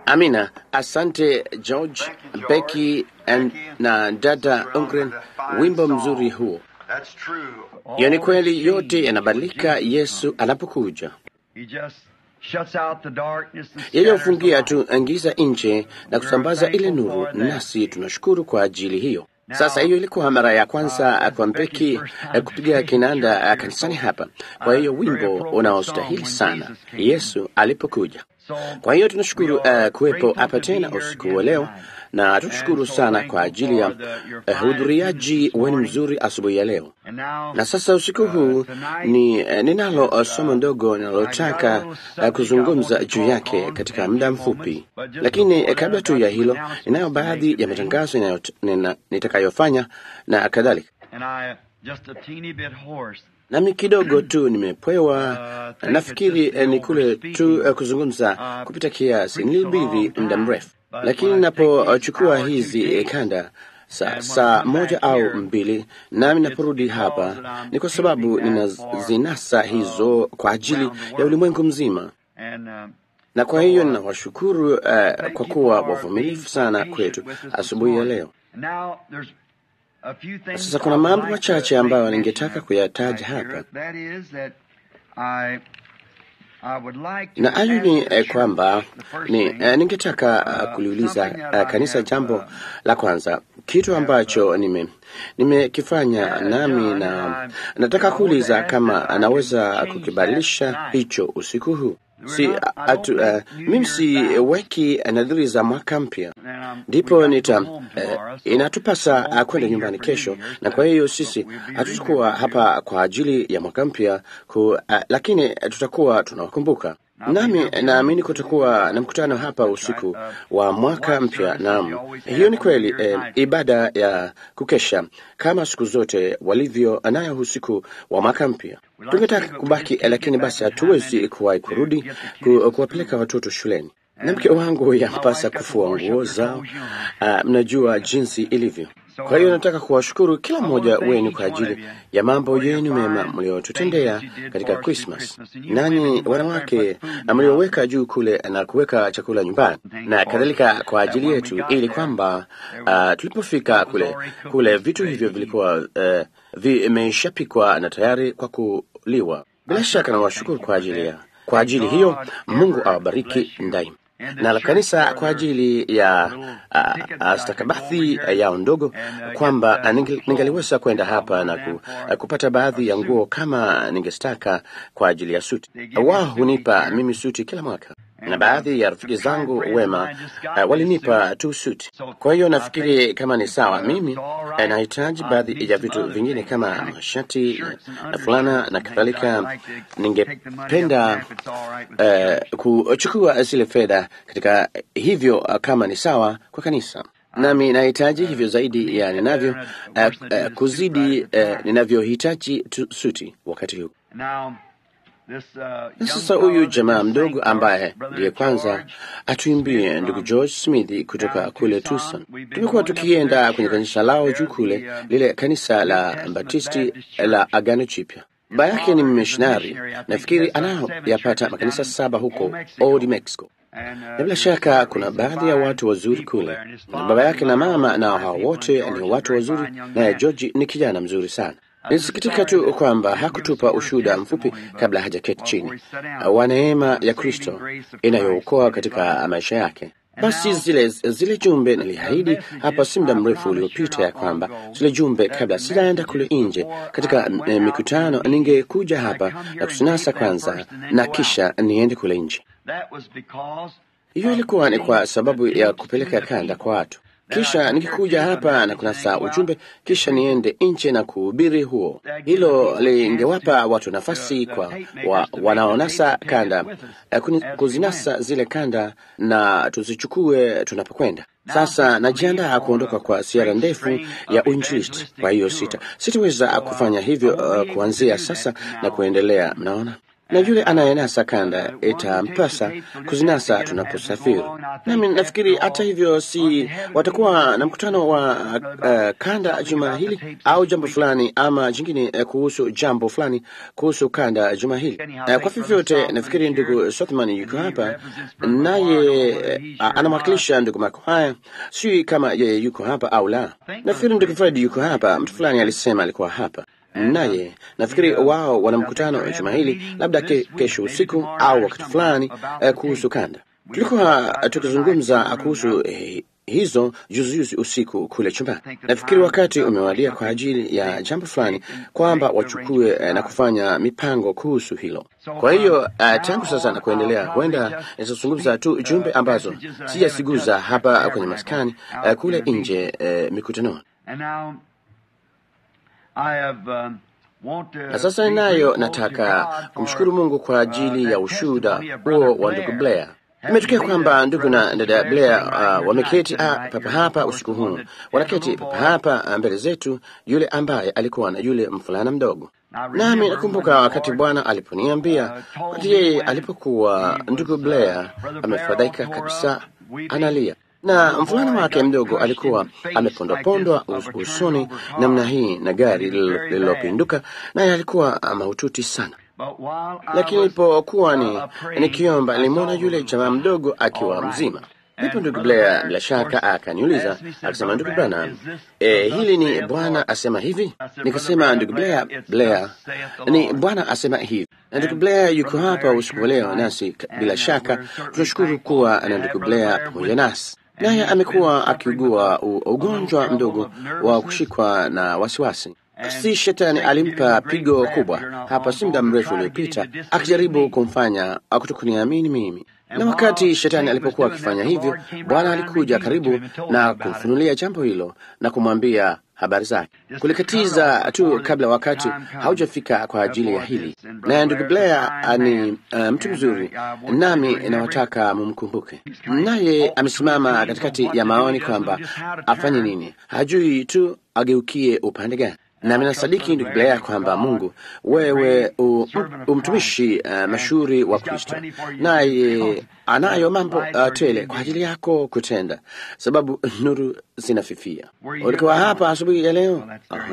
Amina, asante George, Becky na dada Ungren, wimbo mzuri huo. Hiyo ni kweli, yote yanabadilika Yesu anapokuja. Yeye hufungia tu giza nje na kusambaza ile nuru, nasi tunashukuru kwa ajili hiyo. Sasa hiyo ilikuwa mara ya kwanza kwa Becky kupiga kinanda kanisani hapa. Kwa hiyo wimbo unaostahili sana, Yesu alipokuja. Kwa hiyo tunashukuru kuwepo hapa tena usiku wa leo, na tunashukuru sana kwa ajili ya hudhuriaji wenu mzuri asubuhi ya leo. Na sasa usiku huu ninalo somo ndogo ninalotaka kuzungumza juu yake katika muda mfupi, lakini kabla tu ya hilo, ninayo baadhi ya matangazo nitakayofanya na kadhalika. Nami kidogo tu nimepwewa, nafikiri ni kule tu kuzungumza kupita kiasi. Nilibidi muda mrefu, lakini ninapochukua hizi kanda saa moja au mbili, nami naporudi hapa ni kwa sababu ninazinasa hizo kwa ajili ya ulimwengu mzima. Na kwa hiyo ninawashukuru kwa kuwa wavumilivu sana kwetu asubuhi ya leo. Sasa kuna mambo machache ambayo ningetaka kuyataja hapa, na hayo ni kwamba ningetaka kuliuliza kanisa jambo la kwanza, kitu ambacho nimekifanya nami, na nataka kuuliza kama anaweza kukibadilisha hicho usiku huu. Mimi siweki nadhiri za mwaka mpya, ndipo inatupasa kwenda nyumbani kesho, na kwa hiyo sisi hatutakuwa hapa kwa ajili ya mwaka mpya, lakini tutakuwa tunawakumbuka. Nami naamini kutakuwa na mkutano hapa usiku wa mwaka mpya. Naam, hiyo ni kweli, ibada ya kukesha kama siku zote walivyo nayo usiku wa mwaka mpya. Tungetaka kubaki, lakini basi hatuwezi kuwahi kurudi kuwapeleka watoto shuleni, na mke wangu yampasa kufua nguo zao. Mnajua jinsi ilivyo. Kwa hiyo nataka kuwashukuru kila mmoja wenu kwa ajili ya mambo yenu mema mliotutendea katika Christmas. Nanyi wanawake mlioweka juu kule na kuweka chakula nyumbani na kadhalika kwa ajili yetu, ili kwamba tulipofika kule vitu hivyo vilikuwa vimeshapikwa na tayari kwa kuliwa. Bila shaka nawashukuru kwa ajili hiyo. Mungu awabariki daima. Na la kanisa kwa ajili ya stakabathi yao ndogo, kwamba ningaliweza kwenda hapa na kupata baadhi ya nguo kama ningestaka kwa ajili ya suti. Wao hunipa mimi suti kila mwaka, na baadhi ya rafiki zangu wema walinipa tu suti. Kwa hiyo nafikiri kama ni sawa, mimi nahitaji baadhi ya vitu vingine kama mashati na fulana na kadhalika. Ningependa kuchukua zile fedha katika hivyo, kama ni sawa kwa kanisa. Nami nahitaji hivyo zaidi ya ninavyo kuzidi ninavyohitaji suti wakati huu. Sasa huyu jamaa mdogo ambaye ndiye kwanza atuimbie, ndugu George Smith kutoka kule Tucson. Tumekuwa tukienda kwenye kanisa lao juu kule, lile kanisa la Baptisti la Agano Jipya. Baba yake ni missionary, nafikiri anao yapata makanisa 7 huko Old Mexico, na bila shaka kuna baadhi ya watu wazuri kule, na baba yake na mama na hao wote ni watu wazuri, na George ni kijana mzuri sana. Nisikitika tu kwamba hakutupa ushuhuda mfupi kabla hajaketi chini wa neema ya Kristo inayookoa katika maisha yake. Basi zile jumbe niliahidi hapa si muda mrefu uliopita, ya kwamba zile jumbe kabla sijaenda kule nje katika mikutano, ningekuja hapa na kusinasa kwanza na kisha niende kule nje. Hiyo ilikuwa ni kwa sababu ya kupeleka kanda kwa watu, kisha nikikuja hapa na kunasa ujumbe, kisha niende nje na kuhubiri huo. Hilo lingewapa watu nafasi kwa wanaonasa kanda kuzinasa zile kanda na tuzichukue tunapokwenda. Sasa najiandaa kuondoka kwa ziara ndefu ya uinjilisti, kwa hiyo sitaweza kufanya hivyo kuanzia sasa na kuendelea. Mnaona, na yule anayenasa kanda itampasa kuzinasa tunaposafiri. Nami nafikiri hata hivyo, si watakuwa na mkutano wa kanda juma hili au jambo fulani ama jingine kuhusu jambo fulani kuhusu kanda juma hili. Kwa vyovyote, nafikiri ndugu Sothman yuko hapa, naye anamwakilisha ndugu Makwaya. Si kama yeye yuko hapa au la. Nafikiri ndugu Fred yuko hapa. Mtu fulani alisema alikuwa hapa, naye nafikiri wao wana mkutano juma hili, labda kesho usiku au wakati fulani kuhusu kanda. Tulikuwa tukizungumza kuhusu hizo juzi usiku kule chumbani. Nafikiri wakati umewadia kwa ajili ya jambo fulani kwamba wachukue na kufanya mipango kuhusu hilo. Kwa hiyo tangu sasa na kuendelea, huenda nitazungumza tu jumbe ambazo sijasiguza hapa kwenye maskani kule nje mikutano. Na sasa ninayo nataka kumshukuru Mungu kwa ajili ya ushuhuda huo wa ndugu Blair. Imetokea kwamba ndugu na dada Blair wameketi papa hapa usiku huu. Wanaketi papa hapa mbele zetu, yule ambaye alikuwa na yule mfulana mdogo. Nami nakumbuka wakati Bwana aliponiambia wakati yeye alipokuwa ndugu Blair amefadhaika kabisa, analia, na mfulana wake mdogo alikuwa amepondwapondwa usoni namna hii na gari lililopinduka, naye alikuwa mahututi sana. Lakini nilipokuwa nikiomba, nilimwona yule jamaa mdogo akiwa mzima. Ndipo ndugu Blair bila shaka akaniuliza, akasema, ndugu Branham, hili ni Bwana asema hivi? Nikasema, ndugu Blair, ni Bwana asema hivi. Na ndugu Blair yuko hapa usiku wa leo, nasi bila shaka tunashukuru kuwa na ndugu Blair pamoja nasi. Naye amekuwa akiugua ugonjwa mdogo wa kushikwa na wasiwasi. Si shetani alimpa pigo kubwa hapa si muda mrefu uliopita, akijaribu kumfanya kutokuniamini mimi. Na wakati shetani alipokuwa akifanya hivyo, Bwana alikuja karibu na kumfunulia jambo hilo na kumwambia habari zake, kulikatiza tu kabla wakati haujafika kwa ajili ya hili. Na ndugu Blair ni mtu mzuri, nami nawataka mumkumbuke. Naye amesimama katikati ya maoni kwamba afanye nini, hajui tu ageukie upande gani. Na mimi nasadiki ndugu Blair kwamba Mungu, wewe umtumishi mashuhuri wa Kristo, naye anayo mambo tele kwa ajili yako kutenda, sababu nuru zinafifia. Ulikuwa hapa asubuhi ya leo?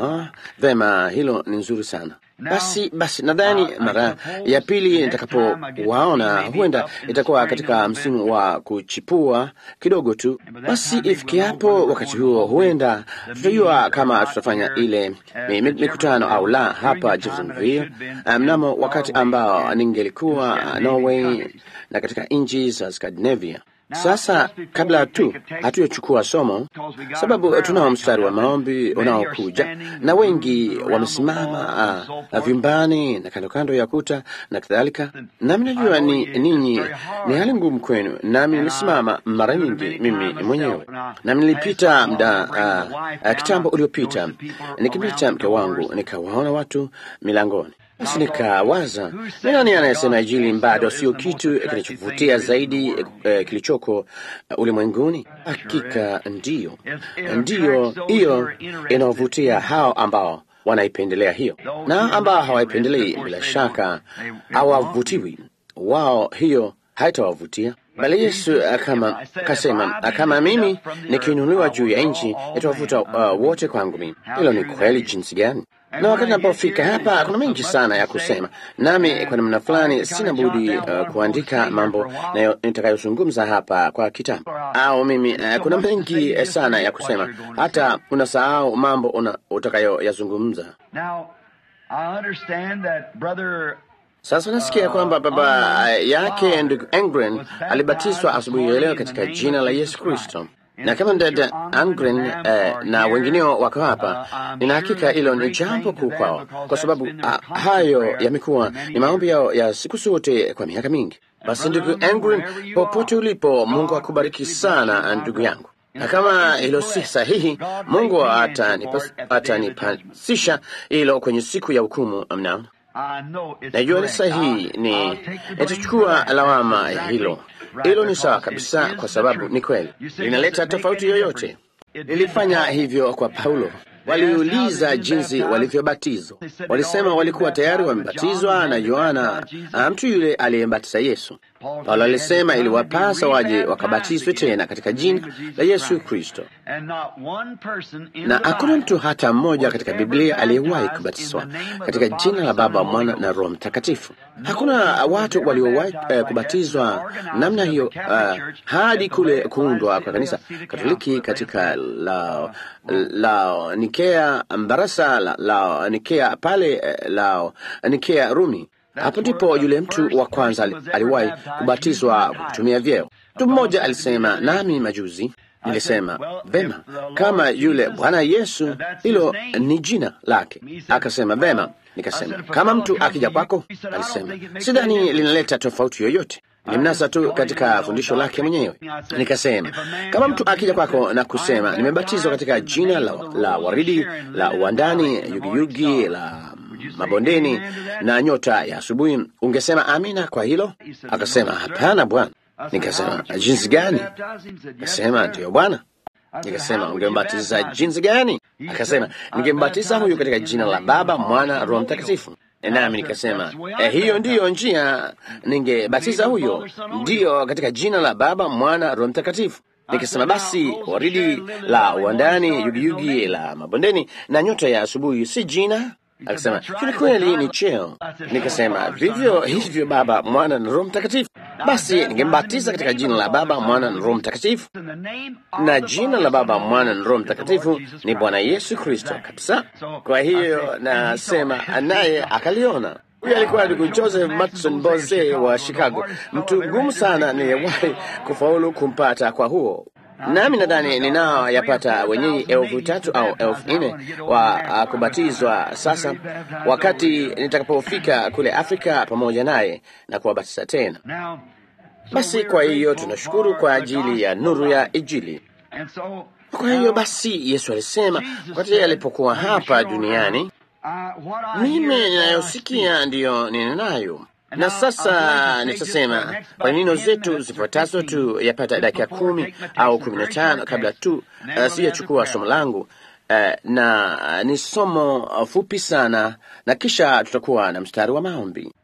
Vema, hilo ni nzuri sana. Basi nadhani mara ya pili nitakapowaona, huenda itakuwa katika msimu wa kuchipua kidogo tu. Basi ifikiapo wakati huo, huenda tutajua kama tutafanya ile mikutano au la hapa Jeffersonville mnamo wakati ambao ningelikuwa Norway na katika nchi za Scandinavia. Sasa kabla tu hatuyachukua somo, sababu tunao mstari wa maombi unaokuja, na wengi wamesimama vyumbani na kando kando ya kuta na kadhalika. Nami najua ninyi ni hali ngumu kwenu, nami nimesimama mara nyingi mimi mwenyewe. Nami nilipita kitambo uliopita, nikipita mke wangu, nikawaona watu milangoni. Basi nikawaza, ni nani anayesema Injili bado sio kitu kinachovutia zaidi kilichoko ulimwenguni? Hakika ndiyo hiyo inaovutia hao ambao wanaipendelea hiyo, na ambao hawaipendelei bila shaka hawavutiwi wao, hiyo haitawavutia. Bali Yesu kama mimi nikiinuliwa juu ya nchi, itawavuta wote kwangu mimi. Hilo ni kweli jinsi gani! Na wakati napofika hapa, kuna mengi sana ya kusema, nami kwa namna fulani sina budi kuandika mambo na nitakayozungumza hapa kwa kitabu. Au mimi kuna mengi sana ya kusema, hata unasahau mambo utakayoyazungumza. Sasa nasikia kwamba baba yake ndugu Engren alibatizwa asubuhi ya leo katika jina la Yesu Kristo. Na kama dada Angren na wengineo wako hapa, nina hakika hilo ni jambo kuu kwao, kwa sababu hayo yamekuwa ni maombi yao ya siku zote kwa miaka mingi. Basi ndugu Angren, popote ulipo, Mungu akubariki sana ndugu yangu. Na kama hilo si sahihi, Mungu atanipasisha hilo kwenye siku ya hukumu. Mnaona, najua ni sahihi, nitachukua lawama ya hilo. Hilo ni sawa kabisa, kwa sababu ni kweli. Linaleta tofauti yoyote? Nilifanya hivyo kwa Paulo. Waliuliza jinsi walivyobatizwa. Walisema walikuwa tayari wamebatizwa na Yohana, mtu yule aliyembatiza Yesu. Paulo alisema iliwapasa waje wakabatizwe tena katika jina la Yesu Kristo, na hakuna mtu hata mmoja katika Biblia aliyewahi kubatizwa katika jina la Baba, Mwana na Roho Mtakatifu. Hakuna watu waliowahi kubatizwa namna hiyo hadi kule kuundwa kwa kanisa Katoliki katika Laodikia, Barasa Laodikia, pale Laodikia Rumi. Hapo ndipo yule mtu wa kwanza aliwahi kubatizwa kwa kutumia vyeo. Mtu mmoja alisema nami majuzi, nilisema vema, kama yule Bwana Yesu, hilo ni jina lake. Akasema vema. Nikasema kama mtu akija kwako, alisema sidhani linaleta tofauti yoyote, nimnasa tu katika fundisho lake mwenyewe. Nikasema kama mtu akija kwako na kusema nimebatizwa katika jina la waridi, la uwandani, yugiyugi, la mabondeni na nyota ya asubuhi, ungesema amina kwa hilo? Akasema hapana Bwana. Nikasema jinsi gani? Akasema ndiyo Bwana. Nikasema ungembatiza jinsi gani? Akasema ningembatiza huyu katika jina la Baba, Mwana, Roho Mtakatifu. Nami nikasema hiyo ndiyo njia, ningebatiza huyo ndiyo katika jina la Baba, Mwana, Roho Mtakatifu. Nikasema basi waridi, la uwandani, yugiyugi, la mabondeni na nyota ya asubuhi si jina? Akasema kile kweli ni cheo. Nikasema vivyo hivyo Baba, Mwana na Roho Mtakatifu. Basi ningembatiza katika jina la Baba, Mwana na Roho Mtakatifu, na jina la Baba, Mwana na Roho Mtakatifu ni Bwana Yesu Kristo kabisa. Kwa hiyo nasema naye akaliona. Huyo alikuwa ndugu Joseph Matson Bose wa Chicago, mtu mgumu sana niliyewahi kufaulu kumpata kwa huo. Nami nadhani ninao yapata wenyeji 3,000 au 4,000 wa kubatizwa sasa, wakati nitakapofika kule Afrika pamoja naye na kuwabatiza tena. Basi kwa hiyo tunashukuru kwa ajili ya nuru ya Injili. Kwa hiyo basi Yesu alisema wakati alipokuwa hapa duniani, mimi ninayosikia ndiyo ninenayo. Na sasa nitasema kwa neno zetu zifuatazo tu yapata dakika 10 au 15 kabla tu sijachukua somo langu, na ni somo fupi sana, na kisha tutakuwa na mstari wa maombi.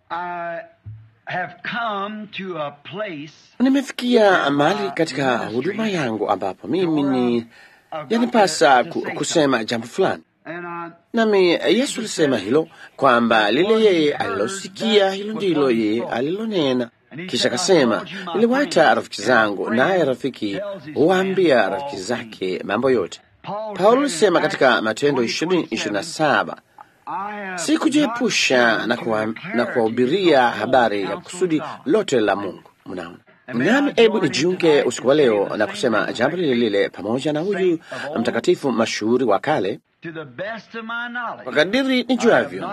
Nimefikia mahali katika huduma yangu ambapo mimi yanipasa kusema jambo fulani. Nami Yesu alisema hilo, kwamba lile yeye alilosikia hilo ndilo yeye alilonena. Kisha akasema, niliwaita rafiki zangu, naye rafiki huwaambia rafiki zake mambo yote. Paulo alisema katika Matendo 20:27, si kujiepusha na kuwahubiria habari ya kusudi lote la Mungu. Mnaona? Nami hebu nijiunge usiku wa leo na kusema jambo lile pamoja na huyu mtakatifu mashuhuri wa kale. Kwa kadiri nijuavyo,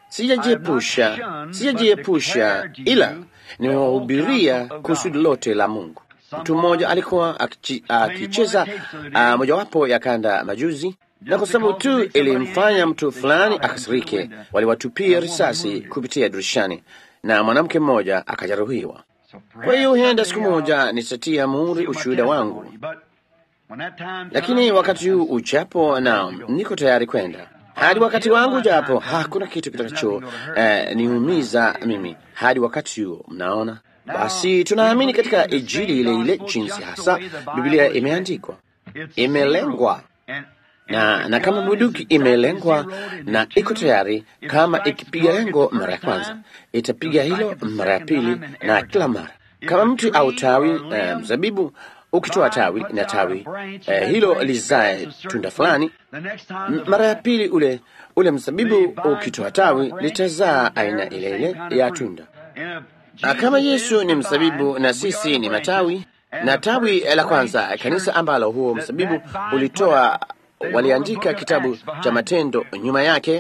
sijajiepusha ila nimewahubiria kusudi lote la Mungu. Mtu mmoja alikuwa akicheza mojawapo ya kanda majuzi, na kwa sababu tu ilimfanya mtu fulani akasirike, waliwatupia risasi kupitia dirishani na mwanamke mmoja akajeruhiwa. Kwa hiyo huenda siku moja nitatia muhuri ushuhuda wangu, lakini wakati huu ujapo, na niko tayari kwenda hadi wakati wangu japo, hakuna kitu kitakacho niumiza mimi hadi wakati huo. Mnaona? Basi tunaamini katika Injili ile ile jinsi hasa Biblia imeandikwa, imelengwa na kama bunduki imelengwa na iko tayari. Kama ikipiga lengo mara ya kwanza, itapiga hilo mara ya pili na kila mara. Kama mti au tawi mzabibu ukitoa tawi na tawi hilo lizae tunda fulani, mara ya pili ule mzabibu ukitoa tawi litazaa aina ile ile ya tunda. Kama Yesu ni mzabibu na sisi ni matawi, na tawi la kwanza kanisa ambalo huo mzabibu ulitoa, waliandika kitabu cha Matendo nyuma yake,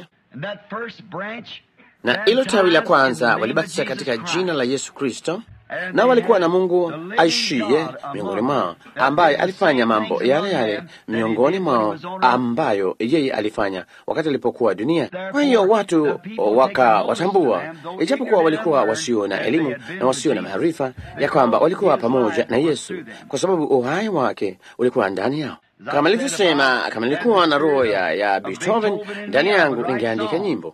na ilo tawi la kwanza walibatiza katika jina la Yesu Kristo, na walikuwa na Mungu aishiye miongoni mwao, ambaye alifanya mambo yale yale miongoni mwao ambayo yeye alifanya wakati alipokuwa dunia. Kwa hiyo watu wakawatambua, ijapokuwa walikuwa wasio na elimu na wasio na maarifa, ya kwamba walikuwa pamoja na Yesu, kwa sababu uhai wake ulikuwa ndani yao. Kama nilivyosema, kama nilikuwa na roho ya Beethoven ndani yangu, ningeandika nyimbo.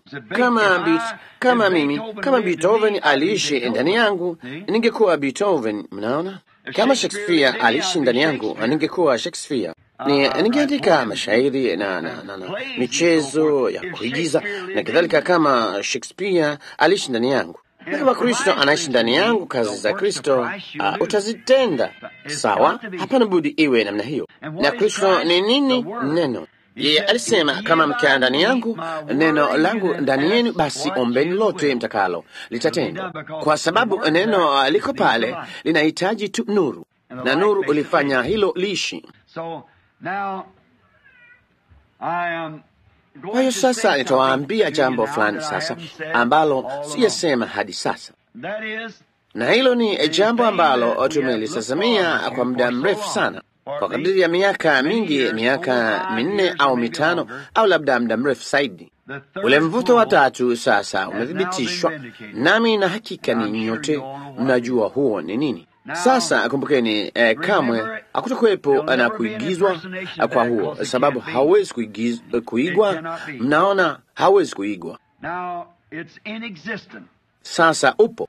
Kama Beethoven aliishi ndani yangu, ningekuwa Beethoven. Mnaona, kama Shakespeare aliishi ndani yangu, ningekuwa Shakespeare. Ningeandika mashairi na michezo ya kuigiza na kadhalika, kama Shakespeare aliishi ndani yangu. Kama Kristo anaishi ndani yangu, kazi za Kristo utazitenda. Sawa, hapana budi iwe namna hiyo. Na Kristo ni nini? Neno. Yeye alisema, kama mkaa ndani yangu, neno langu ndani yenu, basi ombeni lote mtakalo litatendwa. Kwa sababu neno liko pale, linahitaji tu nuru, na nuru ulifanya hilo liishi. Kwa hiyo sasa nitawaambia jambo fulani sasa ambalo sijasema hadi sasa, na hilo ni jambo ambalo tumelitazamia kwa muda mrefu sana, kwa kadiri ya miaka mingi, miaka 4 au 5 au labda muda mrefu zaidi. Ule mvuto wa tatu sasa umethibitishwa, nami na hakika ni nyote mnajua huo ni nini. Sasa kumbukeni, kamwe hakutakuwepo na kuigizwa kwa huo, sababu hauwezi kuigwa. Mnaona, hauwezi kuigwa. Sasa upo,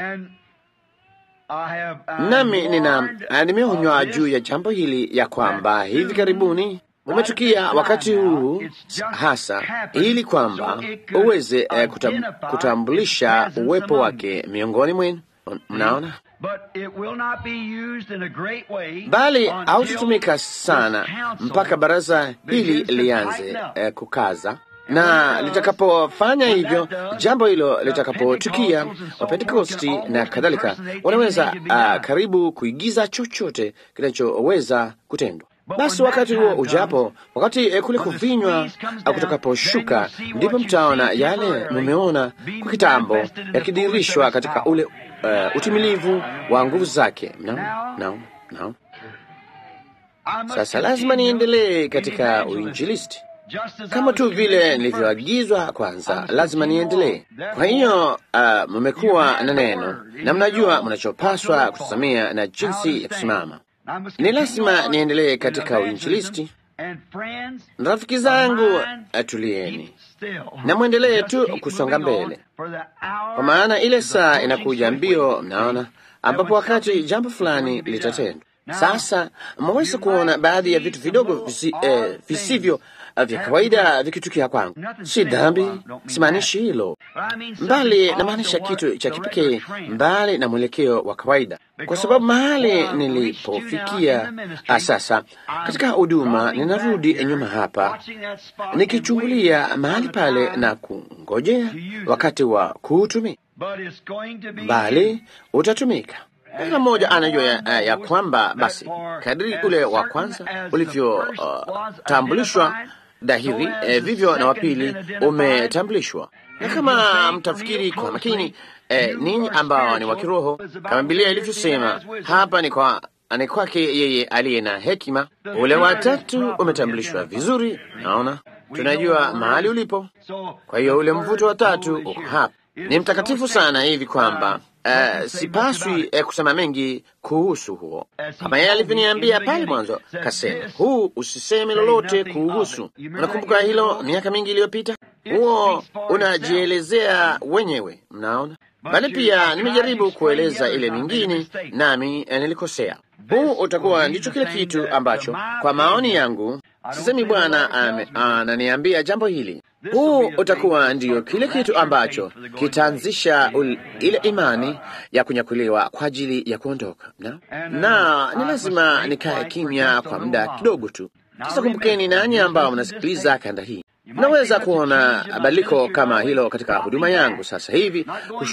nami nimeonywa juu ya jambo hili, ya kwamba hivi karibuni umetukia wakati huu hasa, ili kwamba uweze kutambulisha uwepo wake miongoni mwenu. Mnaona, bali hautatumika sana mpaka baraza hili lianze kukaza, na litakapofanya hivyo, jambo hilo litakapotukia, Wapentekosti na kadhalika wanaweza karibu kuigiza chochote kinachoweza kutendwa. Basi wakati huo ujapo, wakati kule kuvinywa kutakaposhuka, ndipo mtaona yale mumeona kwa kitambo yakidirishwa katika ule utimilivu wa nguvu zake. No. Sasa lazima niendelee katika uinjilisti kama tu vile nilivyoagizwa kwanza, lazima niendelee. Kwa hiyo mmekuwa na neno na mnajua mnachopaswa kutazamia na jinsi ya kusimama. Ni lazima niendelee katika uinjilisti. Rafiki zangu, tulieni na mwendelee tu kusonga mbele, kwa maana ile saa inakuja mbio, mnaona, ambapo wakati jambo fulani litatendwa. Sasa mwaweza kuona baadhi ya vitu vidogo visivyo vya kawaida vikitukia kwangu. Si dhambi, simaanishi hilo, mbali namaanisha kitu cha kipekee, mbali na mwelekeo wa kawaida, kwa sababu mahali nilipofikia sasa katika huduma, ninarudi nyuma hapa nikichungulia mahali pale na kungojea wakati wa kuutumia, bali utatumika. Kila mmoja anajua ya kwamba basi kadiri ule wa kwanza ulivyotambulishwa dhahiri, vivyo na wa pili umetambulishwa. Na kama mtafikiri kwa makini, ninyi ambao ni wa kiroho, kama Biblia ilivyosema, hapa ni kwake yeye aliye na hekima, ule wa tatu umetambulishwa vizuri. Naona tunajua mahali ulipo. Kwa hiyo ule mvuto wa tatu uko hapa. Ni mtakatifu sana hivi kwamba sipaswi kusema mengi kuhusu huo, kama yeye alivyoniambia pale mwanzo, kasema huu usiseme lolote kuhusu. Unakumbuka hilo miaka mingi iliyopita? Huo unajielezea wenyewe, mnaona. Bali pia nimejaribu kueleza ile mingine, nami nilikosea. Huu utakuwa ndicho kile kitu ambacho kwa maoni yangu, sisemi Bwana ananiambia jambo hili. Huu utakuwa ndiyo kile kitu ambacho kitaanzisha ile imani ya kunyakuliwa kwa ajili ya kuondoka. Na ni lazima nikae kimya kwa muda kidogo tu. Sasa kumbukeni, nanyi ambao mnasikiliza kanda hii, mnaweza kuona badiliko kama hilo katika huduma yangu sasa hivi.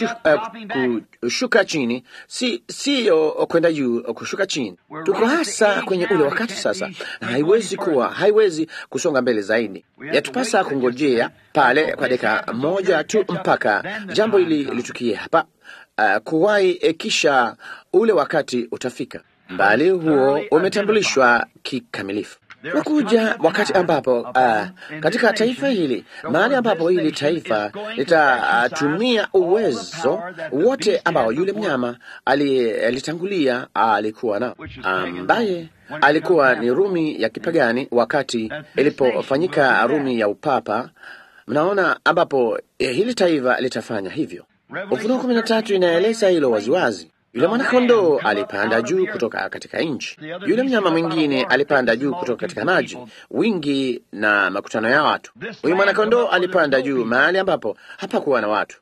Kushuka chini, siyo kwenda juu, kushuka chini. Tuko hasa kwenye ule wakati sasa, na haiwezi kusonga mbele zaidi. Yatupasa kungojea pale kwa dakika moja tu mpaka jambo hili litukie hapa, kuwahi, kisha ule wakati utafika. Mbali huo umetambulishwa kikamilifu. Nakuja wakati ambapo katika taifa hili, mahali ambapo hili taifa litatumia uwezo wote ambao yule mnyama alitangulia alikuwa nao, ambaye alikuwa ni Rumi ya kipagani wakati ilipofanyika Rumi ya upapa. Mnaona ambapo hili taifa litafanya hivyo. Ufunuo 13 inaeleza hilo waziwazi. Yule mwanakondoo alipanda juu kutoka katika nchi. Yule mnyama mwingine alipanda juu kutoka katika maji, wingi na makutano ya watu. Huyu mwanakondoo alipanda juu mahali ambapo hapakuwa na watu.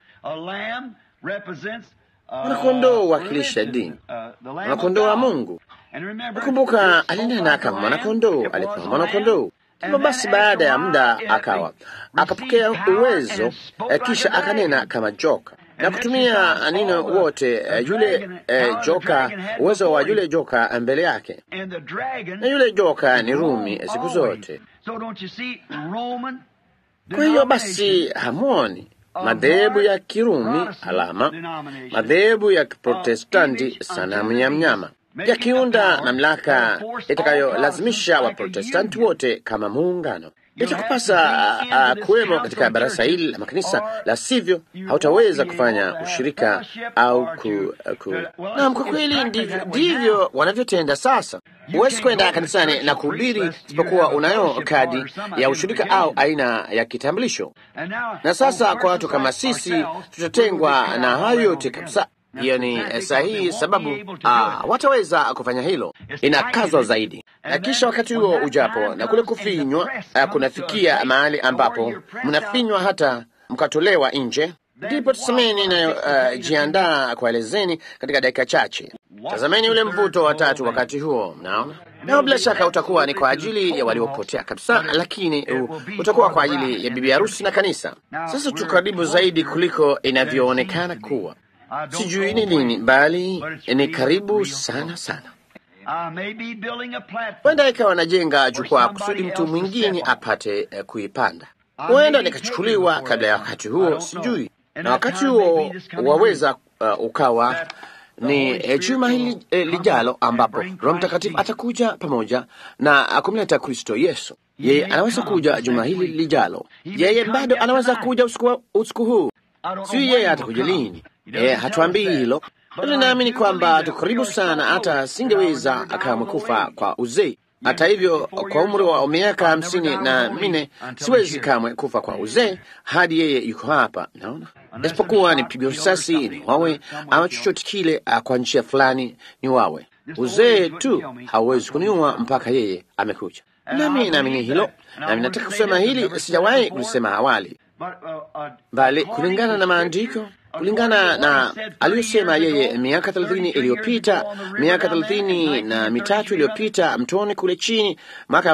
Mwanakondoo wakilisha dini, mwanakondoo wa Mungu. Nakumbuka alinena kama mwanakondoo, alikuwa mwanakondoo. Basi baada ya muda akapokea uwezo, kisha akanena kama joka na kutumia neno wote yule joka, uwezo wa yule joka mbele yake, na yule joka ni Rumi siku zote. Kwa hiyo basi hamwoni madhehebu ya Kirumi alama, madhehebu ya Kiprotestanti sanamu ya mnyama, yakiunda mamlaka itakayolazimisha Waprotestanti wote kama muungano. Itakupasa kuwemo katika baraza hili la makanisa, la sivyo hautaweza kufanya ushirika au Naam, kwa kweli ndivyo wanavyotenda sasa. Huwezi kwenda kanisani na kuhubiri isipokuwa unayo kadi ya ushirika au aina ya kitambulisho. Na sasa kwa watu kama sisi tutatengwa na hayo yote kabisa. Hiyo ni sahihi, sababu wataweza kufanya hilo. Inakazwa zaidi, na kisha wakati huo ujapo na kule kufinywa kunafikia mahali ambapo mnafinywa hata mkatolewa nje, ndipo tusemeni inayojiandaa kuelezeni katika dakika chache. Tazameni ule mvuto wa tatu wakati huo, mnaona? Na bila shaka utakuwa ni kwa ajili ya waliopotea kabisa, lakini utakuwa kwa ajili ya bibi harusi na kanisa. Sasa tuko karibu zaidi kuliko inavyoonekana kuwa. Sijui ni nini, bali ni karibu sana sana. Huenda ikawa najenga jukwaa kusudi mtu mwingine apate kuipanda. Huenda nikachukuliwa kabla ya wakati huo, sijui. Na wakati huo waweza ukawa ni juma hili lijalo, ambapo Roho Mtakatifu atakuja pamoja na kumleta Kristo Yesu. Yeye anaweza kuja juma hili lijalo. Yeye bado anaweza kuja usiku huu. Si yeye atakuja lini? Hatuambii hilo. Bali naamini kwamba tuko karibu sana, hata singeweza kamwe kufa kwa uzee. Hata hivyo, kwa umri wa miaka 54 siwezi kamwe kufa kwa uzee hadi yeye yuko hapa. Naona isipokuwa nipigwe risasi ni wawe, ama chochote kile kwa njia fulani ni wawe. Uzee tu hauwezi kuniua mpaka yeye amekuja. Nami naamini hilo, nami nataka kusema hili, sijawahi kulisema awali, bali kulingana na maandiko, kulingana na aliyosema yeye miaka 30 iliyopita, miaka 33 iliyopita mtoni kule chini, mwaka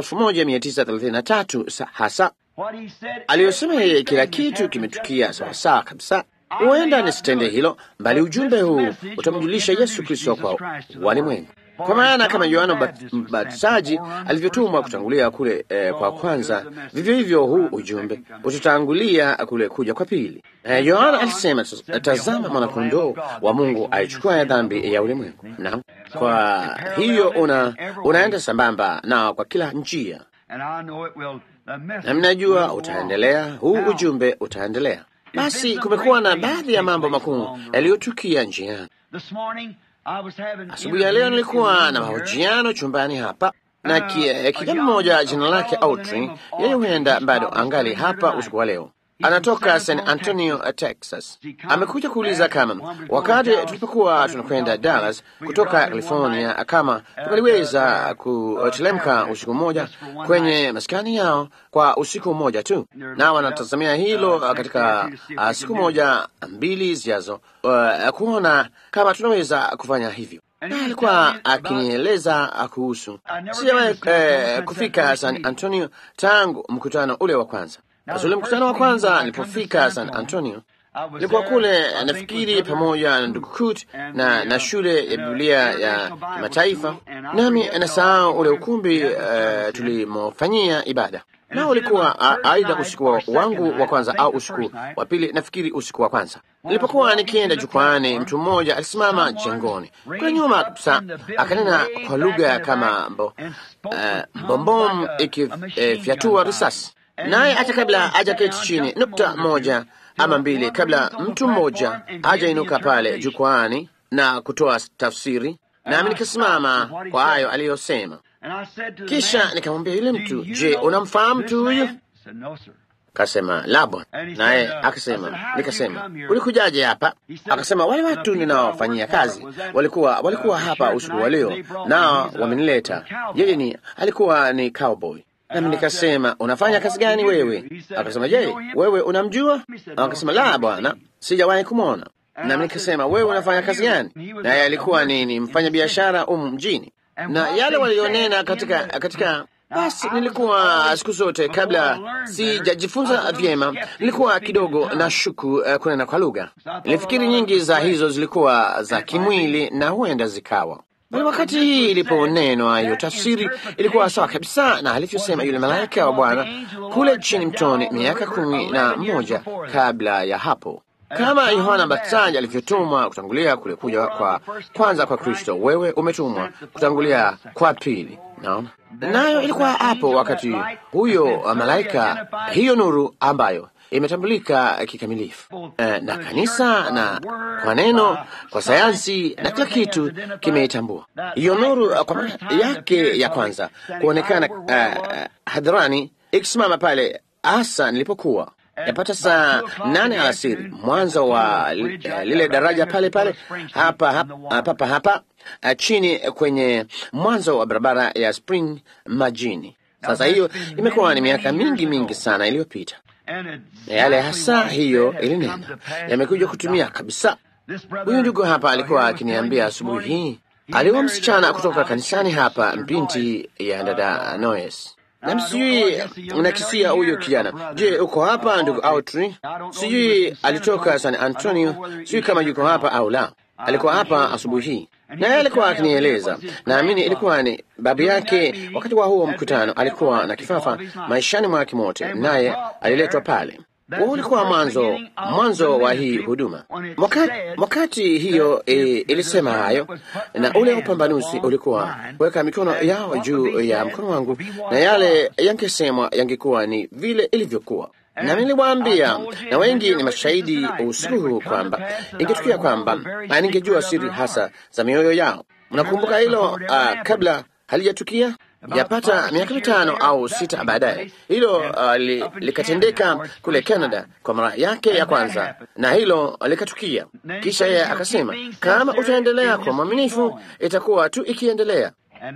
1933 hasa aliyosema yeye, kila kitu kimetukia sawasawa kabisa. Huenda nisitende hilo, bali ujumbe huu utamjulisha Yesu Kristo kwa walimwengu. Kwa maana kama Yohana Mbatizaji alivyotumwa kutangulia kule kwa kwanza, vivyo hivyo huu ujumbe utatangulia kule kuja kwa pili. Yohana alisema, tazama mwanakondoo wa Mungu aichukua ya dhambi ya ulimwengu. Na kwa hiyo unaenda sambamba na kwa kila njia, na mnajua utaendelea, huu ujumbe utaendelea. Basi kumekuwa na baadhi ya mambo makuu yaliyotukia njiani. Asubuhi ya leo nilikuwa na mahojiano chumbani hapa na kijana mmoja, jina lake Audrey. Yeye huenda bado angali hapa usiku wa leo. Anatoka San Antonio, Texas. Amekuja kuuliza kama wakati tulipokuwa tunakwenda Dallas kutoka California, kama tukaliweza kutelemka usiku mmoja kwenye maskani yao kwa usiku mmoja tu, na wanatazamia hilo katika siku moja mbili zijazo, kuona kama tunaweza kufanya hivyo. Na alikuwa akinieleza kuhusu, sijawahi kufika San Antonio tangu mkutano ule wa kwanza. Ule mkutano wa kwanza nilipofika San Antonio, nilikuwa kule nafikiri pamoja na ndugu Kut na shule ya Biblia ya mataifa, nami nasahau ule ukumbi tulimofanyia ibada. na ulikuwa aidha usiku wangu wa kwanza au usiku wa pili, nafikiri usiku wa kwanza. Nilipokuwa nikienda jukwani, mtu mmoja alisimama jengoni kwa nyuma kabisa, akanena kwa lugha kama bombom ikifyatua risasi, naye hata kabla hajaketi chini nukta moja ama mbili kabla mtu mmoja hajainuka pale jukwani na kutoa tafsiri, nami nikasimama kwa hayo aliyosema. Kisha nikamwambia yule mtu, je, unamfahamu mtu huyu? Kasema la bwana. Naye akasema, nikasema, ulikujaje hapa? Akasema, wale watu ninaofanyia kazi walikuwa hapa usiku wa leo, nao wamenileta. Yeye alikuwa ni cowboy. Nami nikasema, unafanya kazi gani wewe? Akasema, je, wewe unamjua? Akasema, la bwana, sijawahi kumwona. Nami nikasema, wewe unafanya kazi gani? Naye alikuwa ni mfanya biashara mjini. Na yale walionena katika basi, nilikuwa siku zote kabla sijajifunza vyema, nilikuwa kidogo na shuku kunena kwa lugha. Nilifikiri nyingi za hizo zilikuwa za kimwili na huenda zikawa. Bali wakati hii iliponenwa, hiyo tafsiri ilikuwa sawa kabisa na alivyosema yule malaika wa Bwana kule chini mtoni miaka 11 kabla ya hapo. Kama Yohana Mbatizaji alivyotumwa kutangulia kule kuja kwa kwanza kwa Kristo, wewe umetumwa kutangulia kwa pili. Naona nayo ilikuwa hapo wakati huyo malaika, hiyo nuru ambayo imetambulika kikamilifu na kanisa na kwa neno, kwa sayansi na kila kitu kimeitambua hiyo nuru kwa maana yake ya kwanza kuonekana hadharani, ikisimama pale hasa nilipokuwa yapata saa 8 alasiri, mwanzo wa lile daraja pale hapa chini kwenye mwanzo wa barabara ya Spring majini. Sasa hiyo imekuwa ni miaka mingi sana iliyopita, na yale hasa hiyo ilinena yamekuja kutumia kabisa. Huyu ndugu hapa alikuwa akiniambia asubuhi hii, aliwa msichana kutoka kanisani hapa, binti ya dada Noes. Na sijui unakisia huyo kijana. Je, uko hapa ndugu Autry? Sijui alitoka San Antonio, sijui kama yuko hapa au la. Alikuwa hapa asubuhi hii, naye alikuwa akinieleza, naamini ilikuwa ni babu yake. Wakati wa huo mkutano alikuwa na kifafa maishani mwake mote, naye aliletwa pale. Huo ulikuwa mwanzo wa hii huduma. Wakati hiyo ilisema hayo, na ule upambanuzi ulikuwa kuweka mikono yao juu ya mkono wangu, na yale yangesemwa yangekuwa ni vile ilivyokuwa. Na niliwaambia, na wengi ni mashahidi usiku huu, kwamba ingetukia kwamba ningejua siri hasa za mioyo yao. Mnakumbuka hilo? Kabla halijatukia, yapata miaka 5 au 6 baadaye, hilo likatendeka kule Canada kwa mara yake ya kwanza, na hilo likatukia. Kisha yeye akasema, kama utaendelea kwa mwaminifu, itakuwa tu ikiendelea.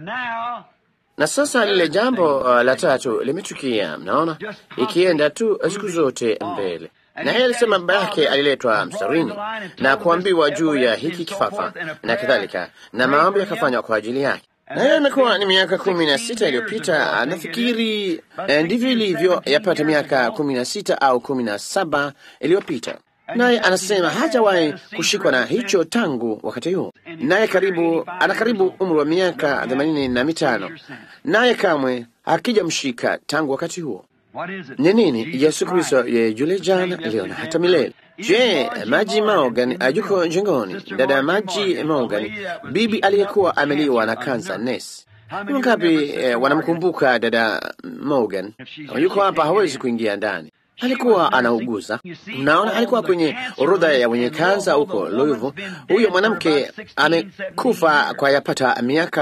Na sasa lile jambo la tatu limetukia, mnaona, ikienda tu siku zote mbele. Na yeye alisema baba yake aliletwa mstarini na kuambiwa juu ya hiki kifafa na kadhalika, na maombi yakafanywa kwa ajili yake. Na hiyo imekuwa ni miaka 16 iliyopita, nafikiri ndivyo ilivyo, yapata miaka 16 au 17 iliyopita. Naye anasema hajawahi kushikwa na hicho tangu wakati huo. Naye ana karibu umri wa miaka 85, naye kamwe hakijamshika tangu wakati huo. Ni nini? Yesu Kristo yule jana, leo na hata milele. Je, Maji Morgan ajuko jengoni? Dada Maji Morgan, bibi aliyekuwa ameliwa na kansa Ness. Ni wangapi wanamkumbuka dada Morgan? Yuko hapa, hawezi kuingia ndani. Alikuwa anauguza. Mnaona, alikuwa kwenye orodha ya wenye kansa huko Louisville. Huyo mwanamke amekufa kwa yapata miaka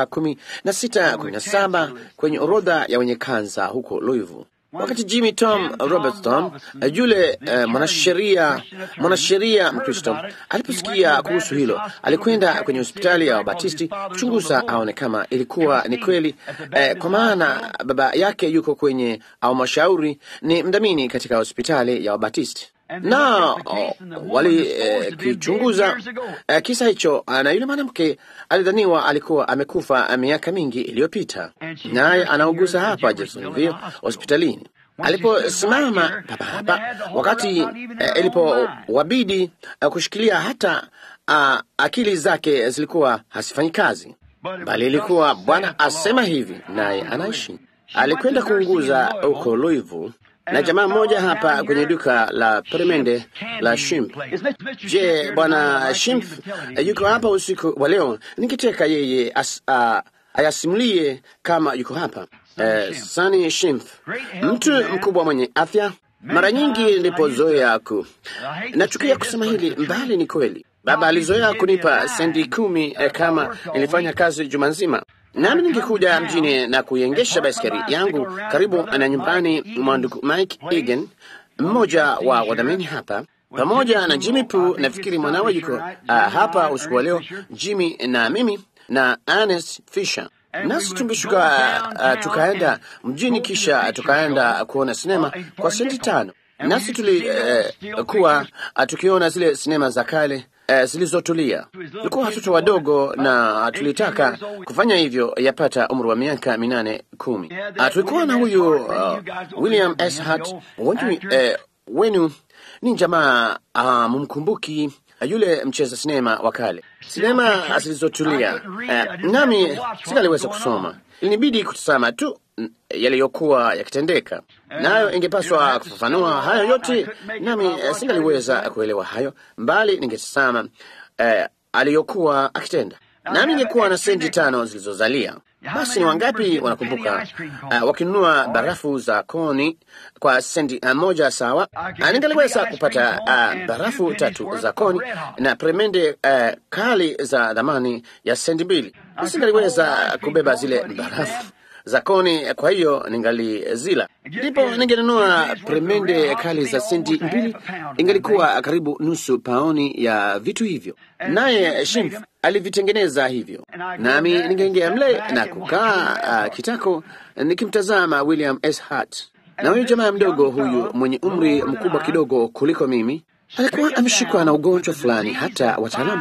16-17 kwenye orodha ya wenye kansa huko Louisville. Wakati Jimmy Tom Robertson, yule mwanasheria Mkristo, aliposikia kuhusu hilo, alikwenda kwenye hospitali ya Wabatisti kuchunguza aone kama ilikuwa ni kweli, kwa maana baba yake yuko kwenye au mashauri ni mdhamini katika hospitali ya Wabatisti. Na walikichunguza kisa hicho, na yule mwanamke alidhaniwa alikuwa amekufa miaka mingi iliyopita, naye anauguza hapa Jacksonville hospitalini. Aliposimama hapa wakati ilipowabidi kushikilia, hata akili zake zilikuwa hasifanyi kazi, bali ilikuwa Bwana asema hivi, naye anaishi. alikwenda kuunguza huko Louisville, na jamaa mmoja hapa kwenye duka la peremende la Shimp. Je, bwana Shimp yuko hapa usiku wa leo? Ningetaka yeye ayasimulie kama yuko hapa. Sunny Shimp, mtu mkubwa mwenye afya. Mara nyingi nilipozoea nachukia kusema hili, mbali ni kweli. Baba alizoea kunipa sendi 10 kama nilifanya kazi juma nzima, nami ningekuja mjini na kuiengesha baiskeli yangu karibu na nyumbani mwa ndugu Mike Egan, mmoja wa wadhamini hapa, pamoja na Jimmy Pooh. Nafikiri mwanawe yuko hapa usiku wa leo, Jimmy na mimi na Ernest Fisher. Nasi tungeshuka tukaenda mjini, kisha tukaenda kuona sinema kwa senti 5. Nasi tulikuwa tukiona zile sinema za kale zilizotulia. Tulikuwa watoto wadogo na tulitaka kufanya hivyo yapata umri wa miaka 8-10. Tulikuwa na huyu William S. Hart. Wenu ni jamaa mumkumbuki yule mcheza sinema wa kale, sinema zilizotulia. Nami singaliweza kusoma, ilinibidi kutazama tu yaliyokuwa yakitendeka, nayo ingepaswa kufafanua hayo yote, nami singaliweza kuelewa hayo, mbali ningetazama aliyokuwa akitenda, nami ningekuwa na senti 5 zilizozalia. Basi ni wangapi wanakumbuka wakinunua barafu za koni kwa senti 1 sawa? Ningaliweza kupata barafu 3 za koni na peremende kali za dhamani ya senti 2. Nisingaliweza kubeba zile barafu za koni, kwa hiyo ningalizila. Ndipo ningenunua peremende kali za senti 2, ingalikuwa karibu nusu paoni ya vitu hivyo, naye Shimp alivitengeneza hivyo, nami ningeingia mle na kukaa kitako nikimtazama William S. Hart. Na huyu jamaa mdogo huyu mwenye umri mkubwa kidogo kuliko mimi alikuwa ameshikwa na ugonjwa fulani, hata wataalamu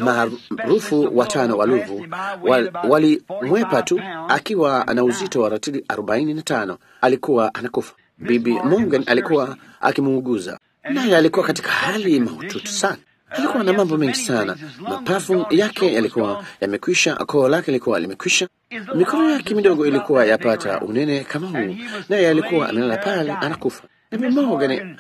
maarufu 5 wa Louisville walimwepa tu akiwa na uzito wa ratili 45 alikuwa anakufa. Bibi Morgan alikuwa akimuuguza, naye alikuwa katika hali mahututi sana. Alikuwa na mambo mengi sana. Mapafu yake yalikuwa yamekwisha, koo lake lilikuwa limekwisha, mikono yake midogo ilikuwa yapata unene kama huu, naye alikuwa amelala pale anakufa. Bibi Morgan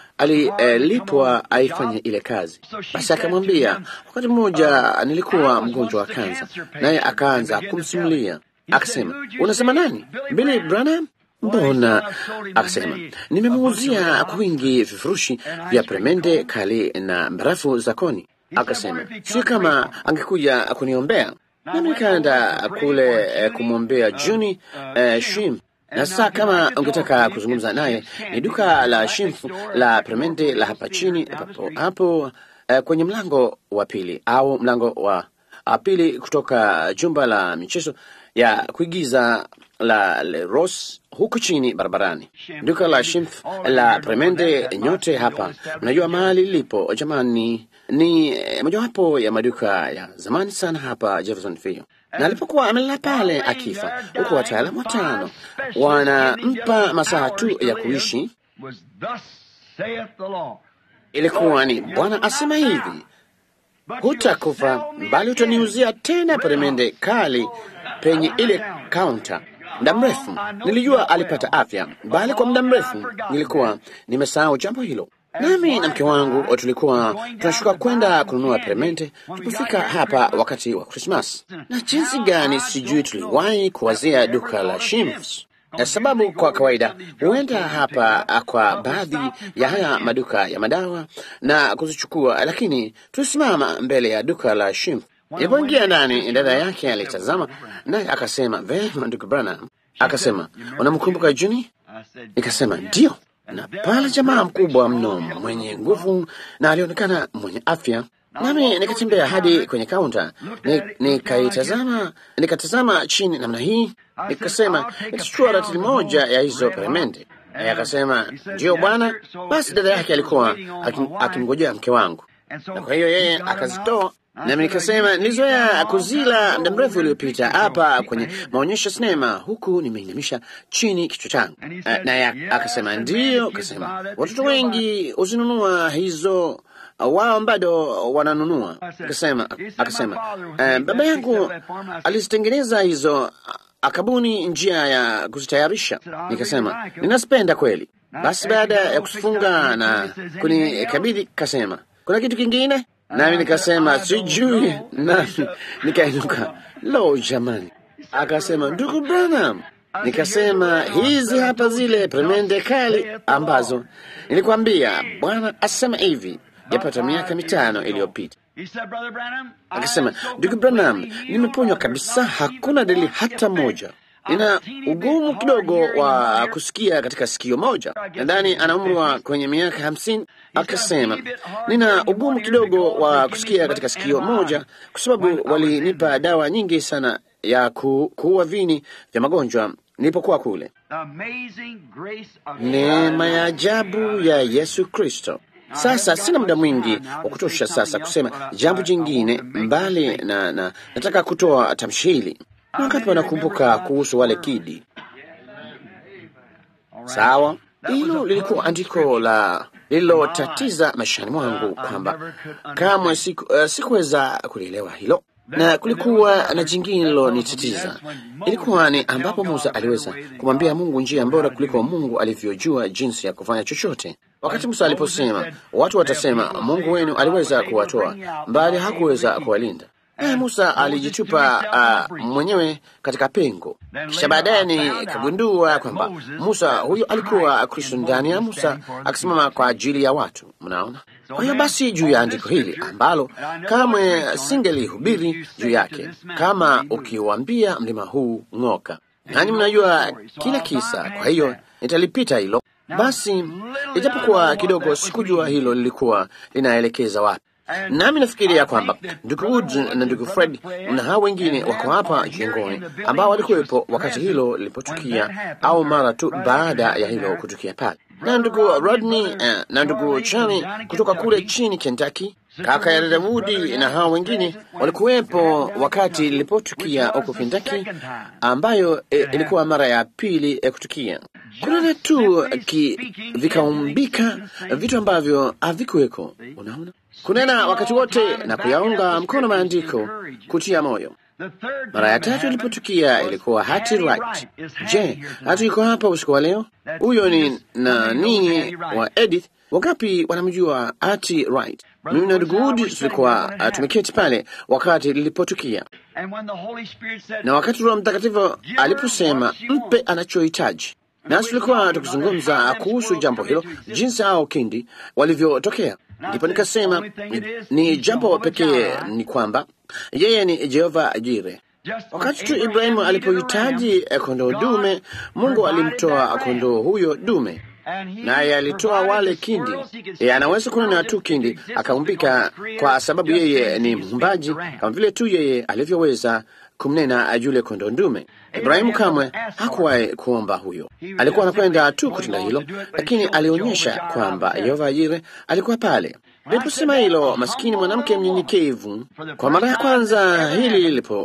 alilipwa aifanye ile kazi. Basi akamwambia, wakati mmoja nilikuwa mgonjwa wa kansa, naye akaanza kumsimulia. Akasema, unasema nani? Billy Branham? Mbona? Akasema, nimemuuzia kwa wingi vifurushi vya peremende kali na barafu za koni. Akasema, si kama angekuja kuniombea. Nami nikaenda kule kumwombea Juni Shimp. Na sasa kama ungetaka kuzungumza naye, ni duka la Shimp la peremende la hapa chini hapo kwenye mlango wa 2 au mlango wa 2 kutoka jumba la michezo ya kuigiza la Le Rose huku chini barabarani. Duka la Shimp la peremende, nyote hapa mnajua mahali lipo. Jamani, ni mojawapo ya maduka ya zamani sana hapa Jeffersonville. Na alipokuwa amelala pale akifa, huku wataalamu 5 wanampa masaa tu ya kuishi, ilikuwa ni Bwana asema hivi, hutakufa bali utaniuzia tena peremende kali penye ile kaunta. Muda mrefu nilijua alipata afya, bali kwa muda mrefu nilikuwa nimesahau jambo hilo. Nami na mke wangu tulikuwa tunashuka kwenda kununua peremende tulipofika hapa wakati wa Christmas. Na jinsi gani sijui tuliwahi kuwazia duka la Shimp. Sababu kwa kawaida huenda hapa kwa baadhi ya haya maduka ya madawa na kuzichukua, lakini tulisimama mbele ya duka la Shimp. Nilipoingia ndani, dada yake alitazama naye akasema, vema ndugu Branham. Akasema, unamkumbuka Juni? Nikasema, ndio. Na pale jamaa mkubwa mno mwenye nguvu na alionekana mwenye afya. Nami nikatembea hadi kwenye kaunta, nikatazama chini namna hii, nikasema nitachukua ratili 1 ya hizo peremende. Naye akasema, ndio bwana. Basi dada yake alikuwa akimngojea mke wangu, na kwa hiyo yeye akazitoa. Nami nikasema, nilizoea kuzila muda mrefu uliopita hapa kwenye maonyesho sinema, huku nimeinamisha chini kichwa changu. Naye akasema, ndio. Akasema, watoto wengi uzinunua hizo, wao bado wananunua. Akasema, baba yangu alizitengeneza hizo akabuni njia ya kuzitayarisha. Nikasema ninazipenda kweli. Basi baada ya kufunga na kunikabidhi, kasema kuna kitu kingine, nami nikasema sijui, nami nikainuka. Lo jamani! Akasema ndugu Branham. Nikasema hizi hapa zile peremende kali ambazo nilikwambia Bwana asema hivi yapata miaka 5 iliyopita. Akasema ndugu Branham, nimeponywa kabisa, hakuna dalili hata moja. Nina ugumu kidogo wa kusikia katika sikio moja. Nadhani ana umri wa kwenye miaka 50. Akasema nina ugumu kidogo wa kusikia katika sikio moja kwa sababu walinipa dawa nyingi sana ya kuua vini vya magonjwa nilipokuwa kule. Neema ya ajabu ya Yesu Kristo. Sasa sina muda mwingi wa kutosha sasa kusema jambo jingine mbali na nataka kutoa tamshi hili. Wakati wanakumbuka kuhusu wale kidi. Sawa, hilo lilikuwa andiko la lililotatiza maishani mwangu kwamba kamwe sikuweza kulielewa hilo. Na kulikuwa na jingine lilonitatiza. Ilikuwa ni ambapo Musa aliweza kumwambia Mungu njia bora kuliko Mungu alivyojua jinsi ya kufanya chochote. Wakati Musa aliposema, watu watasema Mungu wenu aliweza kuwatoa, bali hakuweza kuwalinda. Musa alijitupa mwenyewe katika pengo. Kisha baadaye nikagundua kwamba Musa huyo alikuwa Kristo ndani ya Musa akisimama kwa ajili ya watu. Mnaona? Kwa hiyo basi juu ya andiko hili ambalo kamwe singelihubiri juu yake, kama ukiwaambia mlima huu ng'oka, nani mnajua kila kisa, kwa hiyo nitalipita hilo. Basi ijapokuwa kidogo sikujua hilo lilikuwa linaelekeza wapi. Nami nafikiria kwamba ndugu Wood na ndugu Fred na hao wengine wako hapa jengoni ambao walikuwepo wakati hilo lilipotukia au mara tu baada ya hilo kutukia pale, na ndugu Rodney na ndugu Chani kutoka kule chini Kentucky, kaka ya dada Woody na hao wengine walikuwepo wakati lilipotukia huko Kentucky, ambayo ilikuwa mara ya pili kutukia. Kuna tu vikaumbika vitu ambavyo havikuweko. Unaona, kunena wakati wote na kuyaunga mkono maandiko, kutia moyo. Mara ya tatu ilipotukia ilikuwa Hattie Wright. Je, Hattie yuko hapa usiku wa leo? Huyo ni nani wa Edith? Wangapi wanamjua Hattie Wright? Mimi na ndugu Wood tulikuwa tumeketi pale wakati lilipotukia, na wakati Roho Mtakatifu aliposema mpe anachohitaji, nasi tulikuwa tukizungumza kuhusu jambo hilo, jinsi hao kindi walivyotokea. Ndipo nikasema ni jambo pekee ni kwamba yeye ni Jehova Jire. Wakati tu Ibrahimu alipohitaji kondoo dume, Mungu alimtoa kondoo huyo dume, naye alitoa wale kindi. Yeye anaweza kunena tu kindi akaumbika, kwa sababu yeye ni muumbaji, kama vile tu yeye alivyoweza kumnena yule kondoo dume. Ibrahimu kamwe hakuwahi kuomba huyo, alikuwa anakwenda tu kutenda hilo, lakini alionyesha kwamba Yehova Jire alikuwa pale. Niliposema hilo, maskini mwanamke mnyenyekevu, kwa mara ya kwanza hili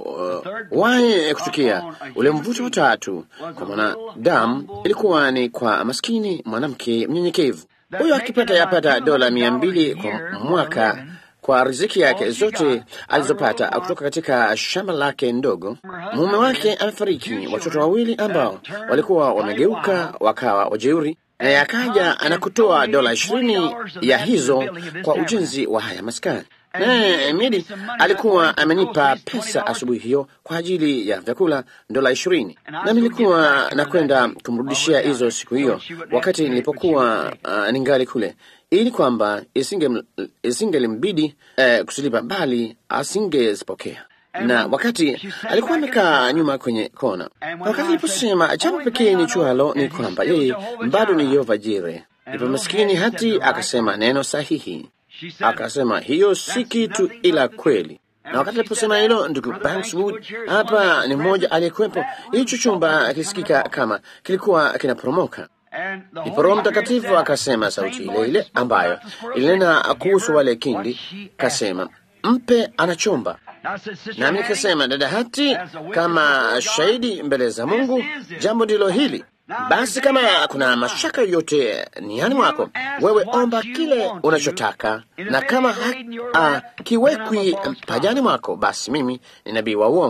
lilipowahi kutukia, ule mvuto tatu kwa mwanadamu ilikuwa ni kwa maskini mwanamke mnyenyekevu huyo, akipata yapata dola 200 kwa mwaka kwa riziki yake zote alizopata kutoka katika shamba lake ndogo. Mume wake amefariki, watoto wawili ambao walikuwa wamegeuka wakawa wajeuri, naye akaja anakutoa dola 20 ya hizo kwa ujenzi wa haya maskani. Naye Midi alikuwa amenipa pesa asubuhi hiyo kwa ajili ya vyakula, dola 20, na nilikuwa nakwenda kumrudishia hizo siku hiyo wakati nilipokuwa ningali kule, ili kwamba isingelimbidi kusilipa, bali asingezipokea. Na wakati alikuwa amekaa nyuma kwenye kona, wakati aliposema jambo pekee ni chualo ni kwamba yeye bado ni Yehova Jire, ndipo maskini Hattie akasema neno sahihi, akasema hiyo si kitu ila kweli. Na wakati aliposema hilo, ndugu Bankswood hapa ni mmoja aliyekuwepo, hicho chumba kisikika kama kilikuwa kinaporomoka. Ndipo Roho Mtakatifu akasema sauti ile ile ambayo ilinena kuhusu wale kindi, kasema mpe anachomba. Nami nikasema, dada Hattie, kama shahidi mbele za Mungu, jambo ndilo hili. Basi kama kuna mashaka yote niani mwako, wewe omba kile unachotaka, na kama kiwekwi pajani mwako, basi mimi ni nabii wa uongo.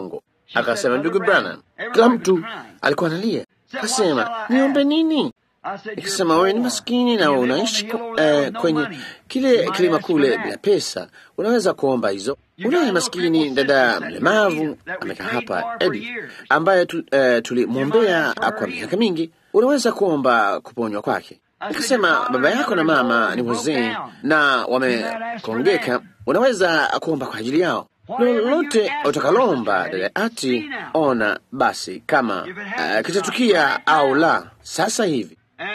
Akasema, ndugu Branham, kila mtu alikuwa analia. Akasema, niombe nini? Nikasema, wewe ni maskini na unaishi kwenye kile kilima kule bila pesa, unaweza kuomba hizo. Ule maskini dada mlemavu amekaa hapa, Eddie, ambaye tulimwombea kwa miaka mingi, unaweza kuomba kuponywa kwake. Nikasema, baba yako na mama ni wazee na wamekongeka, unaweza kuomba kwa ajili yao. Lolote utakalomba dada ati, ona basi kama kitatukia au la sasa hivi.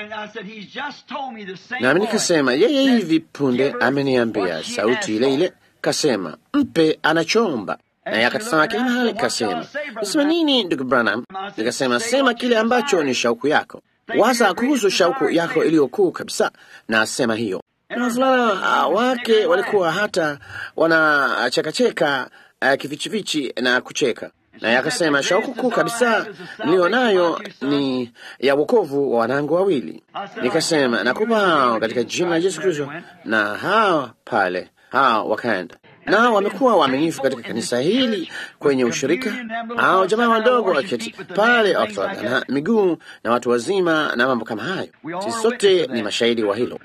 Nami nikasema, yeye hivi punde ameniambia sauti ile ile, kasema, mpe anachomba. Naye akatazama kila mahali, kasema, nisema nini ndugu Branham? Nikasema, sema kile ambacho ni shauku yako, waza kuhusu shauku yako iliyokuu kabisa, na asema hiyo. Na wavulana wake walikuwa hata wanachekacheka kivichivichi na kucheka. Naye akasema, shauku kuu kabisa nilionayo ni ya wokovu wa wanangu wawili. Nikasema, nakupa hao katika jina la Yesu Kristo. Na hao pale, hao wakaenda nao wamekuwa waaminifu katika kanisa hili kwenye ushirika. Hao jamaa wadogo waketi pale wakitwagana miguu na watu wazima na mambo kama hayo. Sisi sote ni mashahidi wa hilo.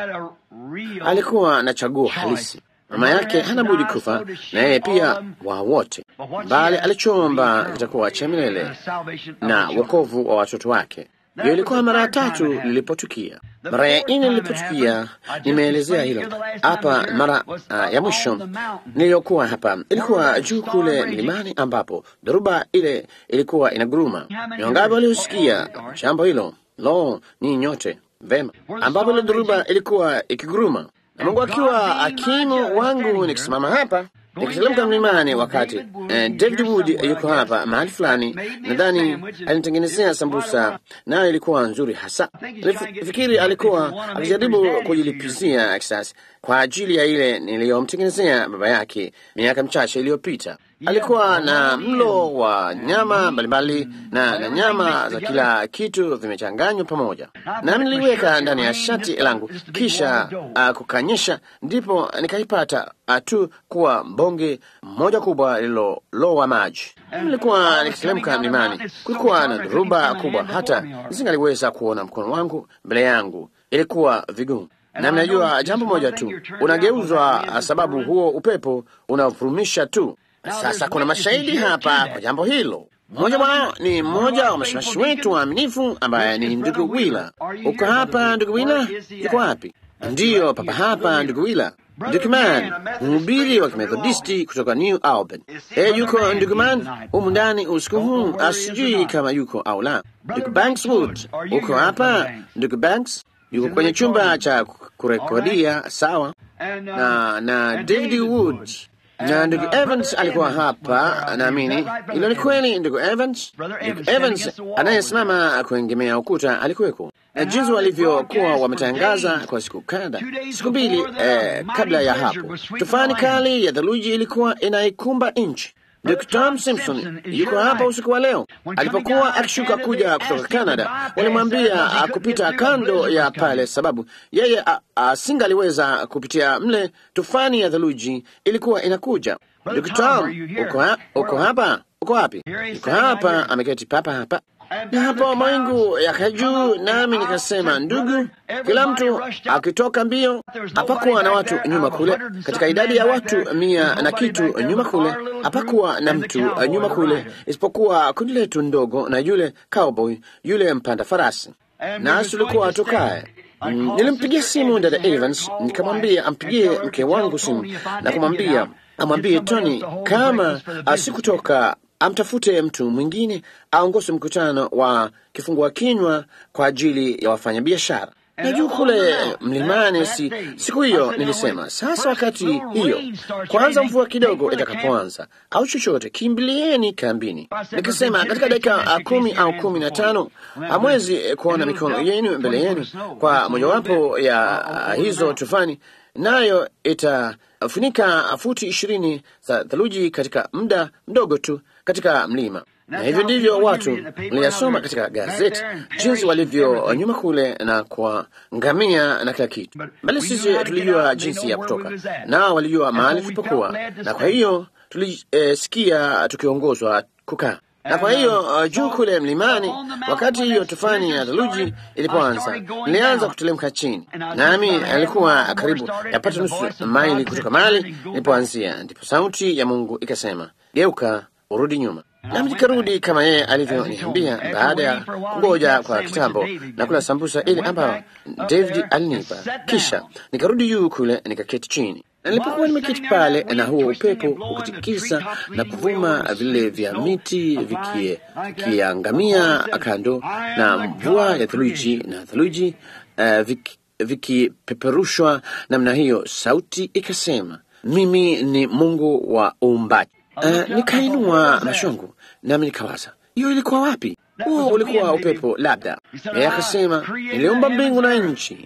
Alikuwa na chaguo halisi. Mama yake hana budi kufa na yeye pia wa wote, bali alichoomba kitakuwa cha milele na wokovu wa watoto wake. Hiyo ilikuwa mara ya 3 lilipotukia. Mara ya 4 lilipotukia, nimeelezea hilo hapa. Mara ya mwisho niliyokuwa hapa ilikuwa juu kule mlimani, ambapo dhoruba ile ilikuwa inaguruma. Ni wangapi waliosikia jambo hilo? Lo, ni nyote vema, ambapo ile dhoruba ilikuwa ikiguruma, na Mungu akiwa hakimu wangu, nikisimama hapa nikiteremka mlimani, wakati David Wood yuko hapa mahali fulani. Nadhani alinitengenezea sambusa, nayo ilikuwa nzuri hasa. Nafikiri alikuwa akijaribu kujilipizia kisasi kwa ajili ya ile niliyomtengenezea baba yake miaka michache iliyopita. Alikuwa na mlo wa nyama mbalimbali na nyama za kila kitu vimechanganywa pamoja, nami niliweka ndani ya shati langu, kisha kukanyesha, ndipo nikaipata tu kuwa bonge moja kubwa lililolowa maji. Nilikuwa nikiteremka mlimani, kulikuwa na dhoruba kubwa, hata nisingaliweza kuona mkono wangu mbele yangu, ilikuwa vigumu. Na mnajua jambo moja tu, unageuzwa sababu huo upepo unavurumisha tu. Sasa kuna mashahidi hapa kwa jambo hilo. Mmoja wao ni mmoja wa mashemashi wetu waaminifu ambaye ni ndugu Wheeler. Uko hapa ndugu Wheeler? Yuko wapi? Ndiyo, papa hapa ndugu Wheeler. Ndugu Man, mhubiri wa Kimethodisti kutoka New Albany. Yuko ndugu Man humu ndani usiku huu, asijui kama yuko au la. Ndugu Banks Wood, uko hapa ndugu Banks? Yuko kwenye chumba cha kurekodia, sawa. Na David Wood na ndugu Evans alikuwa hapa, naamini hilo ni kweli. Ndugu Evans anayesimama kuengemea ukuta alikuweko. Na jinsi walivyokuwa wametangaza kwa siku 2 kabla ya hapo, tufani kali ya theluji ilikuwa inaikumba nchi. Ndugu Tom Simpson yuko hapa usiku wa leo. Alipokuwa akishuka kuja kutoka Canada, walimwambia kupita kando ya pale, sababu yeye asingaliweza kupitia mle. Tufani ya theluji ilikuwa inakuja. Ndugu Tom, uko hapa? Uko wapi? Yuko hapa, ameketi papa hapa. Na hapo mawingu yakajuu, nami nikasema, ndugu, kila mtu akitoka mbio. Hapakuwa na watu nyuma kule, katika idadi ya watu 100 na kitu nyuma kule. Hapakuwa na mtu nyuma kule, isipokuwa kundi letu ndogo na yule cowboy, yule mpanda farasi. Nasi tulikuwa tukae. Nilimpigia simu dada Evans, nikamwambia ampigie mke wangu simu na kumwambia amwambie Tony kama asikutoka amtafute mtu mwingine aongoze mkutano wa kifungua kinywa kwa ajili ya wafanyabiashara. Na juu kule mlimani siku hiyo nilisema, sasa wakati hiyo kwanza mvua kidogo itakapoanza au chochote, kimbilieni kambini. Nikasema katika dakika 10 au 15 hamwezi kuona mikono yenu mbele yenu kwa mojawapo ya hizo tufani, nayo itafunika futi 20 za theluji katika muda mdogo tu katika mlima. Na hivyo ndivyo watu mliyasoma katika gazeti, jinsi walivyo nyuma kule na kwa ngamia na kila kitu. Bali sisi tulijua jinsi ya kutoka, nao walijua mahali tulipokuwa, na kwa hiyo tulisikia tukiongozwa kukaa. Na kwa hiyo juu kule mlimani, wakati hiyo tufani ya theluji ilipoanza, nilianza kutelemka chini, nami alikuwa karibu yapata nusu maili kutoka mahali nilipoanzia. Ndipo sauti ya Mungu ikasema, geuka urudi nyuma. Nami nikarudi kama yeye alivyoniambia, baada ya kungoja kwa kitambo na kula sambusa ile ambayo David alinipa. Kisha nikarudi juu kule nikaketi chini. Nilipokuwa nimeketi pale na huo upepo ukitikisa na kuvuma vile vya miti vikiangamia kando na mvua ya theluji na theluji vikipeperushwa namna hiyo, sauti ikasema, mimi ni Mungu wa uumbaji. Nikainua mashongo nami nikawaza, hiyo ilikuwa wapi? Huo ulikuwa upepo labda. Yeye akasema, niliumba mbingu na nchi,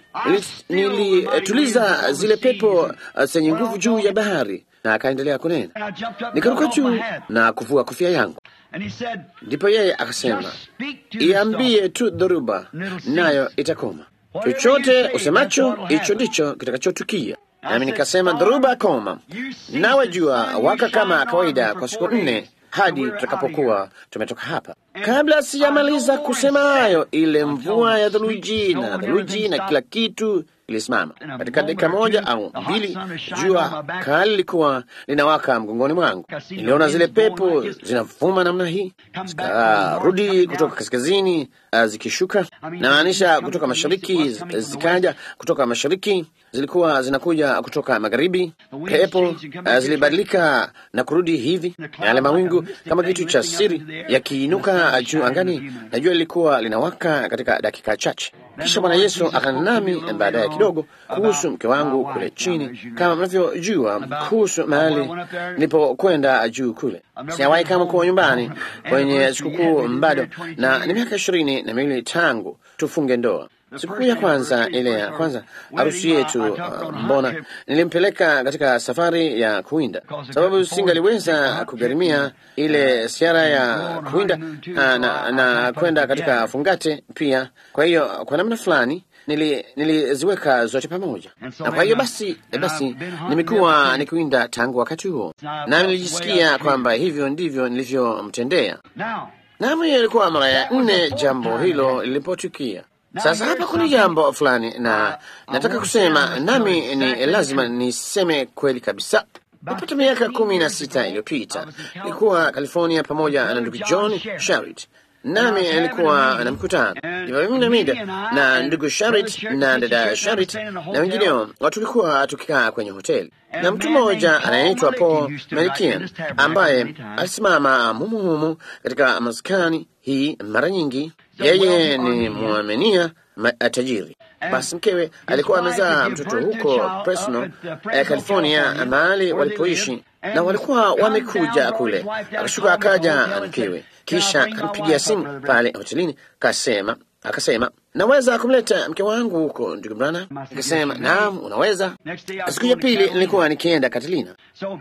nilituliza zile pepo zenye nguvu juu ya bahari. Na akaendelea kunena. Nikaruka juu na kuvua kofia yangu. Ndipo yeye akasema, iambie tu dhoruba, nayo itakoma. Chochote usemacho, hicho ndicho kitakachotukia. Nami nikasema, dhoruba koma, nawe jua waka kama kawaida kwa siku 4 hadi tutakapokuwa tumetoka hapa. Kabla sijamaliza kusema hayo, ile mvua ya theluji na kila kitu ilisimama. Katika dakika 1 au 2, jua kali lilikuwa linawaka mgongoni mwangu. Niliona zile pepo zinavuma namna hii, zikarudi kutoka kaskazini, zikishuka, namaanisha kutoka mashariki, zikaja kutoka mashariki, zilikuwa zinakuja kutoka magharibi. Pepo zilibadilika na kurudi hivi, yale mawingu kama kitu cha siri yakiinuka juu angani, na jua lilikuwa linawaka katika dakika chache. Kisha Bwana Yesu akanami baadaye kidogo kuhusu mke wangu kule chini, kama mnavyojua kuhusu mahali nilipokwenda juu kule. Sijawahi kama kuwa nyumbani kwenye sikukuu bado, na ni miaka 22 tangu tufunge ndoa. Sikukuu ya kwanza, ile ya kwanza harusi yetu, mbona nilimpeleka katika safari ya kuwinda, sababu singaliweza kugharimia ile ziara ya kuwinda na kwenda katika fungate pia. Kwa hiyo kwa namna fulani niliziweka zote pamoja, na kwa hiyo basi nimekuwa nikiwinda tangu wakati huo, na nilijisikia kwamba hivyo ndivyo nilivyomtendea. Nami ilikuwa mara ya 4 jambo hilo lilipotukia. Sasa hapa kuna jambo fulani na nataka kusema, nami ni lazima niseme kweli kabisa. Nilipata miaka 16 iliyopita, nilikuwa California pamoja na ndugu John Sharrit, nami nilikuwa na mkutano na ndugu Sharrit na dada Sharrit na wengineo. Tulikuwa tukikaa kwenye hoteli na mtu mmoja anayeitwa Paul Melikian, ambaye alisimama mumu katika maskani hii mara nyingi. Yeye ni muamenia tajiri. Basi mkewe alikuwa amezaa mtoto huko Fresno, California, mahali walipoishi, na walikuwa wamekuja kule. Akashuka akaja mkewe, kisha akampigia simu pale hotelini, akasema, naweza kumleta mke wangu huko ndugu Branham? Akasema, naam, unaweza. Siku ya pili nilikuwa nikienda Catalina.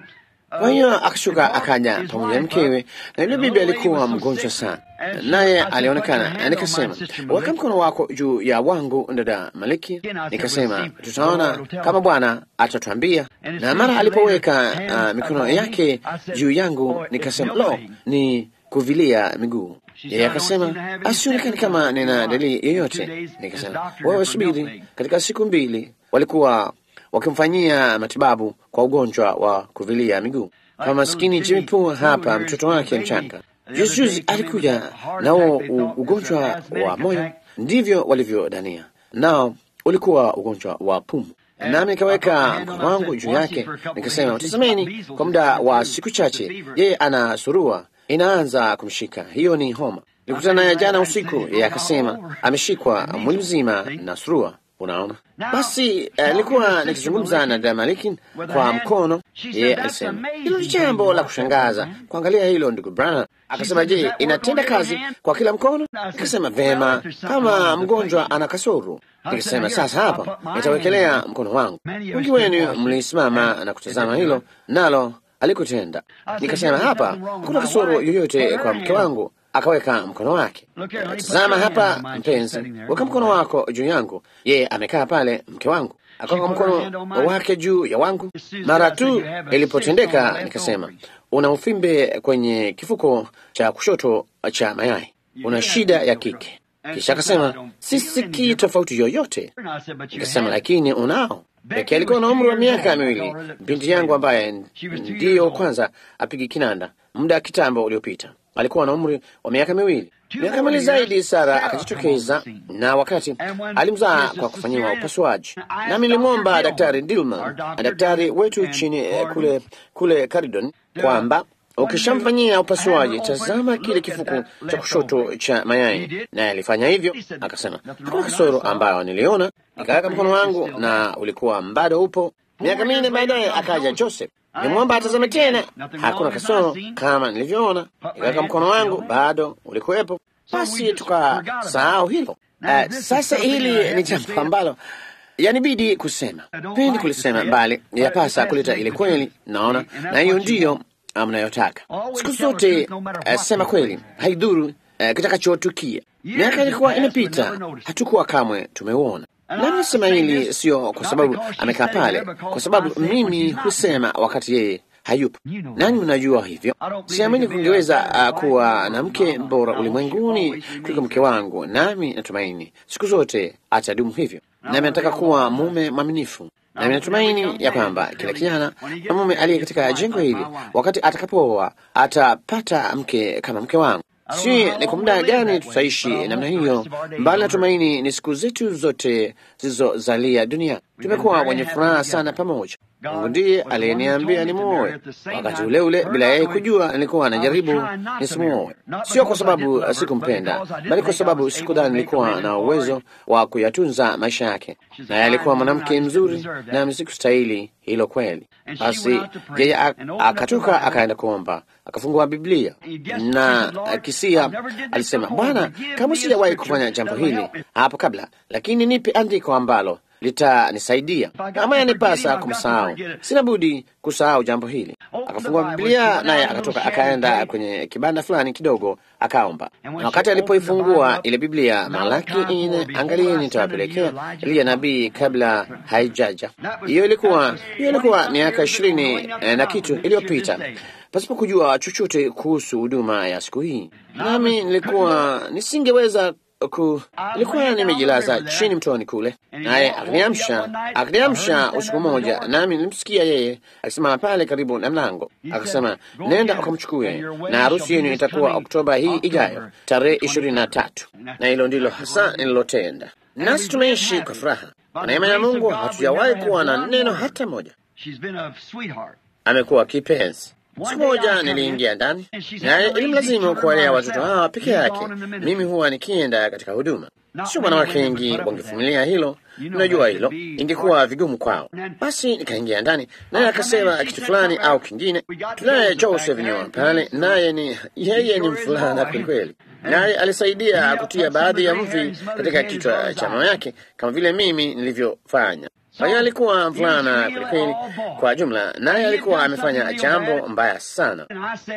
Kwa hiyo akashuka akaja pamoja na mkewe, na yule bibi alikuwa mgonjwa sana, naye alionekana. Nikasema, weka mkono wako juu ya wangu dada Maliki. Nikasema, tutaona kama Bwana atatuambia. Na mara alipoweka mikono yake juu yangu, nikasema, lo, ni kuvilia miguu. Yeye akasema, asionekani kama nina dalili yoyote. Nikasema, wewe subiri. Katika siku 2 walikuwa wakimfanyia matibabu kwa ugonjwa wa kuvilia miguu. Kwa maskini Jimmy Pua hapa, mtoto wake mchanga juzi alikuja nao ugonjwa wa moyo, ndivyo walivyodania, nao ulikuwa ugonjwa wa pumu. Nami nikaweka mkono wangu juu yake, nikasema, tazameni, kwa muda wa siku chache yeye ana surua inaanza kumshika. Hiyo ni homa. Nilikutana naye jana usiku, yeye akasema ameshikwa mwili mzima na surua. Unaona, basi nilikuwa nikizungumza na dada Malikin kwa mkono. Yeye alisema, hilo ni jambo la kushangaza kuangalia hilo ndugu Branham. Akasema, je, inatenda kazi kwa kila mkono? Nikasema, vema, kama mgonjwa ana kasoro. Nikasema, sasa hapa nitawekelea mkono wangu. Wengi wenu mlisimama na kutazama hilo, nalo alikutenda. Nikasema, hapa kuna kasoro yoyote kwa mke wangu? Akaweka mkono wake. Tazama hapa mpenzi, weka mkono wako juu yangu. Yeye amekaa pale, mke wangu akaweka mkono wake juu ya wangu. Mara tu ilipotendeka, nikasema, una uvimbe kwenye kifuko cha kushoto cha mayai, una shida ya kike. Kisha akasema, sisikii tofauti yoyote. Nikasema, lakini unao. Becky alikuwa na umri wa miaka 2, binti yangu ambaye ndiyo kwanza apigi kinanda muda kitambo uliopita. Alikuwa na umri wa miaka 2. Miaka 2 zaidi, Sara akajitokeza, na wakati alimzaa kwa kufanyiwa upasuaji. Nami nilimwomba Daktari Dillman, daktari wetu chini kule Caridon, kwamba ukishamfanyia upasuaji, tazama kile kifuko cha kushoto cha mayai. Naye alifanya hivyo. Akasema, hakuna kasoro ambayo niliona. Nikaweka mkono wangu na ulikuwa bado upo. Miaka 4 baadaye akaja Joseph. Nimwomba atazame tena, hakuna kasoro kama nilivyoona. Nikaweka mkono wangu, bado ulikuwepo. Basi tukasahau hilo. Sasa hili ni jambo ambalo yanibidi kusema, pendi kulisema, bali yapasa kuleta ile kweli. Naona, na hiyo ndiyo mnayotaka siku zote. Sema kweli, haidhuru kitakachotukia. Miaka ilikuwa imepita, hatukuwa kamwe tumeuona. Nami nasema hili sio kwa sababu amekaa pale, kwa sababu mimi husema wakati yeye hayupo. Nani mnajua hivyo. Siamini kungeweza kuwa na mke bora ulimwenguni kuliko mke wangu, nami natumaini siku zote atadumu hivyo. Nami nataka kuwa mume mwaminifu, nami natumaini ya kwamba kila kijana na mume aliye katika jengo hili, wakati atakapooa, atapata mke kama mke wangu. Si ni kwa muda gani tutaishi namna hiyo, mbali natumaini ni siku zetu zote zilizozalia dunia. Tumekuwa wenye furaha sana pamoja. Mungu ndiye aliyeniambia nimuoe. Wakati ule ule, bila yeye kujua, nilikuwa najaribu nisimuoe, sio kwa sababu sikumpenda, bali kwa sababu sikudhani nilikuwa na uwezo wa kuyatunza maisha yake. Na alikuwa mwanamke mzuri, nami sikustahili hilo kweli. Basi yeye akatoka akaenda kuomba, akafungua Biblia na kisia alisema, Bwana, kama sijawahi kufanya jambo hili hapo kabla, lakini nipe andiko ambalo litanisaidia. Kama yanipasa kumsahau, sina budi kusahau jambo hili. Akafungua Biblia naye akatoka akaenda kwenye kibanda fulani kidogo akaomba. Na wakati alipoifungua ile Biblia, Malaki 4, angalieni nitawapelekea Eliya nabii kabla haijaja. Hiyo ilikuwa miaka 20 na kitu iliyopita, pasipo kujua chochote kuhusu huduma ya siku hii. Nami nisingeweza nilikuwa nimejilaza chini mtoni kule, naye akaniamsha usiku mmoja, nami nilimsikia yeye akisimama pale karibu na mlango. Akasema, nenda ukamchukue, na harusi yenu itakuwa Oktoba hii ijayo, tarehe 23. Na hilo ndilo hasa nililotenda. Nasi tumeishi kwa furaha. Kwa neema ya Mungu hatujawahi kuwa na neno hata moja. Amekuwa kipenzi. Siku moja niliingia ndani, naye ilimlazimu kuwalea watoto hawa peke yake. Mimi huwa nikienda katika huduma. Sio wanawake wengi wangevumilia hilo, unajua hilo, ingekuwa vigumu kwao. Basi nikaingia ndani, naye akasema kitu fulani au kingine. Tunaye Joseph nyuma pale, naye yeye ni mfulana kwelikweli, naye alisaidia kutia baadhi ya mvi katika kichwa cha mama yake kama vile mimi nilivyofanya. Kwa hiyo alikuwa mvulana kwelikweli kwa jumla, naye alikuwa amefanya jambo mbaya sana.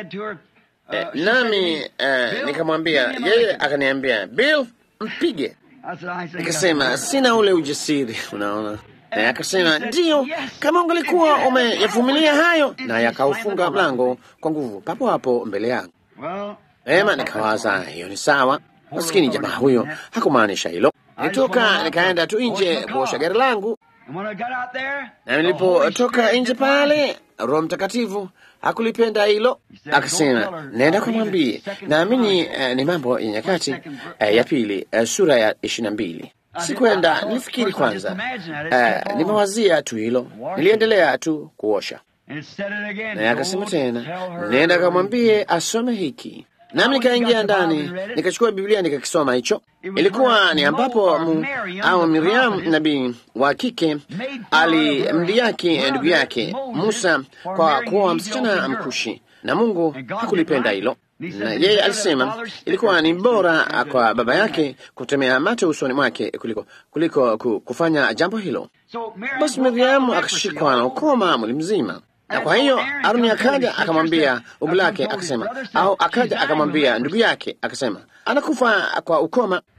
Nami nikamwambia, yeye akaniambia, Bill, mpige. Nikasema, sina ule ujasiri, unaona. Naye akasema, ndio, kama ungelikuwa umeyavumilia hayo. Naye akaufunga mlango kwa nguvu papo hapo mbele yangu. Ema, nikawaza hiyo ni sawa. Maskini jamaa huyo hakumaanisha hilo. Nitoka nikaenda tu nje kuosha gari langu. Na nilipotoka nje pale, Roho Mtakatifu hakulipenda hilo. Akasema, nenda kumwambie. Naamini ni Mambo ya Nyakati ya Pili sura ya 22. Sikwenda, nilifikiri kwanza, nimewazia tu hilo. Niliendelea tu kuosha. Na akasema tena, nenda kumwambie asome hiki. Nami nikaingia ndani, nikachukua Biblia nikakisoma hicho. Ilikuwa ni ambapo Miriam nabii wa kike alimdhihaki ndugu yake Musa kwa kuoa msichana Mkushi, na Mungu hakulipenda hilo. Na yeye alisema ilikuwa ni bora kwa baba yake kutemea mate usoni mwake kuliko kufanya jambo hilo. Basi Miriam akashikwa na ukoma mwili mzima. Na kwa hiyo Aroni akaja akamwambia ndugu yake, akasema, au akaja akamwambia ndugu yake, akasema, anakufa kwa ukoma.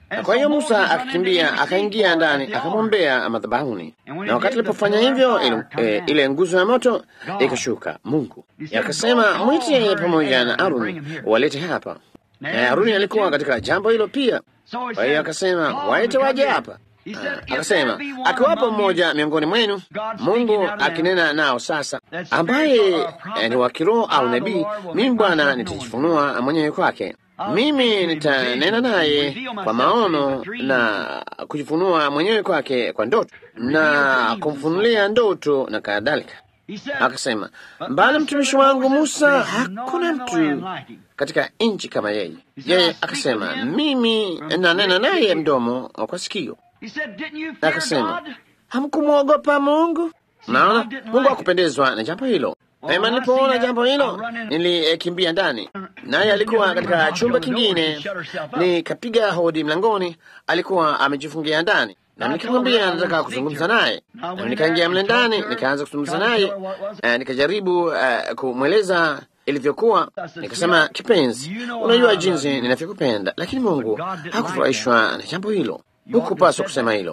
Na kwa hiyo Musa akakimbia akaingia ndani akamwombea madhabahuni, na wakati alipofanya hivyo ile nguzo ya moto ikashuka. Mungu akasema, mwite pamoja na Aruni walete hapa. Na Aruni alikuwa katika jambo hilo pia. Kwa hiyo akasema, waite waje hapa. Akasema, akiwapo mmoja miongoni mwenu, Mungu akinena nao sasa, ambaye ni wa kiroho au nabii, mimi Bwana nitajifunua mwenyewe kwake. Mimi nitanena naye kwa maono na kujifunua mwenyewe kwake kwa ndoto na kumfunulia ndoto na kadhalika. Akasema, bali mtumishi wangu Musa hakuna mtu katika nchi kama yeye. Yeye akasema, mimi nanena naye mdomo kwa sikio. Akasema, hamkumwogopa Mungu? Naona Mungu hakupendezwa na jambo hilo. Ema, nilipoona jambo hilo nilikimbia ndani, naye alikuwa katika chumba kingine. Nikapiga hodi mlangoni, alikuwa amejifungia ndani, na nikamwambia nataka kuzungumza naye. Na nikaingia mle ndani, nikaanza kuzungumza naye, nikajaribu kumweleza ilivyokuwa. Nikasema, kipenzi, unajua jinsi ninavyokupenda, lakini Mungu hakufurahishwa na jambo hilo. Hukupaswa kusema hilo.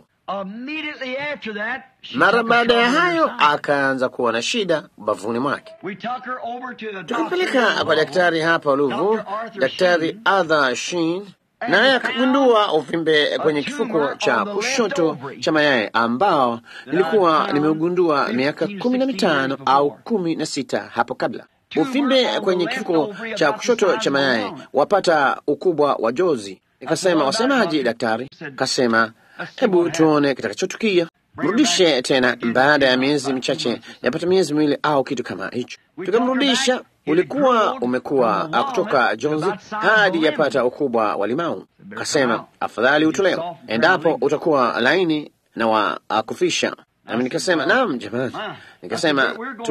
Mara baada ya hayo akaanza kuwa na shida ubavuni mwake. Tukampeleka kwa daktari hapa Luvu, Daktari Arthur Sheen, naye akagundua uvimbe kwenye kifuko cha kushoto cha mayai ambao nilikuwa nimeugundua miaka 15 au 16 hapo kabla. Uvimbe kwenye kifuko cha kushoto cha mayai wapata ukubwa wa jozi. Nikasema, wasemaje daktari? Kasema, hebu tuone kitakachotukia. Mrudishe tena baada ya miezi michache, yapata miezi miwili au kitu kama hicho. Tukamrudisha. Ulikuwa umekuwa kutoka jozi hadi yapata ukubwa wa limau. Kasema, afadhali utolewe endapo utakuwa laini na wa kufisha. Nami nikasema, naam jamani. Nikasema,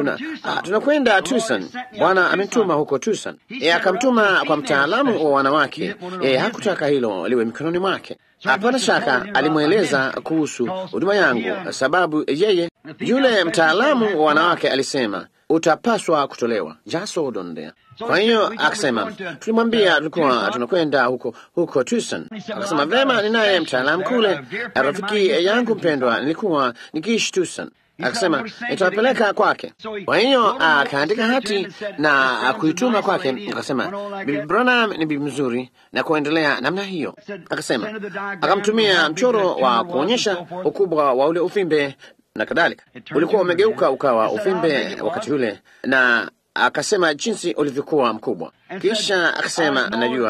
tunakwenda Tucson. Bwana ametuma huko Tucson. Yeye akamtuma kwa mtaalamu wa wanawake. Yeye hakutaka hilo liwe mikononi mwake. Hapana shaka alimweleza kuhusu huduma yangu, sababu yeye yule mtaalamu wa wanawake alisema utapaswa kutolewa jasodondea. Kwa hiyo akasema, tulimwambia tulikuwa tunakwenda huko Tucson. Akasema, vema, ninaye mtaalamu kule, rafiki yangu mpendwa, nilikuwa nikiishi Tucson. Akasema, nitawapeleka kwake. Kwa hiyo akaandika hati na kuituma kwake. Akasema, Bibi Branham ni bibi mzuri, na kuendelea namna hiyo. Akasema, akamtumia mchoro wa kuonyesha ukubwa wa ule uvimbe na kadhalika. Ulikuwa umegeuka ukawa uvimbe wakati ule, na akasema jinsi ulivyokuwa mkubwa. Kisha akasema,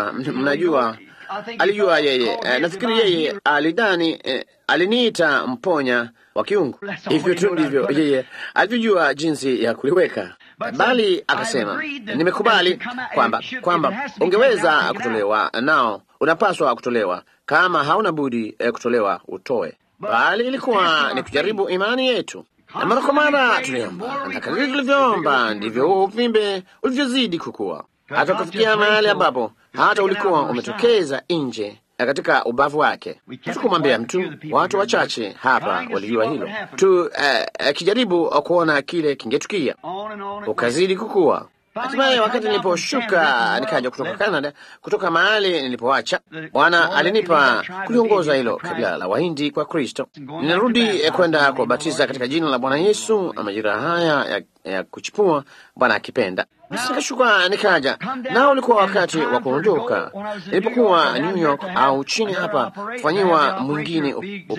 mnajua, alijua yeye, nafikiri yeye alidhani aliniita mponya wa kiungu. Hivyo tu ndivyo yeye alijua jinsi ya kuliweka. Bali akasema, nimekubali kwamba ungeweza kutolewa, nao unapaswa kutolewa. Kama hauna budi kutolewa, utoe. Bali ilikuwa ni kujaribu imani yetu, na mara kwa mara tuliomba, na kadiri tulivyoomba ndivyo huo uvimbe ulivyozidi kukua, hata kufikia mahali ambapo hata ulikuwa umetokeza nje katika ubavu wake. Tukumwambia mtu, watu wachache hapa walijua hilo tu, kijaribu kuona kile kingetukia, ukazidi kukua. Hatimaye wakati niliposhuka nikaja kutoka Canada, kutoka mahali nilipoacha, Bwana alinipa kuliongoza hilo kabila la Wahindi kwa Kristo. Ninarudi kwenda kuwabatiza katika jina la Bwana Yesu majira haya ya kuchipua, Bwana akipenda. Basi nikashuka nikaja, na ulikuwa wakati wa kuondoka. Nilipokuwa New York au chini hapa kufanyiwa mwingine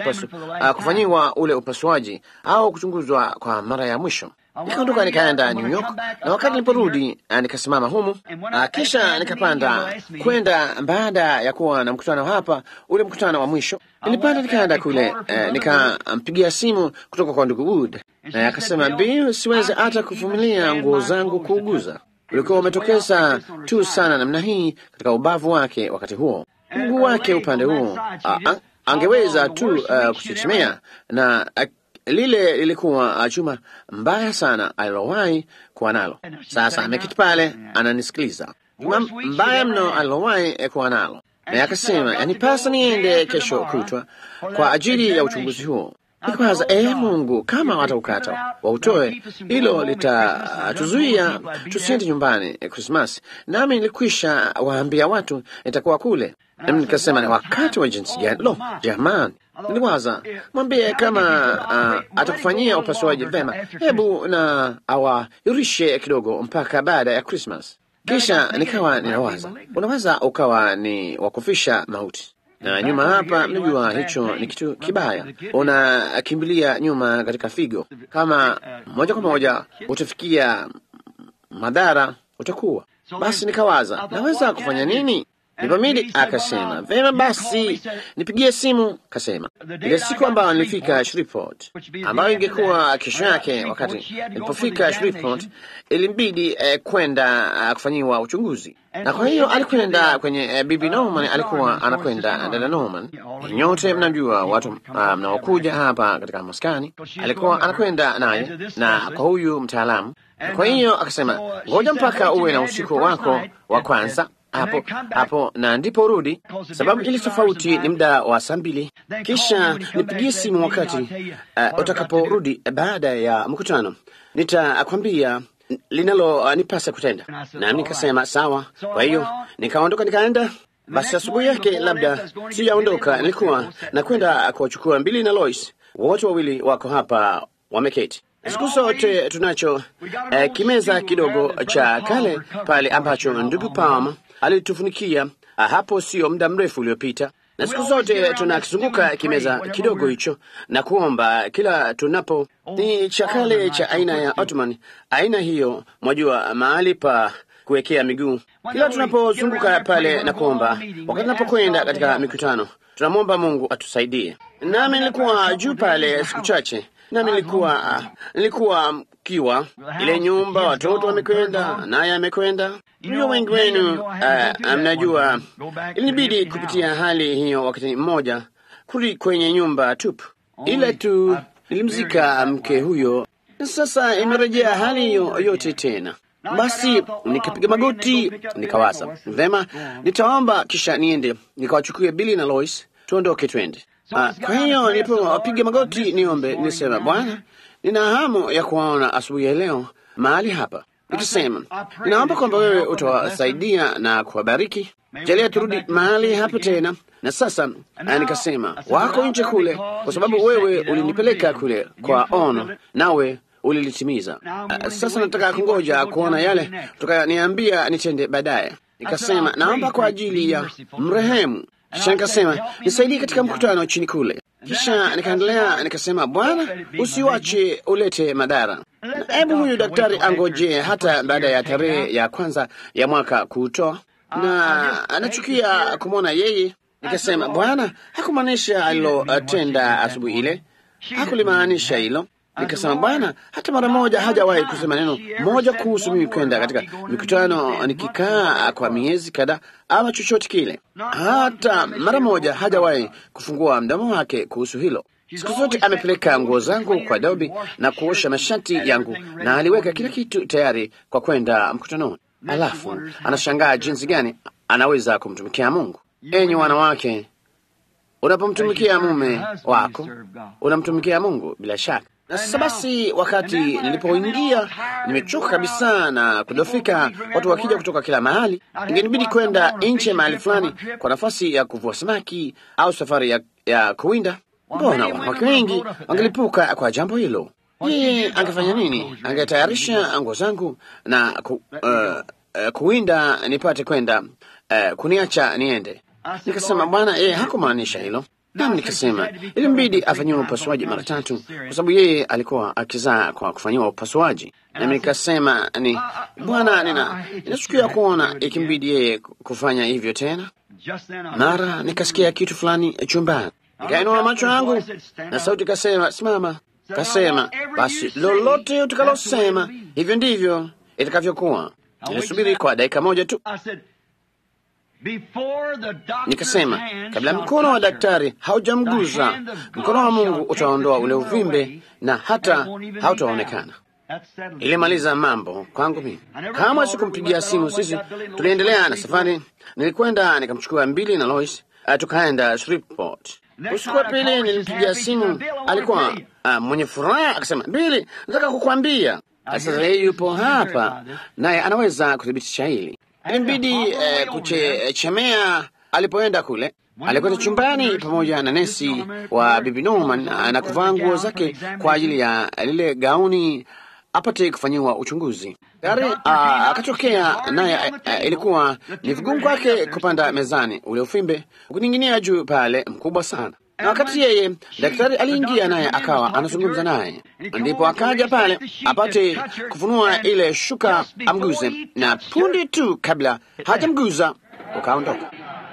kufanyiwa ule upasuaji au kuchunguzwa kwa mara ya mwisho. Nikaondoka nikaenda New York, na wakati niliporudi nikasimama humu, kisha nikapanda kwenda, baada ya kuwa na mkutano hapa, ule mkutano wa mwisho, nilipanda nikaenda kule, nikampigia simu kutoka kwa ndugu Wood, na akasema, Bill, siwezi hata kuvumilia nguo zangu kuuguza. Ulikuwa umetokeza tu sana namna hii katika ubavu wake wakati huo, mguu wake upande huo, angeweza tu kuchechemea, na lile lilikuwa chuma mbaya sana alilowahi kuwa nalo. Sasa ameketi pale ananisikiliza. Chuma mbaya mno alilowahi kuwa nalo, na akasema, yanipasa niende kesho kutwa kwa ajili ya uchunguzi huo. Nikawaza, Mungu, kama wataukata wautoe, hilo litatuzuia tusiende nyumbani Krismasi. Nami nilikwisha waambia watu nitakuwa kule. Nami nikasema ni wakati wa jinsi gani? Lo, jamani, niliwaza mwambie kama atakufanyia upasuaji vema, hebu na awairishe kidogo mpaka baada ya Christmas. Kisha nikawa ninawaza, unaweza ukawa ni wakufisha mauti. Na nyuma hapa, mnajua hicho ni kitu kibaya. Unakimbilia nyuma katika figo, kama moja kwa moja utafikia madhara utakuwa. Basi nikawaza, naweza kufanya nini? Nipamidi akasema, vema basi nipigie simu. Kasema ile siku ambayo nilifika Shreveport, ambayo ingekuwa kesho yake, wakati nilipofika Shreveport ilimbidi kwenda kufanyiwa uchunguzi. Na kwa hiyo alikwenda kwenye Bibi Norman, alikuwa anakwenda dada Norman. Nyote mnajua watu mnaokuja hapa katika maskani, alikuwa anakwenda naye na kwa huyu mtaalamu. Kwa hiyo akasema, ngoja mpaka uwe na usiku wako wa kwanza hapo na ndipo rudi, sababu ili tofauti ni muda wa saa 2. Kisha nipigie simu wakati utakaporudi baada ya mkutano, nitakwambia linalo nipasa kutenda. Na nikasema sawa. Kwa hiyo nikaondoka nikaenda. Basi asubuhi yake, labda sijaondoka, nilikuwa nakwenda kuwachukua Billy na Lois. Wote wawili wako hapa wameketi. Siku zote tunacho kimeza kidogo cha kale pale ambacho ndugu Palmer alitufunikia hapo sio muda mrefu uliopita, na siku zote tunakizunguka kimeza kidogo hicho na kuomba kila tunapo. Ni cha kale cha aina ya Ottoman, aina hiyo, mwajua, mahali pa kuwekea miguu. Kila tunapozunguka pale na kuomba, wakati tunapokwenda katika mikutano, tunamwomba Mungu atusaidie. Nami nilikuwa juu pale siku chache, nami nilikuwa mkiwa ile nyumba, watoto wamekwenda naye amekwenda. Ndio wengi wenu mnajua ilinibidi kupitia hali hiyo wakati mmoja, kurudi kwenye nyumba tupu. Ile tu nilimzika mke huyo, na sasa imerejea hali hiyo yote tena. Basi nikapiga magoti, nikawaza, vema, nitaomba kisha niende nikawachukue Billy na Lois tuondoke twende. Kwa hiyo nilipopiga magoti niombe, nilisema, Bwana, nina hamu ya kuwaona asubuhi ya leo mahali hapa. Nikisema, ninaomba kwamba wewe utawasaidia na kuwabariki. Jalia turudi mahali hapa tena. Na sasa nikasema, wako nje kule, kwa sababu wewe ulinipeleka kule kwa ono, nawe ulilitimiza. Sasa nataka kungoja kuona yale utakayoniambia nitende baadaye. Nikasema, naomba kwa ajili ya mrehemu. Kisha nikasema, nisaidie katika mkutano chini kule. Kisha nikaendelea nikasema, Bwana, usiwache ulete madhara. Hebu huyu daktari angoje hata baada ya tarehe ya kwanza ya mwaka kuutoa, na anachukia kumwona yeye. Nikasema, Bwana hakumaanisha alilotenda asubuhi ile, hakulimaanisha hilo. Nikasema, Bwana hata mara moja hajawahi kusema neno moja kuhusu mimi kwenda katika mikutano nikikaa kwa miezi kadhaa ama chochote kile. Hata mara moja hajawahi kufungua mdomo wake kuhusu hilo. Siku zote amepeleka nguo zangu kwa Dobi na kuosha mashati yangu, na aliweka kila kitu tayari kwa kwenda mkutanoni. Alafu anashangaa jinsi gani anaweza kumtumikia Mungu. Enyi wanawake, unapomtumikia mume wako unamtumikia Mungu bila shaka. Na sasa basi, wakati nilipoingia nimechoka kabisa na kudofika, watu wakija kutoka kila mahali, ingenibidi kwenda nje mahali fulani kwa nafasi ya kuvua samaki au safari ya kuwinda. Mbona wanawake wengi wangelipuka kwa jambo hilo? Yeye angefanya nini? Angetayarisha nguo zangu na kuwinda nipate kwenda kuniacha niende. Nikasema, Bwana, yeye hakumaanisha hilo. Nami nikasema ilimbidi afanyiwe upasuaji mara 3 kwa sababu yeye alikuwa akizaa kwa kufanyiwa upasuaji. Nami nikasema, Bwana, ninachukia kuona ikimbidi yeye kufanya hivyo tena. Mara nikasikia kitu fulani chumbani. Nikainua macho yangu na sauti kasema, simama. Kasema, basi lolote utakalosema hivyo ndivyo itakavyokuwa. Nilisubiri kwa dakika moja tu. Nikasema, kabla mkono wa daktari haujamguza, mkono wa Mungu utaondoa ule uvimbe na hata hautaonekana. Ilimaliza mambo kwangu mimi. Kama sikumpigia simu, sisi tuliendelea na safari. Nilikwenda nikamchukua Billy na Lois, tukaenda Shreveport. Usiku wa pili nilimpigia simu, alikuwa mwenye furaha, akasema, Billy, nataka kukwambia. Sasa yeye yupo hapa naye anaweza kuthibitisha hili. Ilimbidi kuchemea alipoenda kule, alikwenda chumbani pamoja na nesi wa Bibi Norman na kuvaa nguo zake kwa ajili ya lile gauni apate kufanyiwa uchunguzi. Daktari akatokea naye, ilikuwa ni vigumu kwake kupanda mezani, ule ufimbe ukuning'inia juu pale mkubwa sana. Na wakati yeye daktari aliingia naye akawa anazungumza naye, ndipo akaja pale apate kufunua ile shuka amguze, na punde tu kabla hajamguza ukaondoka.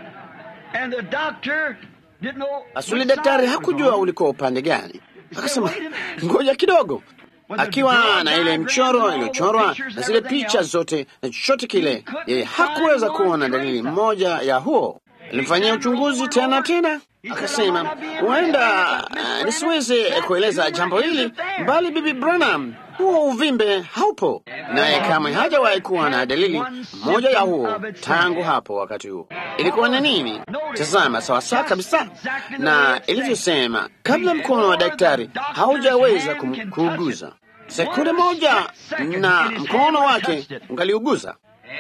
Asuli daktari hakujua ulikuwa upande gani. Akasema, ngoja kidogo. Akiwa na ile mchoro iliyochorwa na zile picha zote na chochote kile, yeye hakuweza kuona dalili moja ya huo. Alimfanyia uchunguzi tena. Akasema, huenda nisiweze kueleza jambo hili, bali Bibi Branham, huo uvimbe haupo. Naye kamwe hajawahi kuwa na dalili moja ya huo tangu hapo wakati huo. Ilikuwa ni nini? Tazama, sawasawa kabisa na ilivyosema, kabla mkono wa daktari haujaweza kuuguza. Sekunde moja na mkono wake ungaliuguza.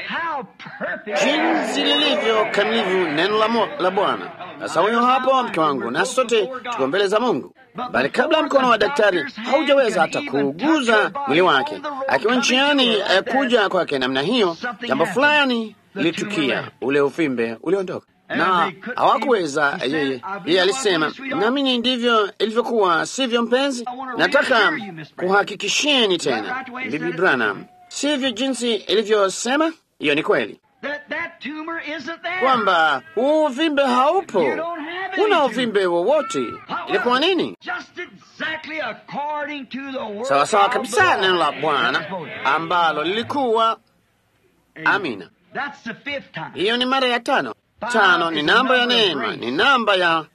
Jinsi lilivyo kamilifu neno la Bwana. Sasa huyo hapo mke wangu, na sote tuko mbele za Mungu, bali kabla mkono wa daktari haujaweza hata kuuguza mwili wake, akiwa njiani kuja kwake namna hiyo, jambo fulani lilitukia, ule ufimbe uliondoka, na hawakuweza. Yeye alisema, naamini ndivyo ilivyokuwa, sivyo mpenzi? Nataka kuhakikishieni tena, Bibi Branham, sivyo jinsi ilivyosema? Hiyo ni kweli kwamba huu uvimbe haupo. Kuna uvimbe wowote? Ilikuwa nini? Sawa kabisa neno la Bwana ambalo lilikuwa. Amina. Hiyo ni mara ya 5. 5 ni namba ya neema, ni namba ya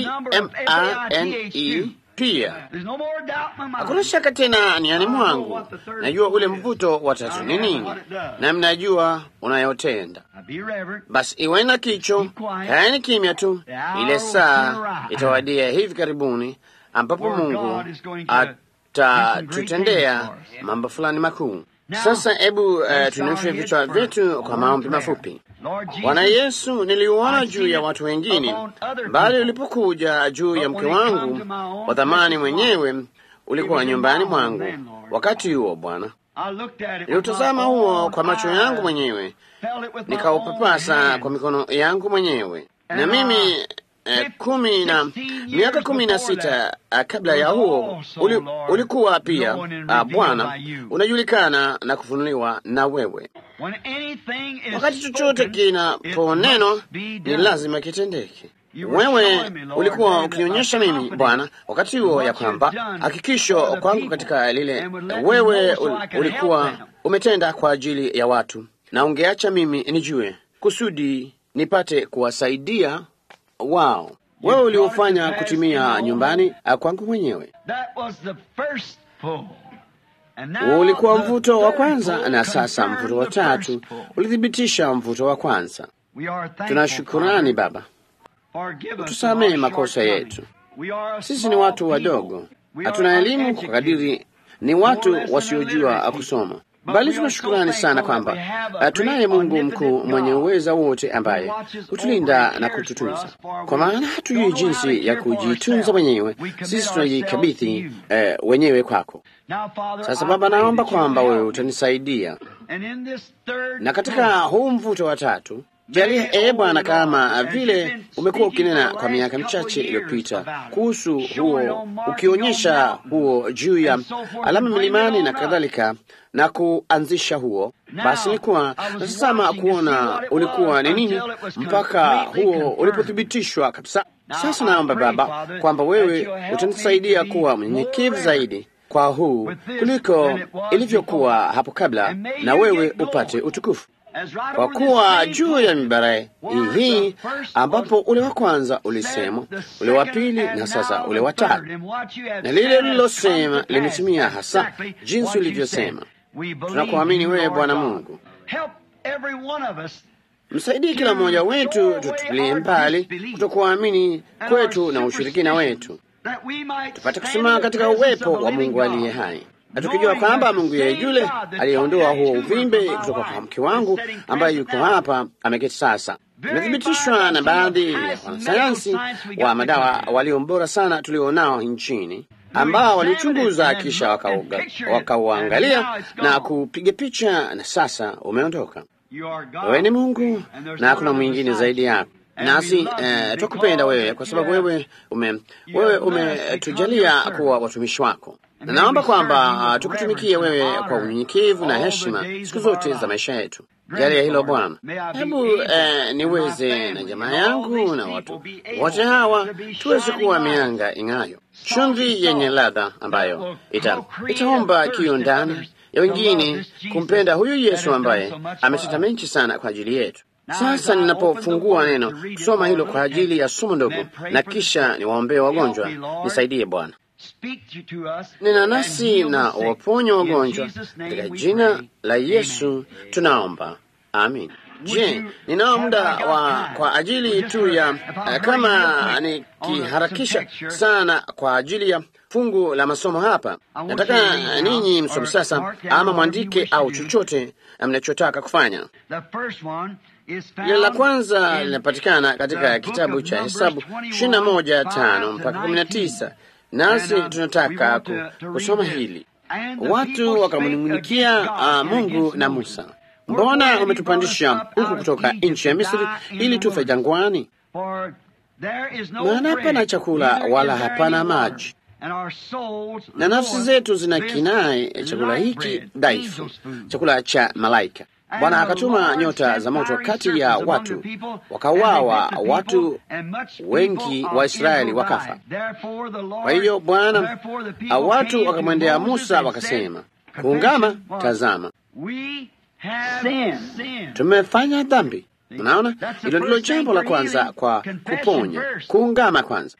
EMANE pia. Hakuna shaka tena niani mwangu. Najua ule mvuto wa 3 ni nini, na mnajua unayotenda. Basi iwe na kicho, kaeni kimya tu. Ile saa itawadia hivi karibuni ambapo Mungu atatutendea mambo fulani makuu. Sasa hebu tunyoshe vichwa vyetu kwa maombi mafupi. Bwana Yesu, niliuona juu ya watu wengine, bali ulipokuja juu ya mke wangu wa thamani mwenyewe, ulikuwa nyumbani mwangu. Wakati huo Bwana, niliutazama huo kwa macho yangu mwenyewe, nikaupapasa kwa mikono yangu mwenyewe. Na mimi miaka 16 kabla ya huo ulikuwa pia, Bwana, unajulikana na kufunuliwa na wewe. Wakati chochote kinapo neno ni lazima kitendeke. Wewe ulikuwa ukinionyesha mimi Bwana wakati huo ya kwamba hakikisho kwangu katika lile wewe ulikuwa umetenda kwa ajili ya watu, na ungeacha mimi nijue kusudi nipate kuwasaidia wao. Wewe uliofanya kutimia nyumbani kwangu mwenyewe. Ulikuwa mvuto wa kwanza, na sasa mvuto wa 3 ulithibitisha mvuto wa kwanza. Tunashukurani Baba, utusamehe makosa yetu. Sisi ni watu wadogo, hatuna elimu kwa kadiri, ni watu wasiojua kusoma, bali tunashukurani sana kwamba tunaye Mungu mkuu mwenye uweza wote, ambaye hutulinda na kututunza, kwa maana hatujui jinsi ya kujitunza wenyewe. Sisi tunajikabidhi wenyewe kwako. Sasa Baba, naomba kwamba wewe utanisaidia, na katika huu mvuto wa 3 jalia Bwana, kama vile umekuwa ukinena kwa miaka michache iliyopita kuhusu huo, ukionyesha huo juu ya alama milimani na kadhalika, na kuanzisha huo, basi nilikuwa natazama kuona ulikuwa ni nini mpaka huo ulipothibitishwa kabisa. Sasa naomba Baba kwamba wewe utanisaidia kuwa mnyenyekevu zaidi kwa huu kuliko ilivyokuwa hapo kabla, na wewe upate utukufu. Kwa kuwa juu ya mibara hii ambapo ule wa kwanza ulisema, ule wa pili na sasa ule wa 3, na lile ulilosema limetimia hasa jinsi ulivyosema. Tunakuamini wewe Bwana Mungu. Msaidie kila mmoja wetu, tutupilie mbali kutokuamini kwetu na ushirikina wetu, tupate kusimama katika uwepo wa Mungu aliye hai. tukijua kwamba Mungu yeye yule aliyeondoa huo uvimbe kutoka kwa mke wangu ambaye yuko hapa ameketi sasa. Imethibitishwa na baadhi ya wanasayansi wa madawa walio bora sana tulionao nchini, ambao walichunguza kisha wakauangalia na kupiga picha, na sasa umeondoka. Wewe ni Mungu na hakuna mwingine zaidi yako. Nasi tukupenda wewe kwa sababu wewe umetujalia kuwa watumishi wako. Na naomba kwamba tukutumikie wewe kwa unyenyekevu na heshima siku zote za maisha yetu. Jalia hilo Bwana. Hebu niweze na jamaa yangu na watu wote hawa tuweze kuwa mianga ing'ayo, chumvi yenye ladha ambayo itaomba kiu ndani ya wengine kumpenda huyu Yesu ambaye ametenda mengi sana kwa ajili yetu. Sasa ninapofungua neno kusoma hilo kwa ajili ya somo ndogo, na kisha niwaombee wagonjwa, nisaidie Bwana. Nena nasi na waponye wagonjwa katika jina la Yesu tunaomba, amin. Je, ninao muda kwa ajili tu ya kama nikiharakisha sana kwa ajili ya fungu la masomo hapa. Nataka ninyi msome sasa, ama mwandike au chochote mnachotaka kufanya. Ile la kwanza linapatikana katika kitabu cha Hesabu 21:5 mpaka 19. Nasi tunataka kusoma hili. Watu wakamnung'unikia Mungu na Musa, mbona umetupandisha huku kutoka nchi ya Misri ili tufe jangwani? Maana hapana chakula wala hapana maji, na nafsi zetu zina kinai chakula hiki dhaifu, chakula cha malaika. Bwana akatuma nyota za moto kati ya watu, wakauawa watu wengi wa Israeli wakafa. Kwa hiyo Bwana, watu wakamwendea Musa wakasema, kuungama, tazama, tumefanya dhambi. Unaona, hilo ndilo jambo la kwanza kwa kuponya, kuungama kwanza.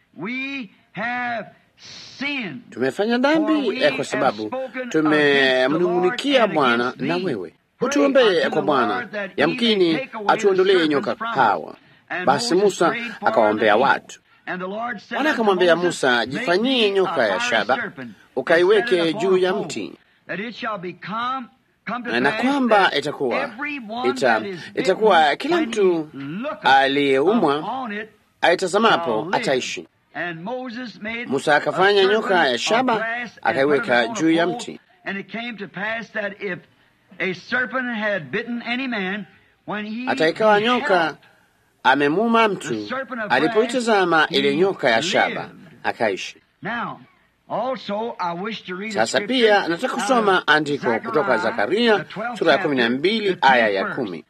Tumefanya dhambi kwa sababu tumemnung'unikia Bwana, na wewe utuombee kwa Bwana, yamkini atuondolee nyoka hawa. Basi Musa akawaombea watu. Bwana akamwambia Musa, jifanyie nyoka ya shaba, ukaiweke juu ya mti, na kwamba itakuwa kila mtu aliyeumwa aitazamapo ataishi. Musa akafanya nyoka ya shaba, akaiweka juu ya mti. Hata ikawa nyoka amemuma mtu, alipoitazama ile nyoka ya shaba akaishi. Sasa pia nataka kusoma andiko kutoka Zakaria sura ya 12 aya ya 10.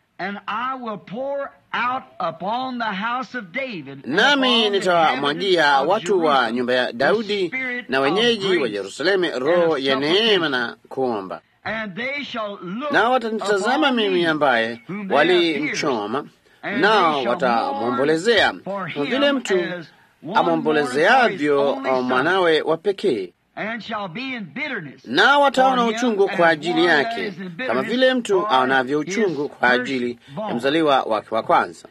Nami nitawamwagia watu wa nyumba ya Daudi na wenyeji wa Yerusalemu roho ya neema na kuomba, nao watanitazama mimi ambaye walimchoma, nao watamwombolezea kama vile mtu amwombolezeavyo mwanawe wa pekee, nao wataona uchungu kwa ajili yake kama vile mtu aonavyo uchungu kwa ajili ya mzaliwa wake wa kwanza.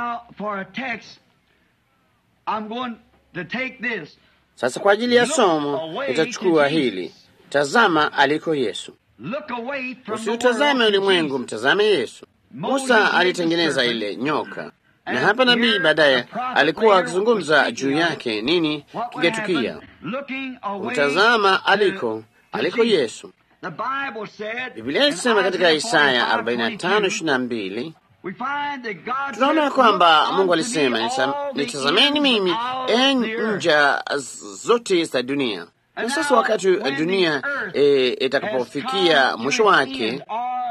Sasa kwa ajili ya somo nitachukua hili, tazama aliko Yesu. Usiutazame ulimwengu, mtazame Yesu. Musa alitengeneza ile nyoka, na hapa nabii baadaye alikuwa akizungumza juu yake, nini kingetukia. Utazama aliko Yesu. Biblia inasema katika Isaya 45:22, tunaona kwamba Mungu alisema, nitazameni mimi nja zote za dunia. Na sasa wakati dunia itakapofikia mwisho wake,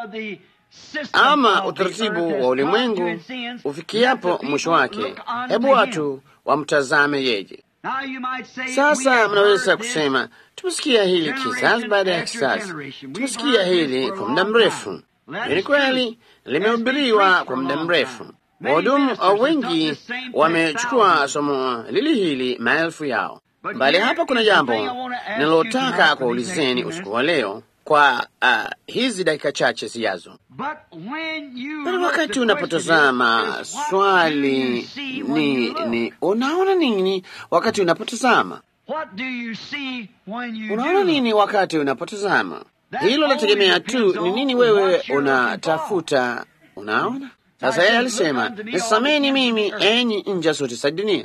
ama utaratibu wa ulimwengu ufikiapo mwisho wake, hebu watu wamtazame yeye. Sasa mnaweza kusema, tumesikia hili kizazi baada ya kizazi, tumesikia hili kwa muda mrefu. Ni kweli, limehubiriwa kwa muda mrefu. Wahudumu wengi wamechukua somo hili maelfu yao. Bali hapa kuna jambo ninalotaka kuulizeni usiku wa leo kwa hizi dakika chache zijazo. Bali wakati unapotazama swali ni unaona nini wakati unapotazama? Unaona nini wakati unapotazama? Hilo lategemea tu ni nini wewe unatafuta. Unaona? Sasa yeye alisema, nisameni mimi enyi nja zote za dunia.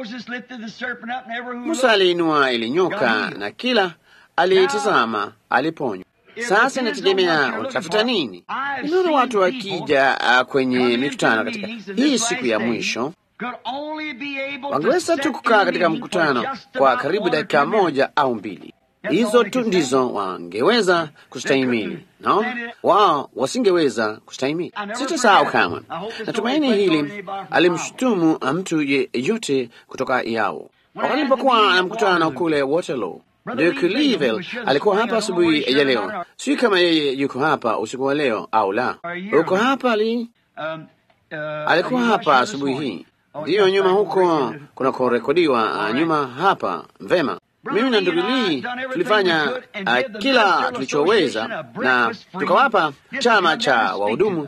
Musa aliinua ile nyoka na kila aliyetazama aliponywa. Sasa inategemea unatafuta nini. Unaona watu wakija kwenye mikutano katika hii siku ya mwisho, wangeweza tu kukaa katika mkutano kwa karibu dakika 1 au 2. Hizo tu ndizo wangeweza kustahimili. Naona wao wasingeweza kustahimili. Sitasahau kamwe. Natumaini hili alimshutumu mtu yeyote kutoka yao. Wakati nilipokuwa na mkutano kule Waterloo, Duke Leavell alikuwa hapa asubuhi ya leo. Sijui kama yeye yuko hapa usiku wa leo au la. Uko hapa li? Alikuwa hapa asubuhi hii. Ndiyo, nyuma huko kuna kurekodiwa nyuma hapa. Vema. Mimi na ndugu Lee tulifanya kila tulichoweza na tukawapa chama cha wahudumu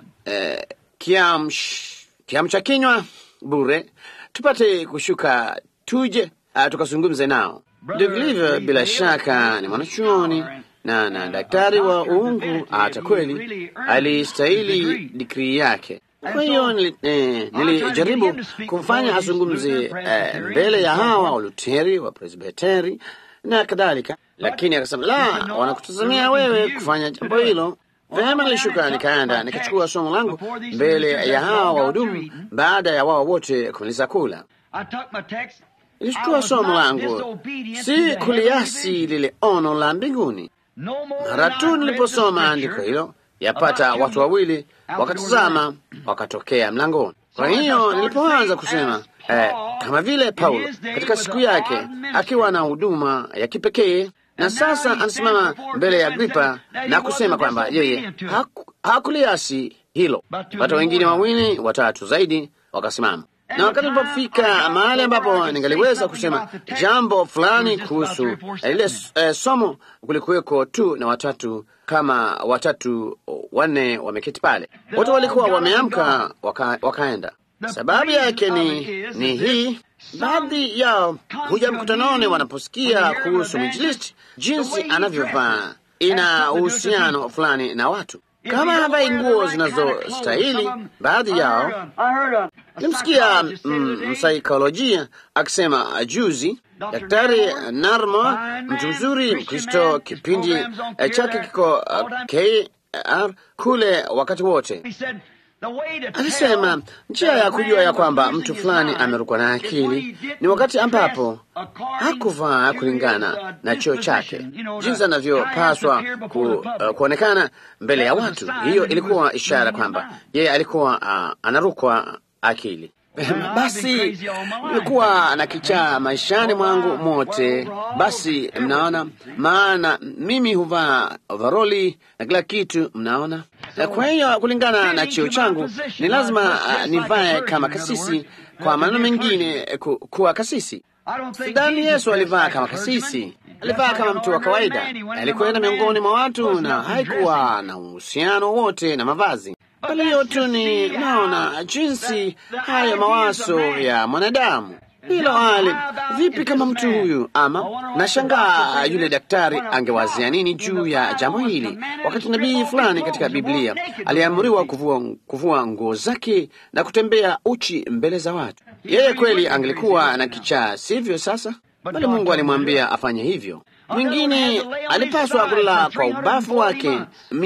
kiamsha kinywa bure tupate kushuka tuje tukazungumze nao. Ndugu Lee bila shaka ni mwanachuoni na daktari wa uungu, hata kweli alistahili digrii yake. Kwa hiyo nilijaribu kumfanya azungumze mbele ya hawa Waluteri, wa Presbiteri na kadhalika, lakini akasema, la, wanakutazamia wewe kufanya jambo hilo. Vema, nilishuka nikaenda nikachukua somo langu mbele ya hawa wahudumu baada ya wao wote kumaliza kula. Nilichukua somo langu, si kuliasi lile ono la mbinguni. Mara tu niliposoma andiko hilo, yapata watu 2 wakatazama wakatokea mlangoni. Kwa hiyo nilipoanza kusema kama vile Paulo katika siku yake akiwa na huduma ya kipekee, na sasa anasimama mbele ya Agripa na kusema kwamba yeye hakuliasi hilo. Watu wengine 2 watatu zaidi wakasimama, na wakati nilipofika mahali ambapo ningaliweza kusema jambo fulani kuhusu ile somo, kulikuweko tu na watatu kama 3 4 wameketi pale. Wote walikuwa wameamka wakaenda. Sababu yake ni hii: baadhi yao huja mkutanoni wanaposikia kuhusu mwinjilisti, jinsi anavyovaa ina uhusiano fulani na watu, kama havai nguo zinazostahili. Baadhi yao, nilimsikia msaikolojia akisema juzi, Daktari Narmo, mtu mzuri Mkristo, kipindi chake kiko KR kule wakati wote. Alisema njia ya kujua ya kwamba mtu fulani amerukwa na akili ni wakati ambapo hakuvaa kulingana na cheo chake, jinsi anavyopaswa kuonekana mbele ya watu. Hiyo ilikuwa ishara kwamba yeye alikuwa anarukwa akili. Basi nilikuwa na kichaa maishani mwangu mote. Basi mnaona, maana mimi huvaa overoli na kila kitu, mnaona. Kwa hiyo kulingana na cheo changu ni lazima nivae kama kasisi. Kwa maneno mengine, kuwa kasisi. Sidhani Yesu alivaa kama kasisi, alivaa kama mtu wa kawaida. Alikwenda miongoni mwa watu na haikuwa na uhusiano wote na mavazi. Bali hiyo tu ni naona jinsi haya mawazo ya mwanadamu. Hilo hali vipi kama mtu huyu? Ama nashangaa yule daktari angewazia nini juu ya jambo hili, wakati nabii fulani katika Biblia aliamriwa kuvua nguo zake na kutembea uchi mbele za watu. Yeye kweli angelikuwa na kichaa, sivyo? Sasa bali Mungu alimwambia afanye hivyo. Mwingine alipaswa kulala kwa ubavu wake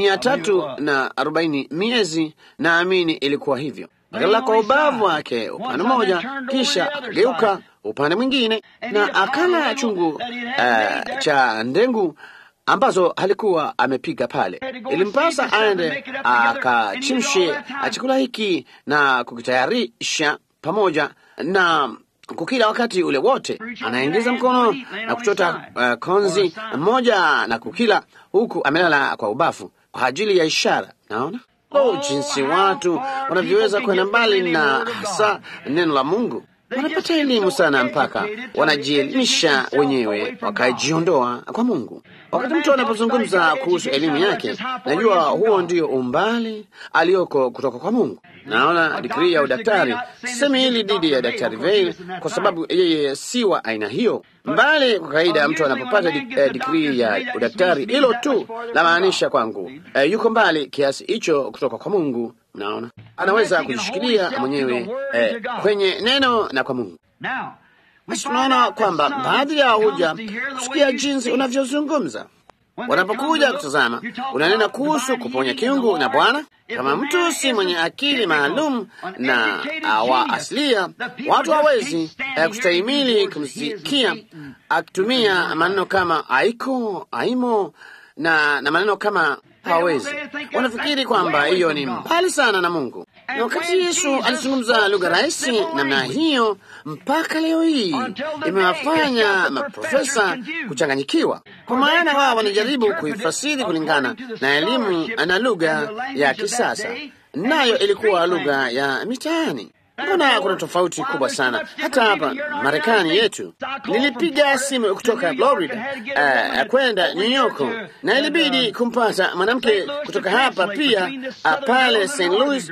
340 miezi, naamini ilikuwa hivyo. Akalala kwa ubavu wake upande mmoja, kisha akageuka upande mwingine na akala chungu cha ndengu ambazo alikuwa amepiga pale. Ilimpasa aende akachimshe chakula hiki na kukitayarisha pamoja na kukila wakati ule wote. Anaingiza mkono na kuchota konzi mmoja na kukila huku amelala kwa ubavu kwa ajili ya ishara. Naona jinsi watu wanavyoweza kwenda mbali na hasa neno la Mungu. wanapata elimu sana mpaka wanajielimisha wenyewe wakajiondoa kwa Mungu. Wakati mtu anapozungumza kuhusu elimu yake, najua huo ndio umbali alioko kutoka kwa Mungu. Naona digrii ya udaktari, sisemi hili dhidi ya Daktari Veil kwa sababu yeye si wa aina hiyo, mbali kwa kawaida mtu anapopata digrii ya udaktari, hilo tu la maanisha kwangu yuko mbali kiasi hicho kutoka kwa Mungu. Naona anaweza kujishikilia mwenyewe kwenye neno na kwa Mungu. Basi tunaona kwamba baadhi ya huja kusikia jinsi unavyozungumza. Wanapokuja kutazama, unanena kuhusu kuponya kiungu na Bwana. Kama mtu si mwenye akili maalum na wa asilia, watu hawezi kustahimili kumsikia akitumia maneno kama aiko, aimo na maneno kama hawezi. Wanafikiri kwamba hiyo ni mbali sana na Mungu. Na wakati Yesu alizungumza lugha rahisi namna hiyo, mpaka leo hii imewafanya maprofesa kuchanganyikiwa, kwa maana wao wanajaribu kuifasiri kulingana na elimu na lugha ya kisasa, nayo ilikuwa lugha ya mitaani. Mbona kuna tofauti kubwa sana hata hapa Marekani yetu. Nilipiga simu kutoka Florida kwenda New York, na ilibidi kumpata mwanamke kutoka hapa pia pale St. Louis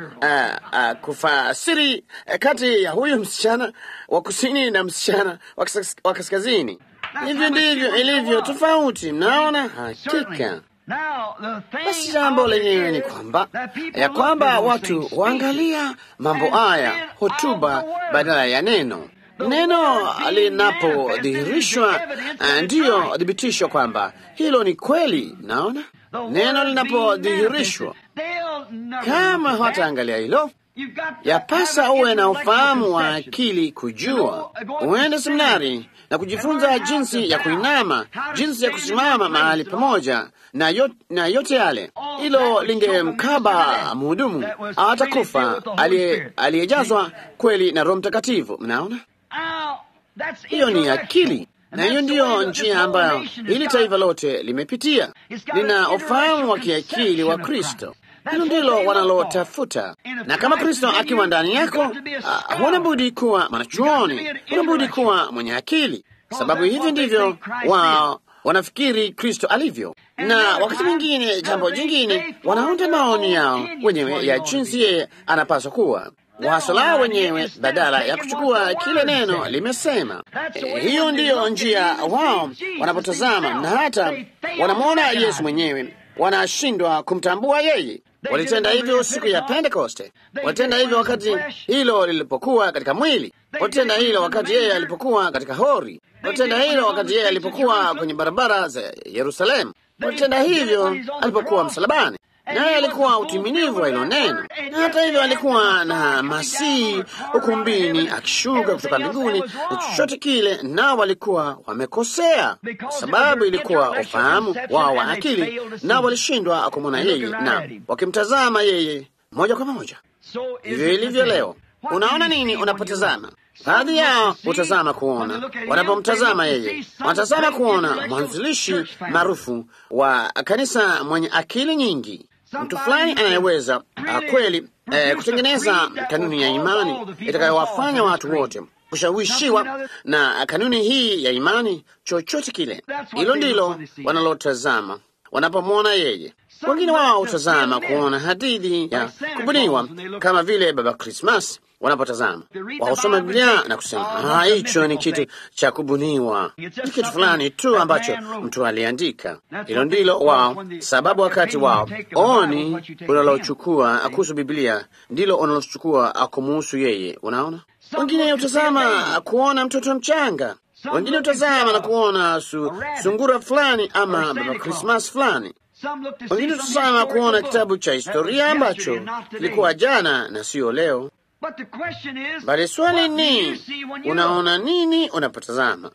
kufasiri kati ya huyu msichana wa kusini na msichana wa kaskazini. Hivyo ndivyo ilivyo tofauti, mnaona hakika. Basi jambo lenyewe ni kwamba watu waangalia mambo haya hotuba badala ya neno. Neno linapodhihirishwa ndiyo thibitisho kwamba hilo ni kweli. Naona neno linapodhihirishwa, kama hawataangalia hilo, yapasa uwe na ufahamu wa akili kujua, uende seminari na kujifunza jinsi ya kuinama, jinsi ya kusimama mahali pamoja na yote yale. Hilo lingemkaba mhudumu atakufa aliyejazwa kweli na Roho Mtakatifu. Mnaona, hiyo ni akili, na hiyo ndiyo njia ambayo hili taifa lote limepitia. Lina ufahamu wa kiakili wa Kristo. Hilo ndilo wanalotafuta, na kama Kristo akiwa ndani yako, huna budi kuwa mwanachuoni, huna budi kuwa mwenye akili, sababu hivi ndivyo wanafikiri Kristo alivyo. Na wakati mwingine, jambo jingine, wanaunda maoni yao wenyewe ya jinsi yeye anapaswa kuwa, waso lao wenyewe badala ya kuchukua kile neno limesema. Hiyo ndiyo njia wao wanapotazama, na hata wanamwona Yesu mwenyewe wanashindwa kumtambua yeye. Walitenda hivyo siku ya Pentekoste, walitenda hivyo wakati hilo lilipokuwa katika mwili, walitenda hilo wakati yeye alipokuwa katika hori, walitenda hilo wakati yeye alipokuwa kwenye barabara za Yerusalemu, walitenda hivyo alipokuwa msalabani, naye alikuwa utimilivu wa hilo neno. Na hata hivyo alikuwa na Masihi ukumbini akishuka kutoka mbinguni na chochote kile, nao walikuwa wamekosea kwa sababu ilikuwa ufahamu wao wa akili, na walishindwa kumwona yeye na wakimtazama yeye moja kwa moja. Hivyo ilivyo leo. Unaona nini unapotazama? Baadhi yao hutazama kuona, wanapomtazama yeye wanatazama kuona mwanzilishi maarufu wa kanisa mwenye akili nyingi, mtu fulani anayeweza kweli kutengeneza kanuni ya imani itakayowafanya watu wote kushawishiwa na kanuni hii ya imani, chochote kile. Hilo ndilo wanalotazama wanapomwona yeye. Wengine wao hutazama kuona hadithi ya kubuniwa kama vile Baba Christmas. Wanapotazama wausoma Biblia na kusema hicho ni kitu cha kubuniwa, ni kitu fulani tu ambacho mtu aliandika. Hilo ndilo wao, sababu wakati wao oni unalochukua kuhusu Biblia ndilo unalochukua kumuhusu yeye. Unaona, wengine utazama kuona mtoto mchanga, wengine utazama na kuona sungura fulani ama Baba Christmas fulani, wengine utazama kuona kitabu cha historia ambacho kilikuwa jana na sio leo. Bali swali ni unaona nini unapotazama?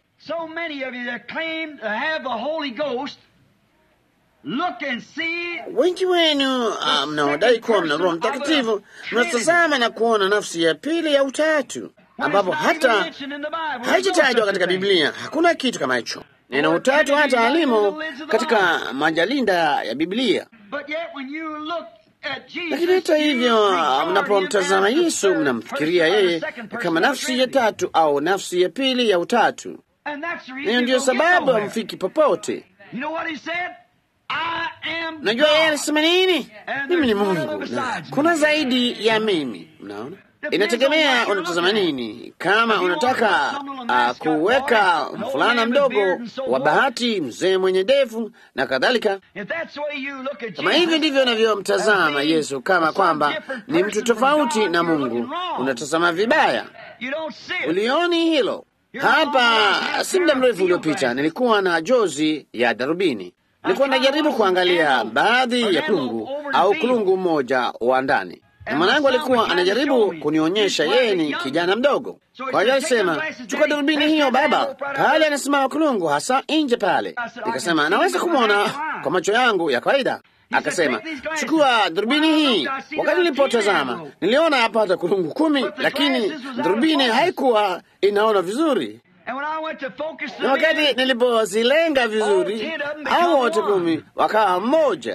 Wengi wenu mnaodai kuwa mna Roho Mtakatifu mnatazama na kuona nafsi ya pili ya Utatu, ambapo hata haijatajwa katika Biblia. Hakuna kitu kama hicho. Neno Utatu hata alimo katika majalinda ya Biblia. Lakini hata hivyo, mnapomtazama Yesu mnamfikiria yeye kama nafsi ya tatu au nafsi ya pili ya utatu. Hiyo ndiyo sababu hamfiki popote. Najua yeye alisema nini? Mimi ni Mungu na kuna zaidi ya mimi. Mnaona, inategemea unatazama nini. Kama unataka kuweka mfulana mdogo wa bahati, mzee mwenye ndevu na kadhalika, kama hivi ndivyo unavyomtazama Yesu, kama kwamba ni mtu tofauti na Mungu, unatazama vibaya. Ulioni hilo? Hapa si muda mrefu uliopita nilikuwa na jozi ya darubini. Nilikuwa najaribu kuangalia baadhi ya kulungu au kulungu mmoja wa ndani, na mwanangu alikuwa anajaribu kunionyesha yeye ni kijana mdogo. Kwa hiyo alisema, chukua darubini hiyo baba, pale anasimama kulungu hasa nje pale. Nikasema, naweza kumwona kwa macho yangu ya kawaida. Akasema, chukua darubini hii. Wakati nilipotazama niliona apata kulungu 10, lakini darubini haikuwa inaona vizuri. Na wakati nilipozilenga vizuri, hao wote 10 wakawa mmoja.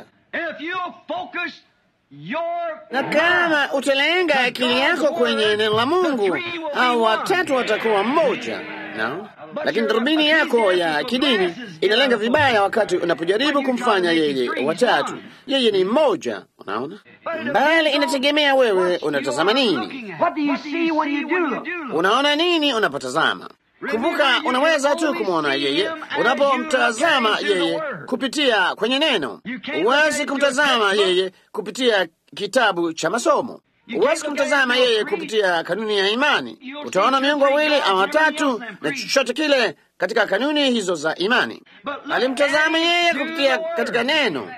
Na kama utalenga akili yako kwenye neno la Mungu, hao watatu watakuwa mmoja. No? Lakini darubini yako ya kidini inalenga vibaya wakati unapojaribu kumfanya yeye watatu. Yeye ni mmoja, unaona? Bali inategemea wewe unatazama nini. Unaona nini unapotazama? Kumbuka, unaweza tu kumwona yeye unapomtazama yeye kupitia kwenye neno. Huwezi kumtazama yeye kupitia kitabu cha masomo. Huwezi kumtazama yeye kupitia kanuni ya imani. Utaona miungu wawili au watatu na chochote kile katika kanuni hizo za imani. Alimtazama yeye kupitia katika neno,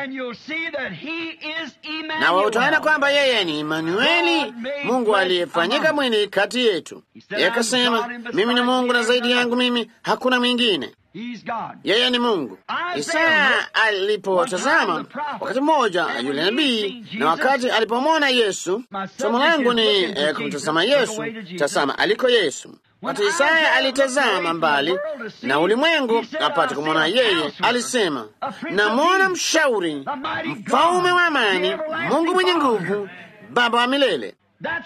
na utaona kwamba yeye ni Imanueli, Mungu aliyefanyika mwili kati yetu. Yeye akasema, mimi ni Mungu na zaidi yangu mimi hakuna mwingine. Yeye ni Mungu. Isaya alipotazama wakati mmoja yule nabii, na wakati alipomwona Yesu, somo langu ni kumtazama Yesu. Tazama aliko Yesu. Wakati Isaya alitazama mbali na ulimwengu apate kumwona yeye, alisema, namwona mshauri, mfalme wa amani, Mungu mwenye nguvu, Baba wa milele.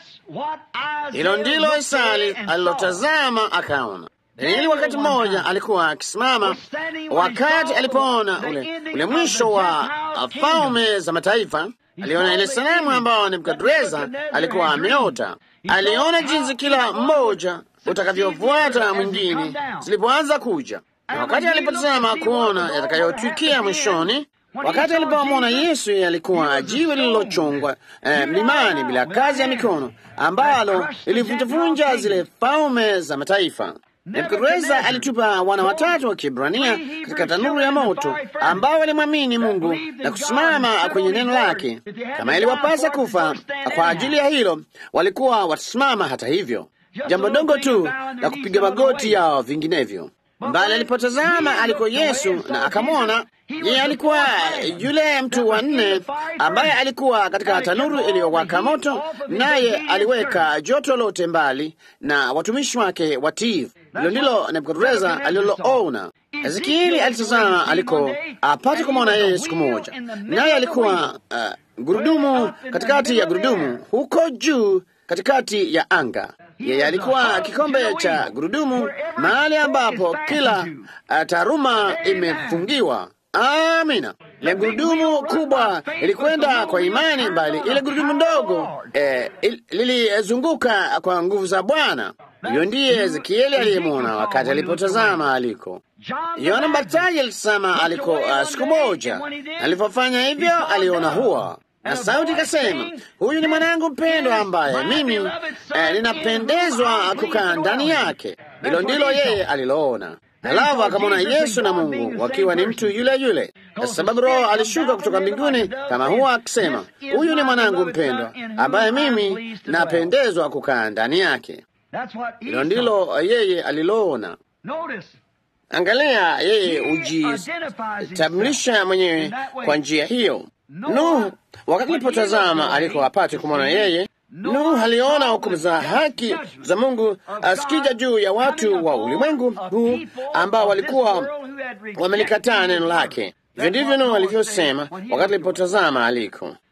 Hilo ndilo Isaya alilotazama akaona. Ili wakati mmoja alikuwa akisimama, wakati alipoona ule mwisho wa falme za mataifa, aliona ile sanamu ambao Nebukadreza alikuwa ameota. Aliona jinsi kila mmoja utakavyofuata mwingine zilipoanza kuja, na wakati alipotazama kuona yatakayotwikia mwishoni, wakati alipomwona Yesu, alikuwa jiwe lililochongwa mlimani bila kazi ya mikono, ambalo lilivunjavunja zile falme za mataifa. Nebukadreza alitupa wana watatu wa Kiebrania katika tanuru ya moto, ambao walimwamini Mungu na kusimama kwenye neno lake. Kama iliwapasa kufa kwa ajili ya hilo, walikuwa watasimama hata hivyo. Jambo dogo tu la kupiga magoti yao vinginevyo. Mbali alipotazama aliko Yesu na akamwona yeye, alikuwa yule mtu wa 4 ambaye alikuwa katika tanuru iliyowaka moto, naye aliweka joto lote mbali na watumishi wake watiifu. Hilo ndilo Nebukadreza aliloona. Ezekieli alitazama aliko apate kumwona yeye siku moja, naye alikuwa gurudumu katikati ya gurudumu, huko juu katikati ya anga. Yeye alikuwa kikombe cha gurudumu, mahali ambapo kila taruma imefungiwa. Amina. Ile gurudumu kubwa ilikwenda kwa imani, bali ile gurudumu ndogo lilizunguka kwa nguvu za Bwana. Hiyo ndiye Ezekieli aliyemwona wakati alipotazama aliko. Yohana Mbatizaji alitazama aliko siku moja. Alipofanya hivyo, aliona hua na sauti ikasema, huyu ni mwanangu mpendwa ambaye mimi ninapendezwa kukaa ndani yake. Hilo ndilo yeye aliloona. Halafu akamwona Yesu na Mungu wakiwa ni mtu yule yule, kwa sababu Roho alishuka kutoka mbinguni kama huwa akisema, huyu ni mwanangu mpendwa ambaye mimi napendezwa kukaa ndani yake. Hilo ndilo yeye aliloona. Angalia, yeye hujitambulisha mwenyewe kwa njia hiyo. Nuhu wakati alipotazama aliko apate kumwona yeye, Nuhu aliona hukumu za haki za Mungu asikija juu ya watu wa ulimwengu huu ambao walikuwa wamelikataa neno lake. Hivyo ndivyo Nuhu alivyosema wakati alipotazama aliko.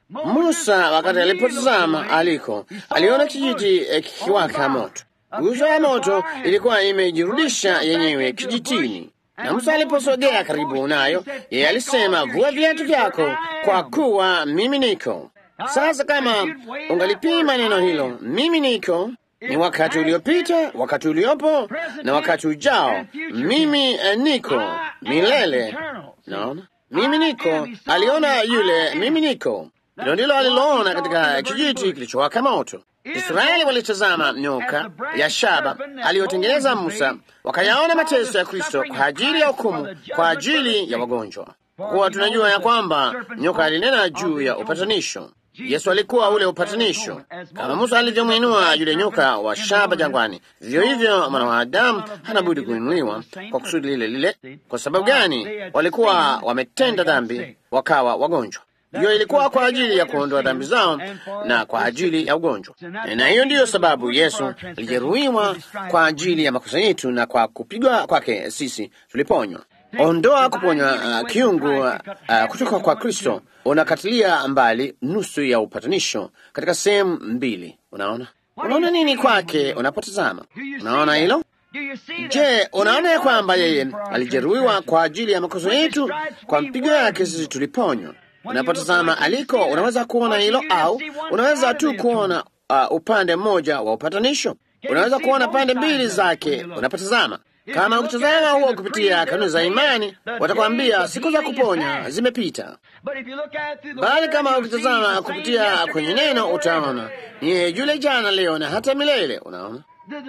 Musa wakati alipotazama aliko, aliona kijiti kikiwaka moto. Nguzo ya moto ilikuwa imejirudisha yenyewe kijitini, na Musa aliposogea karibu nayo, yeye alisema, vua viatu vyako, kwa kuwa mimi niko. Sasa kama ungalipima neno hilo, mimi niko, ni wakati uliopita, wakati uliopo na wakati ujao. Mimi niko milele. Naona mimi niko, aliona yule mimi niko. Hilo ndilo aliloona katika kijiti kilichowaka moto. Israeli walitazama nyoka ya shaba aliyotengeneza Musa, wakayaona mateso ya Kristo kwa ajili ya hukumu, kwa ajili ya wagonjwa. Kwa tunajua ya kwamba nyoka alinena juu ya upatanisho. Yesu alikuwa ule upatanisho. Kama Musa alivyomwinua yule nyoka wa shaba jangwani, vivyo hivyo mwana wa Adamu hana budi kuinuliwa kwa kusudi lile lile. Kwa sababu gani? Walikuwa wametenda dhambi, wakawa wagonjwa. Hiyo ilikuwa kwa ajili ya kuondoa dhambi zao na kwa ajili ya ugonjwa. Na hiyo ndiyo sababu Yesu alijeruhiwa kwa ajili ya makosa yetu, na kwa kupigwa kwake sisi tuliponywa. Ondoa kuponywa kiungu kutoka kwa Kristo unakatilia mbali nusu ya upatanisho katika sehemu mbili. Unaona nini kwake unapotazama? Unaona hilo? Je, unaona ya kwamba yeye alijeruhiwa kwa ajili ya makosa yetu, kwa mpigo yake sisi tuliponywa? Unapotazama aliko, unaweza kuona hilo, au unaweza tu kuona upande mmoja wa upatanisho. Unaweza kuona pande mbili zake unapotazama. Kama ukitazama huo kupitia kanuni za imani, watakwambia siku za kuponya zimepita. Bali kama ukitazama kupitia kwenye neno, utaona ni yule jana, leo na hata milele. Unaona,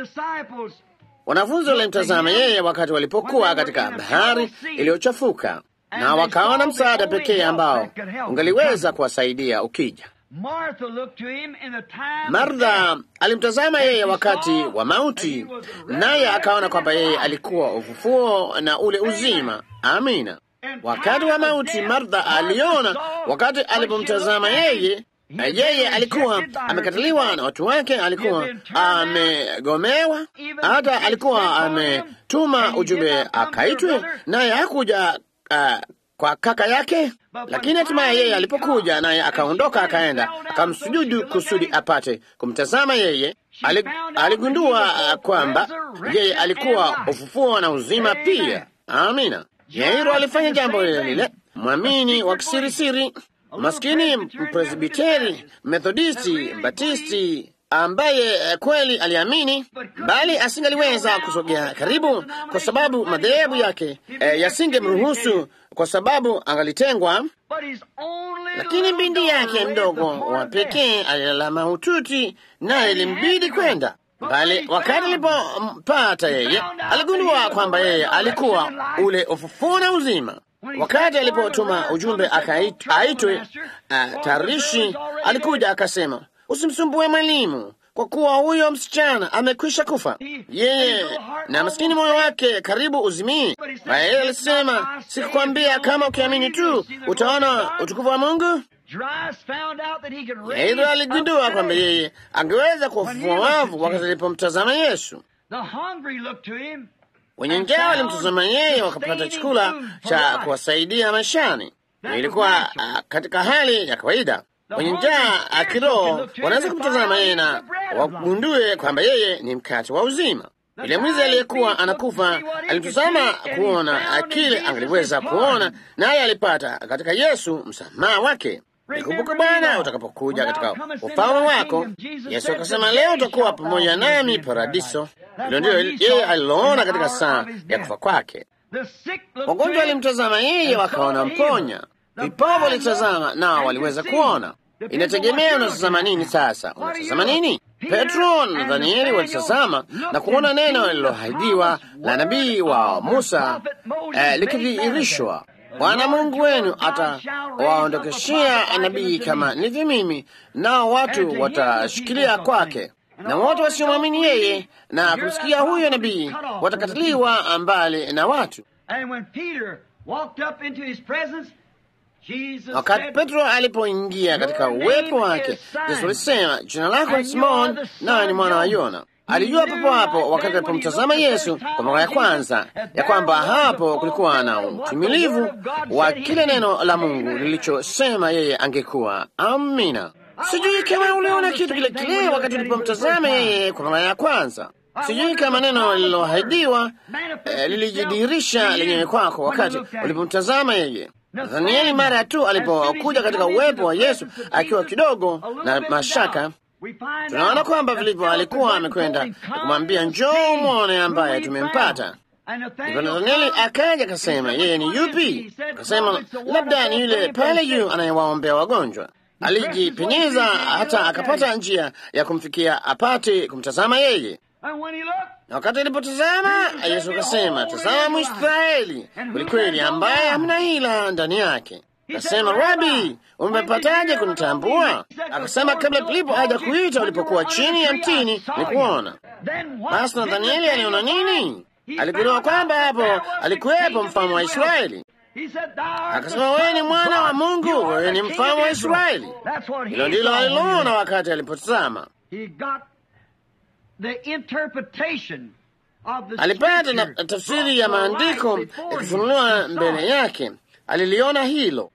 wanafunzi walimtazama yeye wakati walipokuwa katika bahari iliyochafuka, na wakaona msaada pekee ambao ungaliweza kuwasaidia ukija. Martha alimtazama yeye wakati wa mauti, naye akaona kwamba yeye alikuwa ufufuo na ule uzima. Amina. Wakati wa mauti, Martha aliona wakati alipomtazama yeye, yeye alikuwa amekataliwa na watu wake, alikuwa amegomewa, hata alikuwa ametuma ujumbe akaitwe, naye hakuja kwa kaka yake. Lakini hatimaye yeye alipokuja, naye akaondoka akaenda akamsujudu kusudi apate kumtazama yeye. Aligundua kwamba yeye alikuwa ufufuo na uzima pia. Amina. Yairo alifanya jambo lile lile. Mwamini wa kisirisiri, maskini Mpresbiteri, Methodisti, Batisti, ambaye kweli aliamini, bali asingaliweza kusogea karibu kwa sababu madhehebu yake yasingemruhusu, kwa sababu angalitengwa. Lakini binti yake mdogo wa pekee alilala mahututi, naye ilimbidi kwenda. Bali wakati alipompata yeye, aligundua kwamba yeye alikuwa ule ufufuo na uzima. Wakati alipotuma ujumbe aitwe, tarishi alikuja akasema, usimsumbue mwalimu, kwa kuwa huyo msichana amekwisha kufa. Yeye na maskini moyo wake karibu uzimii. Yeye alisema, sikukwambia kama ukiamini tu utaona utukufu wa Mungu? Yeye aligundua kwamba yeye angeweza kuwafufua wafu wakati alipomtazama Yesu. Wenye njaa walimtazama yeye, wakapata chakula cha kuwasaidia maishani. Ilikuwa katika hali ya kawaida. Wenye njaa kiroho wanaweza kumtazama yeye na wagundue kwamba yeye ni mkate wa uzima. Yule mwizi aliyekuwa anakufa alimtazama kuona kile angeliweza kuona, naye alipata katika Yesu msamaha wake. Nikumbuka Bwana utakapokuja katika ufalme wako. Yesu akasema, leo utakuwa pamoja nami paradiso. Hilo ndilo yeye aliloona katika saa ya kufa kwake. Wagonjwa walimtazama yeye wakaona mponya. Vipofu walitazama nao waliweza kuona. Inategemea unatazama nini. Sasa unatazama nini? Petro na Danieli walitazama na kuona neno lililoahidiwa la nabii wa Musa likidhihirishwa. Bwana Mungu wenu atawaondokeshea nabii kama nilivyo mimi, nao watu watashikilia kwake, na wote wasiomwamini yeye na kumsikia huyo nabii watakatiliwa mbali na watu. Wakati Petro alipoingia katika uwepo wake, Yesu alisema, jina lako ni Simoni, nawe ni mwana wa Yona. Alijua papo hapo wakati alipomtazama Yesu kwa mara ya kwanza ya kwamba hapo kulikuwa na utimilivu wa kile neno la Mungu lilichosema yeye angekuwa. Amina. Sijui kama uliona kitu kile kile wakati ulipomtazama yeye kwa mara ya kwanza. Sijui kama neno lililoahidiwa lilijidhihirisha lenyewe kwako wakati ulipomtazama yeye. Nathanieli mara tu alipokuja katika uwepo wa Yesu akiwa kidogo na mashaka, tunaona kwamba vilivyo alikuwa amekwenda kumwambia njoo muone ambaye tumempata. Ndipo Nathanieli akaja akasema, yeye ni yupi? Akasema labda ni yule pale juu anayewaombea wagonjwa. Alijipenyeza hata akapata njia ya kumfikia apate kumtazama yeye. Na wakati alipotazama, Yesu akasema, tazama Mwisraeli kwelikweli, ambaye hamna hila ndani yake. Akasema, Rabi, umepataje kunitambua? Akasema, kabla Filipo haja kuita ulipokuwa chini ya mtini nikuona. Basi Nathanieli aliona nini? Aligundua kwamba hapo alikuwepo mfalme wa Israeli. Akasema, wewe ni mwana wa Mungu, wewe ni mfalme wa Israeli. Hilo ndilo aliloona wakati alipotazama. Alipata na tafsiri ya maandiko yakifunuliwa mbele yake. Aliliona hilo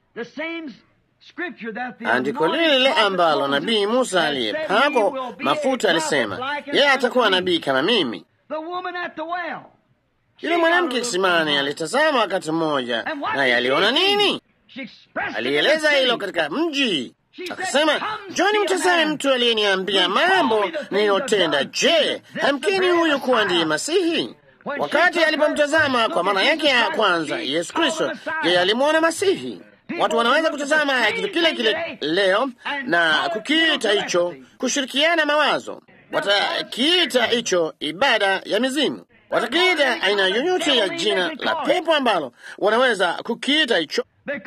andiko lile ambalo nabii Musa aliyepakwa mafuta alisema yeye atakuwa nabii kama mimi. Yule mwanamke kisimani alitazama wakati mmoja, naye aliona nini? Alieleza hilo katika mji. Akasema, njoni mtazame mtu aliyeniambia mambo niliyotenda. Je, hamkini huyu kuwa ndiye Masihi? Wakati alipomtazama kwa maana yake ya kwanza Yesu Kristo, yeye alimwona Masihi. Watu wanaweza kutazama kitu kile kile leo na kukiita hicho kushirikiana mawazo. Watakiita hicho ibada ya mizimu. Watakiita aina yoyote ya jina la pepo ambalo wanaweza kukiita hicho,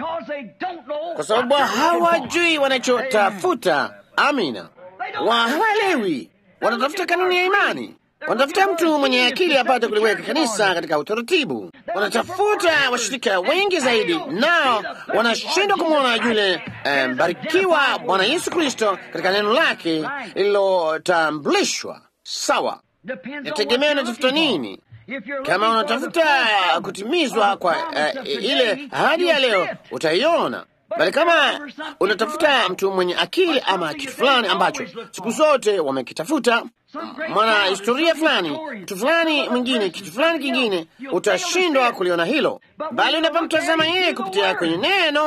kwa sababu hawajui wanachotafuta. Amina. Hawaelewi. Wanatafuta kanuni ya imani. Wanatafuta mtu mwenye akili apate kuliweka kanisa katika utaratibu. Wanatafuta washirika wengi zaidi, nao wanashindwa kumwona yule mbarikiwa Bwana Yesu Kristo katika neno lake lililotambulishwa. Sawa, nategemea unatafuta nini. Kama unatafuta kutimizwa kwa ile ahadi ya leo, utaiona. Bali kama unatafuta mtu mwenye akili ama kitu fulani ambacho siku zote wamekitafuta, mwana historia fulani, mtu fulani mwingine, kitu fulani kingine, utashindwa kuliona hilo. Bali unapomtazama yeye kupitia kwenye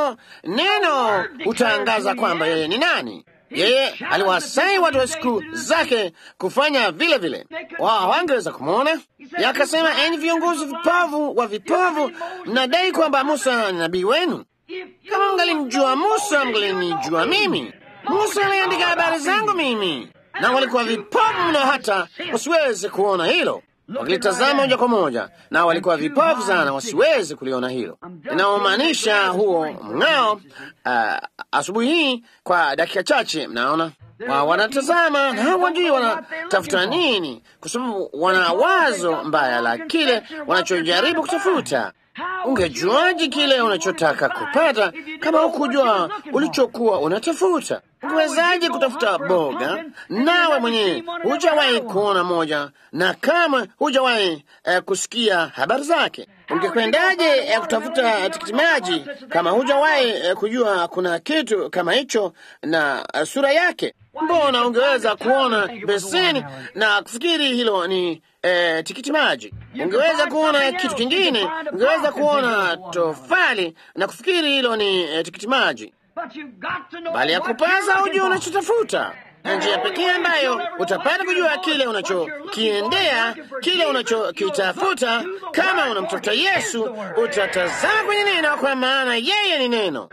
neno utaangaza kwamba yeye ni nani. Yeye aliwasai watu wa siku zake kufanya vile vile. Wao hawangeweza kumwona. Yakasema, enyi viongozi vipovu wa vipovu, mnadai kwamba Musa ni nabii wenu. Kama mngalimjua Musa, mngalinijua mimi. Musa aliandika habari zangu mimi. Na walikuwa vipovu mno hata wasiweze kuona hilo. Wakilitazama moja kwa moja, na walikuwa vipovu sana wasiweze kuliona hilo. Inaomaanisha huo mng'ao asubuhi hii kwa dakika chache, mnaona wanatazama na hawajui wanatafuta nini, kwa sababu wana wazo mbaya la kile wanachojaribu kutafuta. Ungejuaje kile unachotaka kupata kama hukujua ulichokuwa unatafuta? Ungewezaje kutafuta boga nawe mwenyewe hujawahi kuona moja, na kama hujawahi kusikia habari zake? Ungekwendaje kutafuta tikiti maji kama hujawahi kujua kuna kitu kama hicho na sura yake? Mbona ungeweza kuona beseni na kufikiri hilo ni tikiti maji? Ungeweza kuona kitu kingine, ungeweza kuona tofali na kufikiri hilo ni tikiti maji. Bali ya kupasa ujue unachotafuta. Na njia pekee ambayo utapata kujua kile unachokiendea, kile unachokitafuta, kama unamtafuta Yesu, utatazama kwenye neno, kwa maana yeye ni neno.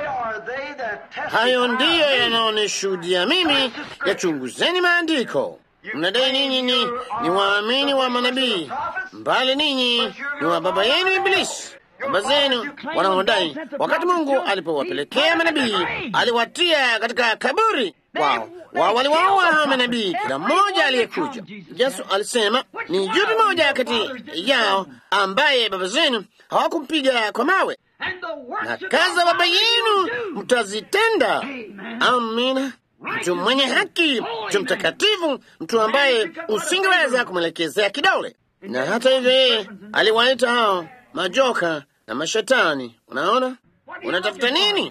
Hayo ndiyo yanaonishuhudia mimi. Yachunguzeni maandiko. Mnadai ninyi ni waamini wa manabii, mbali ninyi ni wa baba yenu Ibilisi. Baba zenu wanaodai wakati Mungu alipowapelekea manabii aliwatia katika kaburi. Wao waliwaua hao manabii, kila mmoja aliyekuja. Yesu alisema, ni yupi moja kati yao ambaye baba zenu hawakumpiga kwa mawe? Na kazi za baba yenu mtazitenda. Amina. mtu mwenye haki, mtu mtakatifu, mtu ambaye usingeweza kumwelekezea kidole. Na hata hivyo yeye aliwaita hao majoka na mashetani. Unaona, unatafuta nini?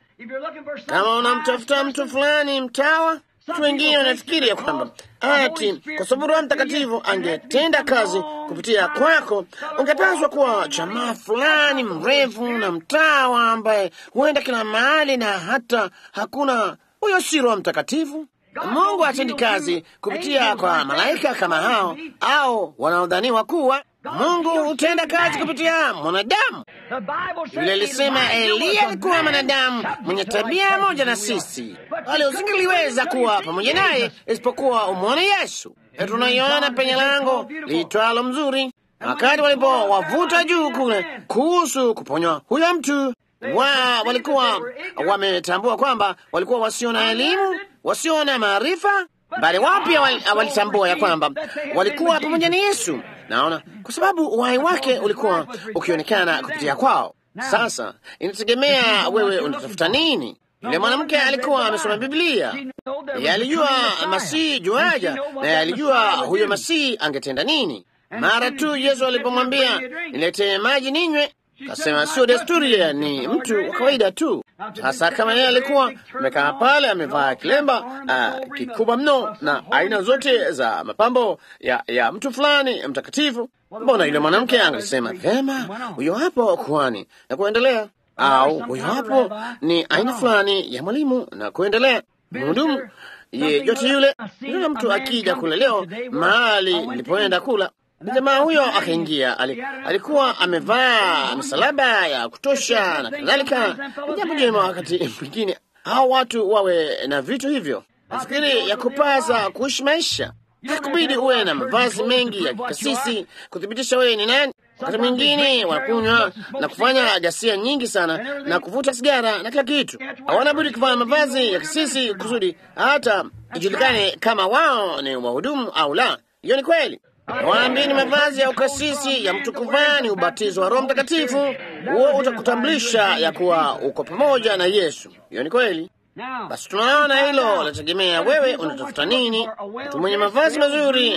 Kama unamtafuta mtu fulani mtawa, watu wengine wanafikiri ya kwamba ati kwa sababu Roho Mtakatifu angetenda kazi kupitia kwako, ungepaswa kuwa jamaa fulani mrefu na mtawa ambaye huenda kila mahali na hata hakuna. Huyo si Roho Mtakatifu. Mungu hatendi kazi kupitia kwa malaika kama hao au wanaodhaniwa kuwa. Mungu hutenda kazi kupitia mwanadamu. Biblia ilisema Eliya alikuwa mwanadamu mwenye tabia moja na sisi, bali usingeliweza kuwa pamoja naye isipokuwa umwone Yesu. Tunaiona penye lango liitwalo Mzuri, wakati walipowavuta juu kule kuhusu kuponywa huyo mtu, walikuwa wametambua kwamba walikuwa wasio na elimu, wasio na maarifa, bali wao pia walitambua ya kwamba walikuwa pamoja na Yesu. Naona kwa sababu uhai wake ulikuwa ukionekana kupitia kwao. Sasa inategemea wewe unatafuta nini. Yule mwanamke alikuwa amesoma Biblia, yeye alijua Masihi juaja, na yeye alijua huyo Masihi angetenda nini. Mara tu Yesu alipomwambia niletee maji ninywe, kasema sio desturi, ni mtu wa kawaida tu. Sasa kama yeye alikuwa amekaa pale amevaa kilemba kikubwa mno na aina zote za mapambo ya mtu fulani mtakatifu, mbona yule mwanamke angesema vema, huyo hapo kuhani na kuendelea, au huyo hapo ni aina fulani ya mwalimu na kuendelea, mhudumu yeyote yule mtu akija kule leo mahali nilipoenda kula. Jamaa huyo akaingia, alikuwa amevaa msalaba ya kutosha na kadhalika. Jambo jema wakati mwingine hao watu wawe na vitu hivyo. Nafikiri ya kupaza kuishi maisha, hakubidi uwe na mavazi mengi ya kikasisi kuthibitisha wewe ni nani. Wakati mwingine wanakunywa na kufanya ghasia nyingi sana na kuvuta sigara na kila kitu. Hawana budi kuvaa mavazi ya kisisi kusudi hata ijulikane kama wao ni wahudumu au la. Hiyo ni kweli. Waambieni mavazi ya ukasisi ya mtu kuvaa ni ubatizo wa Roho Mtakatifu. Huo utakutambulisha ya kuwa uko pamoja na Yesu. Hiyo ni kweli. Basi tunaona hilo lategemea wewe unatafuta nini. Mtu mwenye mavazi mazuri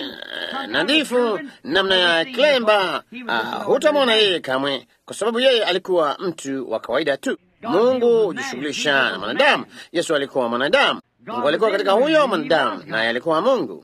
nadhifu namna ya kilemba, hutamwona yeye kamwe, kwa sababu yeye alikuwa mtu wa kawaida tu. Mungu hujishughulisha na mwanadamu. Yesu alikuwa mwanadamu. Mungu alikuwa katika huyo mwanadamu, naye alikuwa Mungu.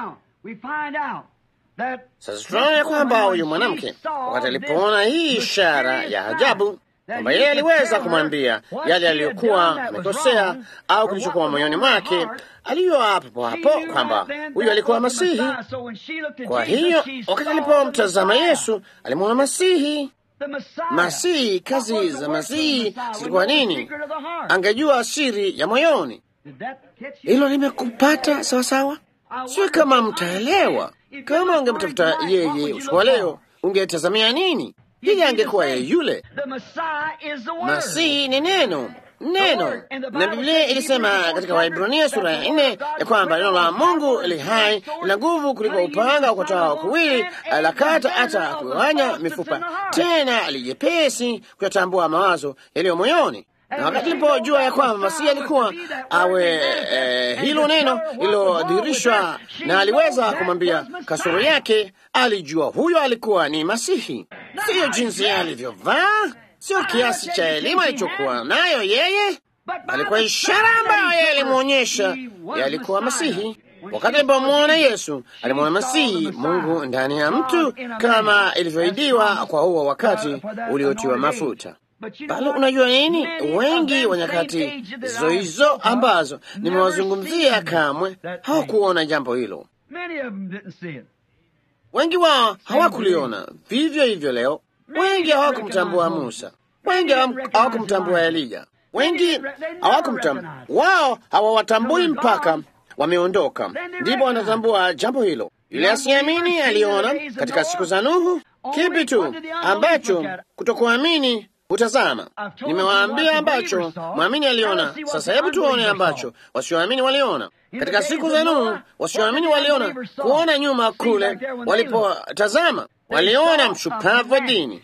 Sasa tunaona ya kwamba huyu mwanamke wakati alipoona hii ishara ya ajabu, kwamba yeye aliweza kumwambia yale aliyokuwa amekosea au kilichokuwa moyoni mwake, alijua hapo hapo kwamba huyu alikuwa Masihi. Kwa hiyo wakati alipomtazama Yesu alimwona Masihi. Masihi, kazi za Masihi zilikuwa nini? Angejua siri ya moyoni. Hilo limekupata sawa sawa? Sio kama mtaelewa. Kama ungemtafuta yeye usiku wa leo, ungetazamia nini? Yeye angekuwa yule. Masihi ni neno. Na Biblia ilisema katika Waebrania sura ya 4 ya kwamba neno la Mungu li hai, lina nguvu kuliko upanga ukatao kuwili, lakata hata kugawanya mifupa, tena lijepesi kuyatambua mawazo yaliyo moyoni. Na wakati alipojua ya kwamba Masihi alikuwa awe hilo neno lililodhihirishwa na aliweza kumwambia kasoro yake, alijua huyo alikuwa ni Masihi. Siyo jinsi alivyovaa, sio kiasi cha elimu alichokuwa nayo yeye, bali kwa ishara ambayo yeye alimwonyesha yeye alikuwa Masihi. Wakati alipomwona Yesu, alimwona Masihi, Mungu ndani ya mtu, kama ilivyoahidiwa kwa huo wakati uliotiwa mafuta. Bali unajua nini? Wengi wa nyakati hizo ambazo nimewazungumzia kamwe hawakuona jambo hilo. Wengi wao hawakuliona. Vivyo hivyo leo, wengi hawakumtambua Musa, wengi hawakumtambua Elija, wengi hawakumtambua. Wao hawawatambui mpaka wameondoka, ndipo wanatambua jambo hilo. Yule asiamini aliona katika siku za Nuhu kipi tu ambacho kutokuamini utazama. Nimewaambia ambacho mwamini aliona. Sasa hebu tuone ambacho wasioamini waliona. Katika siku za Nuhu, wasioamini waliona kuona nyuma kule walipotazama. Waliona mshupavu wa dini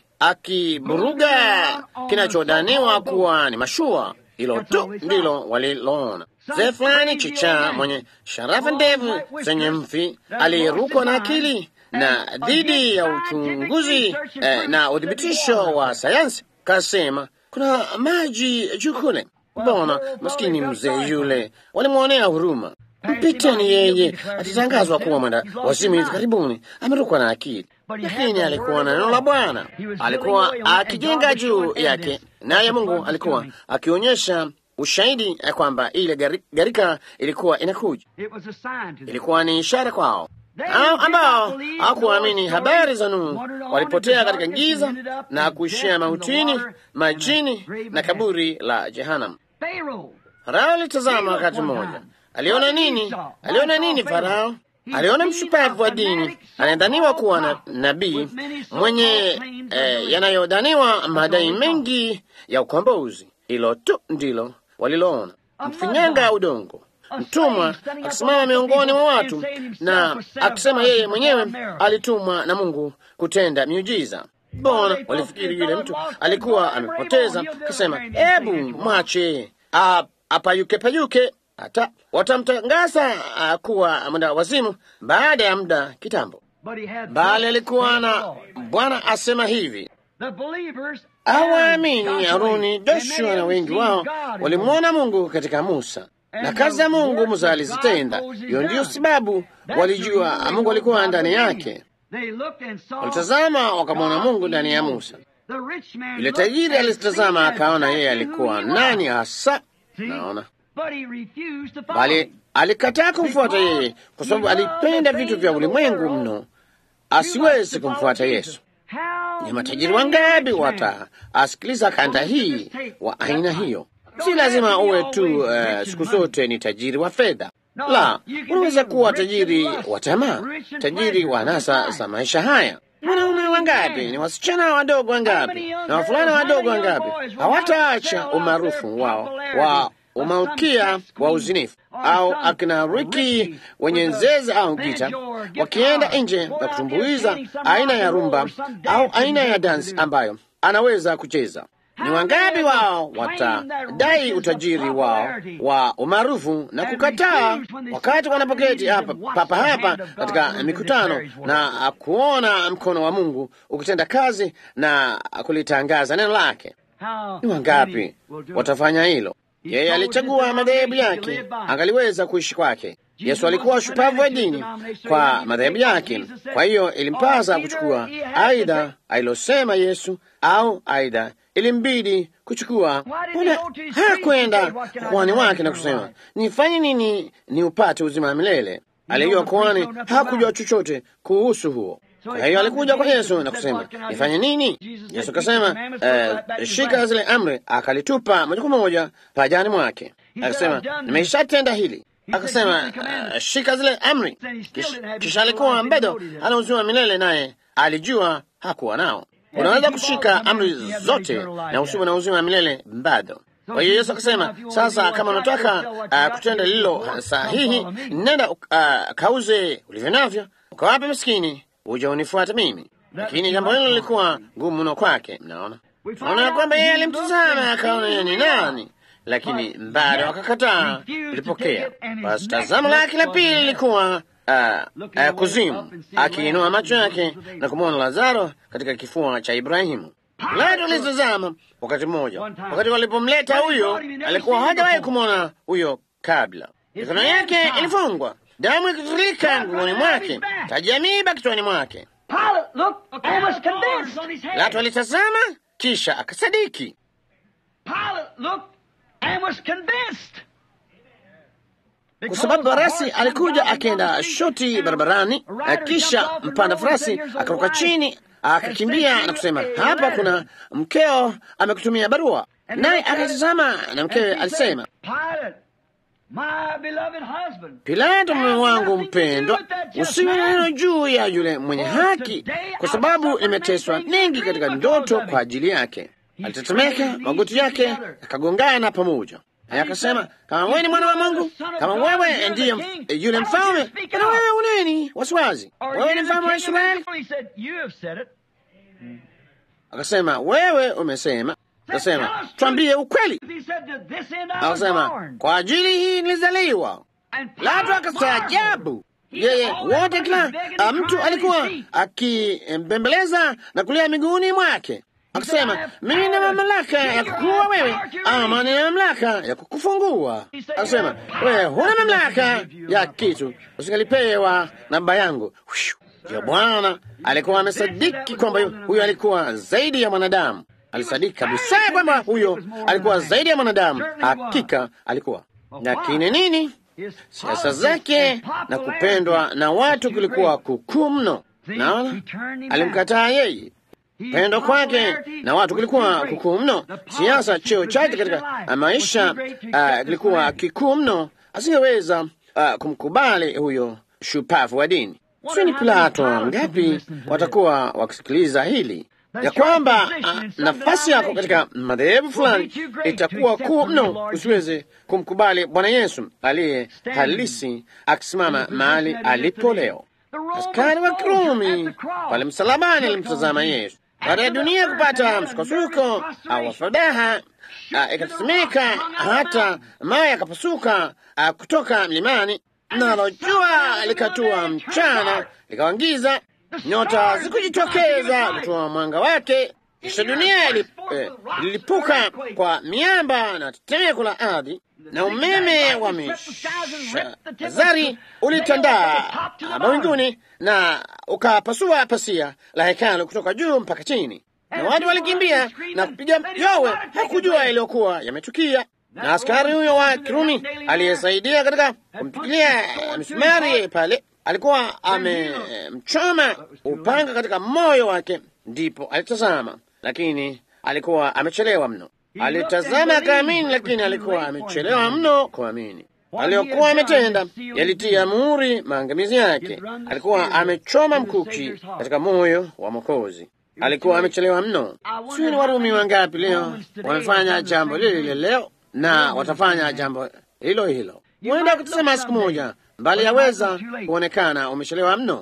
akiburuga kinachodaniwa kuwa ni mashua. Hilo tu ndilo waliloona. mzee fulani chichaa mwenye sharafa ndevu zenye mvi aliyerukwa na akili na dhidi ya uchunguzi na uthibitisho wa sayansi, kasema kuna maji juu kule. Mbona maskini mzee yule, walimwonea huruma. Mpiteni yeye, atitangazwa kuwa mwenda wazimu hivi karibuni, amerukwa na akili. Lakini alikuwa na neno la Bwana, alikuwa akijenga juu yake, naye Mungu alikuwa akionyesha ushahidi kwamba ile gharika ilikuwa inakuja. Ilikuwa ni ishara kwao ambao hawakuamini habari za Nuhu, walipotea katika giza na kuishia mautini, majini na kaburi la Jehanamu. Farao alitazama wakati mmoja. Aliona nini? Aliona nini Farao? Aliona mshupavu wa dini anayedhaniwa kuwa na nabii mwenye yanayodhaniwa madai mengi ya ukombozi. Hilo tu ndilo waliloona. Mfinyanga udongo, mtumwa akisimama miongoni mwa watu na akisema yeye mwenyewe alitumwa na Mungu kutenda miujiza. Bona walifikiri yule mtu alikuwa amepoteza, kasema hebu mwache apayuke hata watamtangaza kuwa mwenda wazimu baada ya muda kitambo. Bali alikuwa na Bwana asema hivi, hawaamini. Haruni, Joshua na wengi wao walimwona Mungu katika Musa, na kazi za Mungu Musa alizitenda. Hiyo ndiyo sababu walijua Mungu alikuwa ndani yake. Walitazama wakamwona Mungu ndani ya Musa. Yule tajiri alitazama akaona yeye alikuwa nani hasa. Naona bali alikataa kumfuata yeye kwa sababu alipenda vitu vya ulimwengu mno, asiwezi kumfuata Yesu. Ni matajiri wangapi wataasikiliza kanda hii wa aina hiyo? Si lazima uwe tu siku zote ni tajiri wa fedha. La, unaweza kuwa tajiri wa tamaa, tajiri wa anasa za maisha haya. Wanaume wangapi, ni wasichana wadogo wangapi, na wavulana wadogo wangapi hawataacha umaarufu wao wa umalkia wa uzinifu, au akina Ricky wenye nzeza au gita, wakienda nje na kutumbuiza aina ya rumba au aina ya dansi ambayo anaweza kucheza. Ni wangapi wao watadai utajiri wao wa umaarufu na kukataa wakati wanapoketi hapa katika mikutano na kuona mkono wa Mungu ukitenda kazi na kulitangaza neno lake? Ni wangapi watafanya hilo? Yeye alichagua madhehebu yake, angaliweza kuishi kwake. Yesu alikuwa shupavu wa dini kwa madhehebu yake, kwa hiyo ilimpasa kuchukua aidha alilosema Yesu au aidha ilimbidi kuchukua. Hakwenda kwa kuhani wake na kusema nifanye nini ni upate uzima wa milele. Alijua kuhani hakujua chochote kuhusu huo. Kwa hiyo alikuja kwa Yesu na kusema nifanye nini? Yesu akasema shika zile amri, akalitupa moja kwa moja pajani mwake, akasema nimeshatenda hili. Akasema shika zile amri. Kisha alikuwa bado ana uzima wa milele, naye alijua hakuwa nao. Unaweza kushika amri zote na usiwe na uzima wa milele bado. Kwa hiyo Yesu akasema, sasa kama unataka kutenda lilo sahihi, nenda kauze ulivyo navyo, ukawape maskini, uje unifuate mimi. Lakini jambo hilo lilikuwa ngumu mno kwake. Mnaona, tunaona kwamba yeye alimtazama akaona yeye ni nani, lakini bado akakataa kulipokea. Basi tazamo lake la pili lilikuwa kuzimu, akiinua macho yake na kumwona Lazaro katika kifua cha Ibrahimu. Pilato alitazama wakati mmoja, wakati walipomleta huyo, alikuwa hajawahi kumwona huyo kabla. Mikono yake ilifungwa, damu ikitiririka nguoni mwake, taji ya miiba kichwani mwake. Pilato alitazama kisha akasadiki. Kwa sababu farasi alikuja akenda shoti barabarani, kisha mpanda farasi akaruka chini akakimbia na kusema, hapa kuna mkeo amekutumia barua. Naye akatazama na mkewe alisema, Pilato, mume wangu mpendwa, usiwe neno juu ya yule mwenye haki, kwa sababu nimeteswa ningi katika ndoto kwa ajili yake. Alitetemeka, magoti yake yakagongana pamoja. Akasema, kama wewe ni mwana wa Mungu, kama wewe ndiye yule mfalme, na wewe uneni wasiwazi, wewe ni mfalme wa Israeli. Akasema, wewe umesema. Akasema, tuambie ukweli. Akasema, kwa ajili hii nilizaliwa. Pilato akastaajabu. Yeye wote, kila mtu alikuwa akimbembeleza na kulia miguuni mwake. Akasema, mimi nina mamlaka ya kukuua wewe, ama nina mamlaka ya kukufungua. Akasema, wewe huna mamlaka ya kitu usingalipewa na Baba yangu. Ya Bwana alikuwa amesadiki kwamba huyo alikuwa zaidi ya mwanadamu. Alisadiki kabisa kwamba huyo alikuwa zaidi ya mwanadamu. Hakika alikuwa. Lakini nini? Siasa zake na kupendwa na watu kulikuwa kukuu mno. Naona alimkataa yeye. Pendo kwake na watu kulikuwa kukuu mno. Siasa, cheo chake katika maisha kilikuwa kikuu mno. Asingeweza kumkubali huyo shupavu wa dini. Sio ni Pilato ngapi watakuwa wakisikiliza hili, ya kwamba nafasi yako katika madhehebu fulani itakuwa kuu mno usiweze kumkubali Bwana Yesu aliye halisi akisimama mahali alipo leo. Askari wa Kirumi pale msalabani alimtazama Yesu. Baada ya dunia kupata msukosuko au fadaha, ikatetemeka, hata mawe yakapasuka kutoka mlimani, nalo jua likatua mchana likawangiza, nyota zikujitokeza kutoa mwanga wake, kisha dunia ililipuka kwa miamba na tetemeko la ardhi, na umeme wa mishazari ulitandaa mawinguni na ukapasua pasia la hekalu kutoka juu mpaka chini, na watu walikimbia na kupiga yowe, hakujua yaliyokuwa yametukia. Na askari huyo wa Kirumi aliyesaidia katika kumpigilia misumari pale alikuwa amemchoma upanga katika moyo wake, ndipo alitazama, lakini alikuwa amechelewa mno. Alitazama akaamini, lakini alikuwa amechelewa mno kuamini. Aliyokuwa ametenda yalitia muhuri maangamizi yake. Alikuwa amechoma mkuki katika moyo wa Mwokozi. Alikuwa amechelewa mno. Sio ni Warumi wangapi leo wamefanya jambo lile leo na watafanya jambo hilo hilo. Mwenda kutasema siku moja, bali yaweza kuonekana umechelewa mno.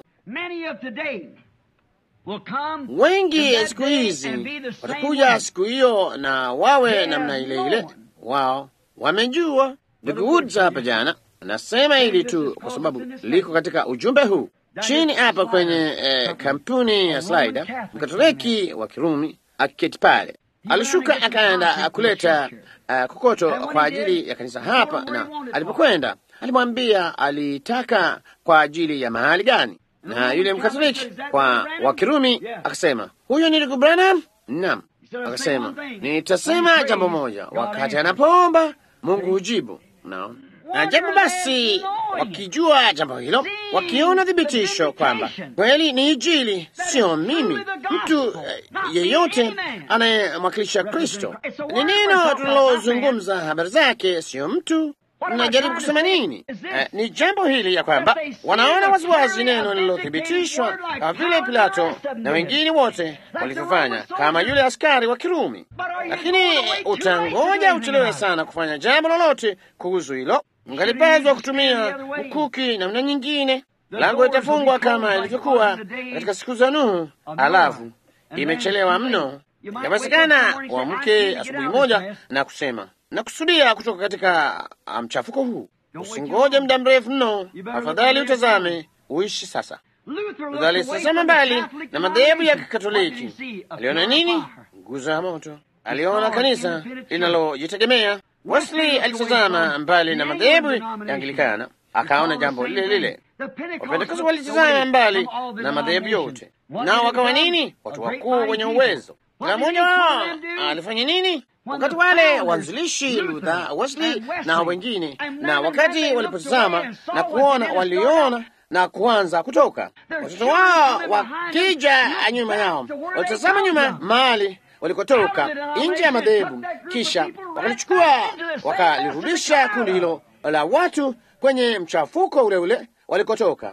Wengi siku hizi watakuja siku hiyo na wawe namna ile ile. Wao wamejua. Ndugu Woods hapa jana nasema hili tu kwa sababu liko katika ujumbe huu chini hapa kwenye kampuni ya Slider. Mkatoliki wa Kirumi akiketi pale alishuka akaenda kuleta kokoto kwa ajili ya kanisa hapa, na alipokwenda alimwambia alitaka kwa ajili ya mahali gani, na yule Mkatoliki kwa wa Kirumi akasema, huyo ni ndugu Branham? Naam. Akasema, nitasema jambo moja, wakati anapoomba Mungu hujibu. Naona na jambo basi, wakijua jambo hilo, wakiona thibitisho kwamba kweli ni Injili, sio mimi, mtu yeyote anayemwakilisha Kristo, ni neno tunalozungumza habari zake, sio mtu. Najaribu kusema nini? Ni jambo hili ya kwamba wanaona waziwazi neno lililothibitishwa, kama vile Pilato na wengine wote walivyofanya, kama yule askari wa Kirumi. Lakini utangoja uchelewe sana kufanya jambo lolote kuhusu hilo. Mngalipaswa kutumia mkuki namna nyingine. Lango itafungwa kama ilivyokuwa katika siku za Nuhu, alafu imechelewa mno. Yawezekana uamke asubuhi moja na kusema, nakusudia kutoka katika mchafuko huu. Usingoje muda mrefu mno, afadhali utazame uishi sasa. Luther alitazama mbali na madhehebu ya Kikatoliki. Aliona nini? Nguzo ya moto. Aliona kanisa linalojitegemea. Wesley alitazama mbali na madhehebu ya Anglikana, akaona jambo lile lile. Wapentekoste walitazama mbali na madhehebu yote, nao wakawa nini? Watu wakuu wenye uwezo. Kila mmoja wao alifanya nini? Wakati wale wanzilishi Luther, Wesley na wengine, na wakati walipotazama na kuona, waliona na kuanza kutoka. Watoto wao wakija nyuma yao, walitazama nyuma mahali walikotoka, nje ya madhehebu, kisha wakalichukua wakalirudisha kundi hilo la watu kwenye mchafuko ule ule walikotoka.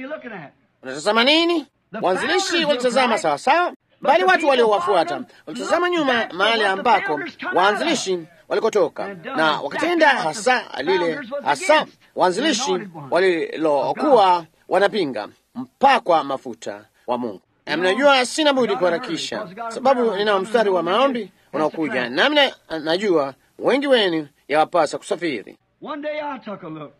Unatazama nini? Wanzilishi walitazama sawasawa, bali watu waliowafuata walitazama nyuma mahali ambako waanzilishi walikotoka, na wakatenda hasa lile hasa waanzilishi walilokuwa wanapinga, mpakwa mafuta wa Mungu. Mnajua, sina budi kuharakisha sababu nina mstari wa maombi unaokuja, nami najua wengi wenu yawapasa kusafiri. One day I took a look.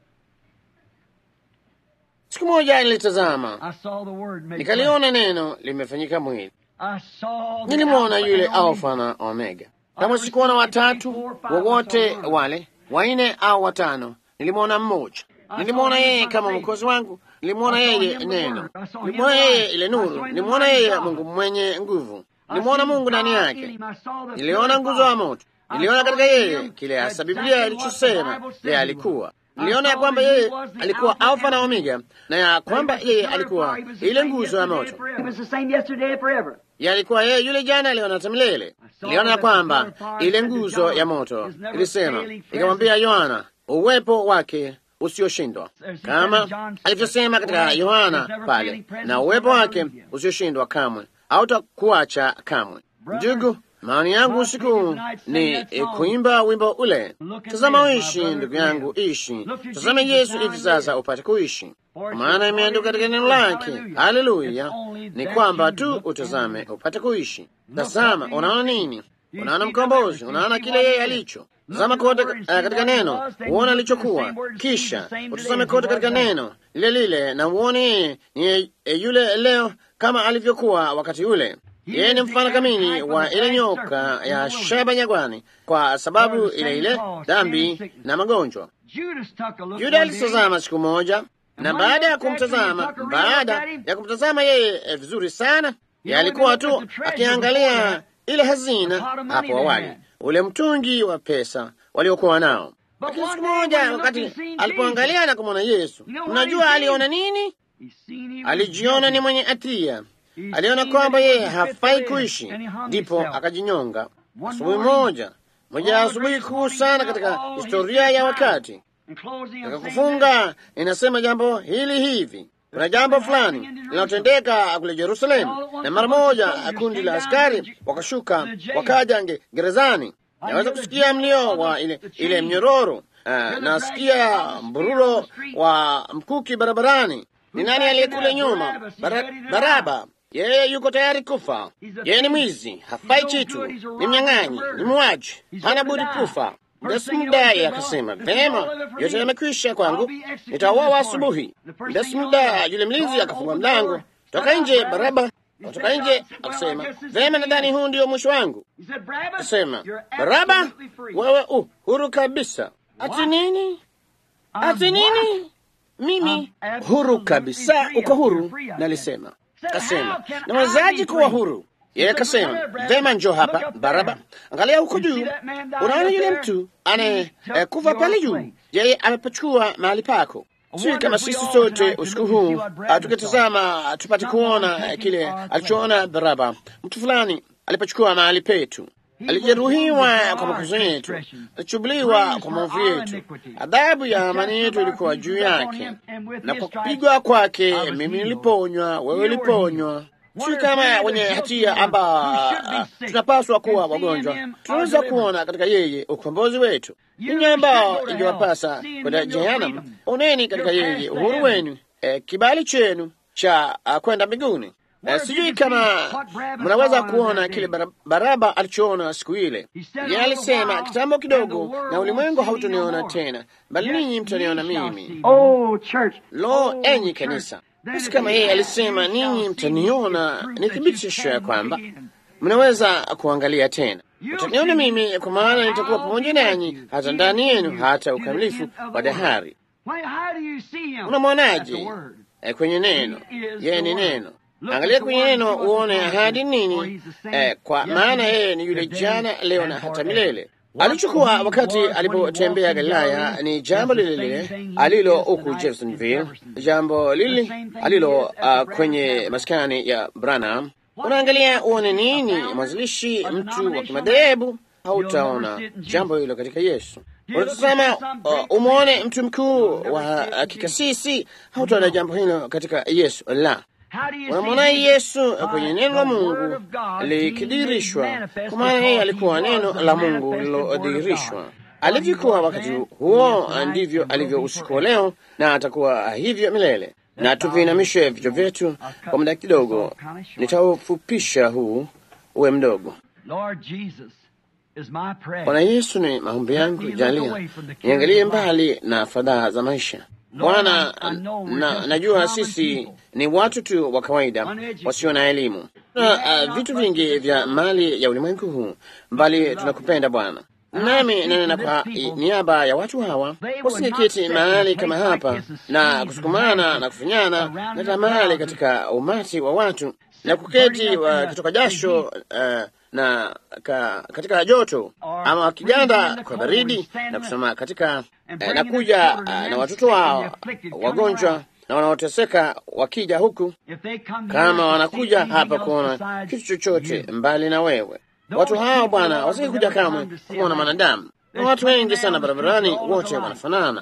Siku moja nilitazama, I saw the word made nikaliona neno limefanyika mwili. I saw the Nilimwona Alpha yule and Omega. Alfa na Omega. Kama sikuona watatu wowote wale, wanne au watano, nilimwona mmoja. Nilimwona yeye kama mwokozi wangu, nilimwona yeye neno, nilimwona yeye ile nuru, nilimwona yeye Mungu mwenye nguvu, nilimwona Mungu ndani yake, niliona nguzo ya moto, niliona katika yeye kile hasa Biblia ilichosema yeye alikuwa. Niliona ya kwamba yeye alikuwa Alfa na Omega, na ya kwamba yeye alikuwa ile nguzo ya moto. It was the same yesterday and forever. Yalikuwa yeye yule jana, leo na hata milele. Niliona ya kwamba ile nguzo ya moto ilisema, ikamwambia Yohana uwepo wake usioshindwa, kama alivyosema katika Yohana pale, na uwepo wake usioshindwa kamwe hautakuacha kamwe. Ndugu, maoni yangu usiku ni kuimba wimbo ule, tazama uishi, ndugu yangu, ishi. Tazama Yesu hivi sasa upate kuishi, kwa maana imeandikwa katika neno lake, haleluya, ni kwamba tu utazame upate kuishi. Tazama, unaona nini? Unaona mkombozi, unaona kile yeye alicho. Tazama kote katika neno, uone alichokuwa, kisha utazame kote katika neno lile lile, na uone yeye ni yule leo kama alivyokuwa wakati ule. Yeye ni mfano kamili wa ile nyoka ya shaba nyagwani, kwa sababu ile ile dhambi na magonjwa. Yuda alitazama siku moja, na baada ya kumtazama yeye vizuri sana, yeye alikuwa tu akiangalia ile hazina hapo awali, ule mtungi wa pesa waliokuwa nao. Lakini siku moja, wakati alipoangalia na kumwona Yesu, mnajua aliona nini? Alijiona ni mwenye hatia. Aliona kwamba yeye hafai kuishi, ndipo akajinyonga. Asubuhi moja ya asubuhi kuu sana katika historia ya wakati. Katika kufunga inasema jambo hili hivi: kuna jambo fulani linalotendeka kule Yerusalemu, na mara moja kundi la askari wakashuka wakaja gerezani. Naweza kusikia mlio wa ile mnyororo, nasikia mbururo wa mkuki barabarani. Ni nani aliyekule nyuma? Baraba. Yeye yuko tayari kufa. Yeye ni mwizi, hafai kitu, ni mnyang'anyi, ni muuaji, hana budi kufa. Desmudai akasema, vema, yote yamekwisha kwangu, nitauawa asubuhi. Desmudai yule mlinzi akafunga mlango, toka nje Baraba, toka nje. Akasema, vema, nadhani huu ndio mwisho wangu. Akasema, Baraba, wewe huru kabisa. Ati nini? Ati nini? Mimi huru kabisa. Uko huru? Nalisema. Kasema, nawezaje kuwa huru? Yeye kasema, vema, njoo hapa Baraba, angalia huko juu, unaona yule mtu anayekufa pale juu, yeye amepachukua mahali pako. Sisi kama sisi sote usiku huu tukitazama tupate kuona kile alichoona Baraba. Mtu fulani alipachukua mahali petu, alijeruhiwa kwa makosa yetu, alichubuliwa kwa maovu yetu, adhabu ya amani yetu ilikuwa juu yake, na kwa kupigwa kwake mimi niliponywa, wewe uliponywa. Si kama wenye hatia ambao tunapaswa kuwa wagonjwa, tunaweza kuona katika yeye ukombozi wetu. Ninyi ambao ingewapasa kwenda jehanamu, oneni katika yeye uhuru wenu, kibali chenu cha kwenda mbinguni. Sijui kama mnaweza kuona kile Baraba alichoona siku ile. Yeye alisema, kitambo kidogo na ulimwengu hautaniona tena, bali ninyi mtaniona mimi. Lo, enyi kanisa! Basi kama yeye alisema ninyi mtaniona, ni thibitisho ya kwamba mnaweza kuangalia tena. Mtaniona mimi, kwa maana nitakuwa pamoja nanyi hata ndani yenu, hata ukamilifu wa dahari. Unamwonaje? Kwenye neno. Yeye ni neno. Angalia kwenye neno uone ahadi nini, kwa maana yeye ni yule jana, leo na hata milele. Alichukua wakati alipotembea Galilaya ni jambo lile lile alilo huku Jeffersonville, jambo lile alilo kwenye maskani ya Branham. Unaangalia uone nini, mwanzilishi, mtu wa kimadhehebu, hautaona jambo hilo katika Yesu. Unatazama umwone mtu mkuu wa kikasisi, hautaona jambo hilo katika Yesu. La, unamwona Yesu kwenye neno la Mungu likidirishwa, kwa maana yeye alikuwa neno la Mungu lilodhihirishwa. Alivyokuwa wakati huo, ndivyo alivyo usiku wa leo, na atakuwa hivyo milele. Na tuviinamishe vichwa vyetu kwa muda kidogo, nitaufupisha huu uwe mdogo. Bwana Yesu, ni maombi yangu, jalia niangalie mbali na fadhaa za maisha. Bwana, najua sisi ni watu tu wa kawaida wasio na elimu na vitu vingi vya mali ya ulimwengu huu, bali tunakupenda Bwana. Nami nanena kwa niaba ya watu hawa, wasingeketi mahali kama hapa na kusukumana na kufinyana na mahali katika umati wa watu na kuketi wakitoka jasho katika joto ama wakiganda kwa baridi na kusema katika na kuja na watoto wao wagonjwa na wanaoteseka wakija huku, kama wanakuja hapa kuona kitu chochote mbali na wewe. Watu hao Bwana wasingekuja kamwe kuona mwanadamu. Na watu wengi sana barabarani, wote wanafanana,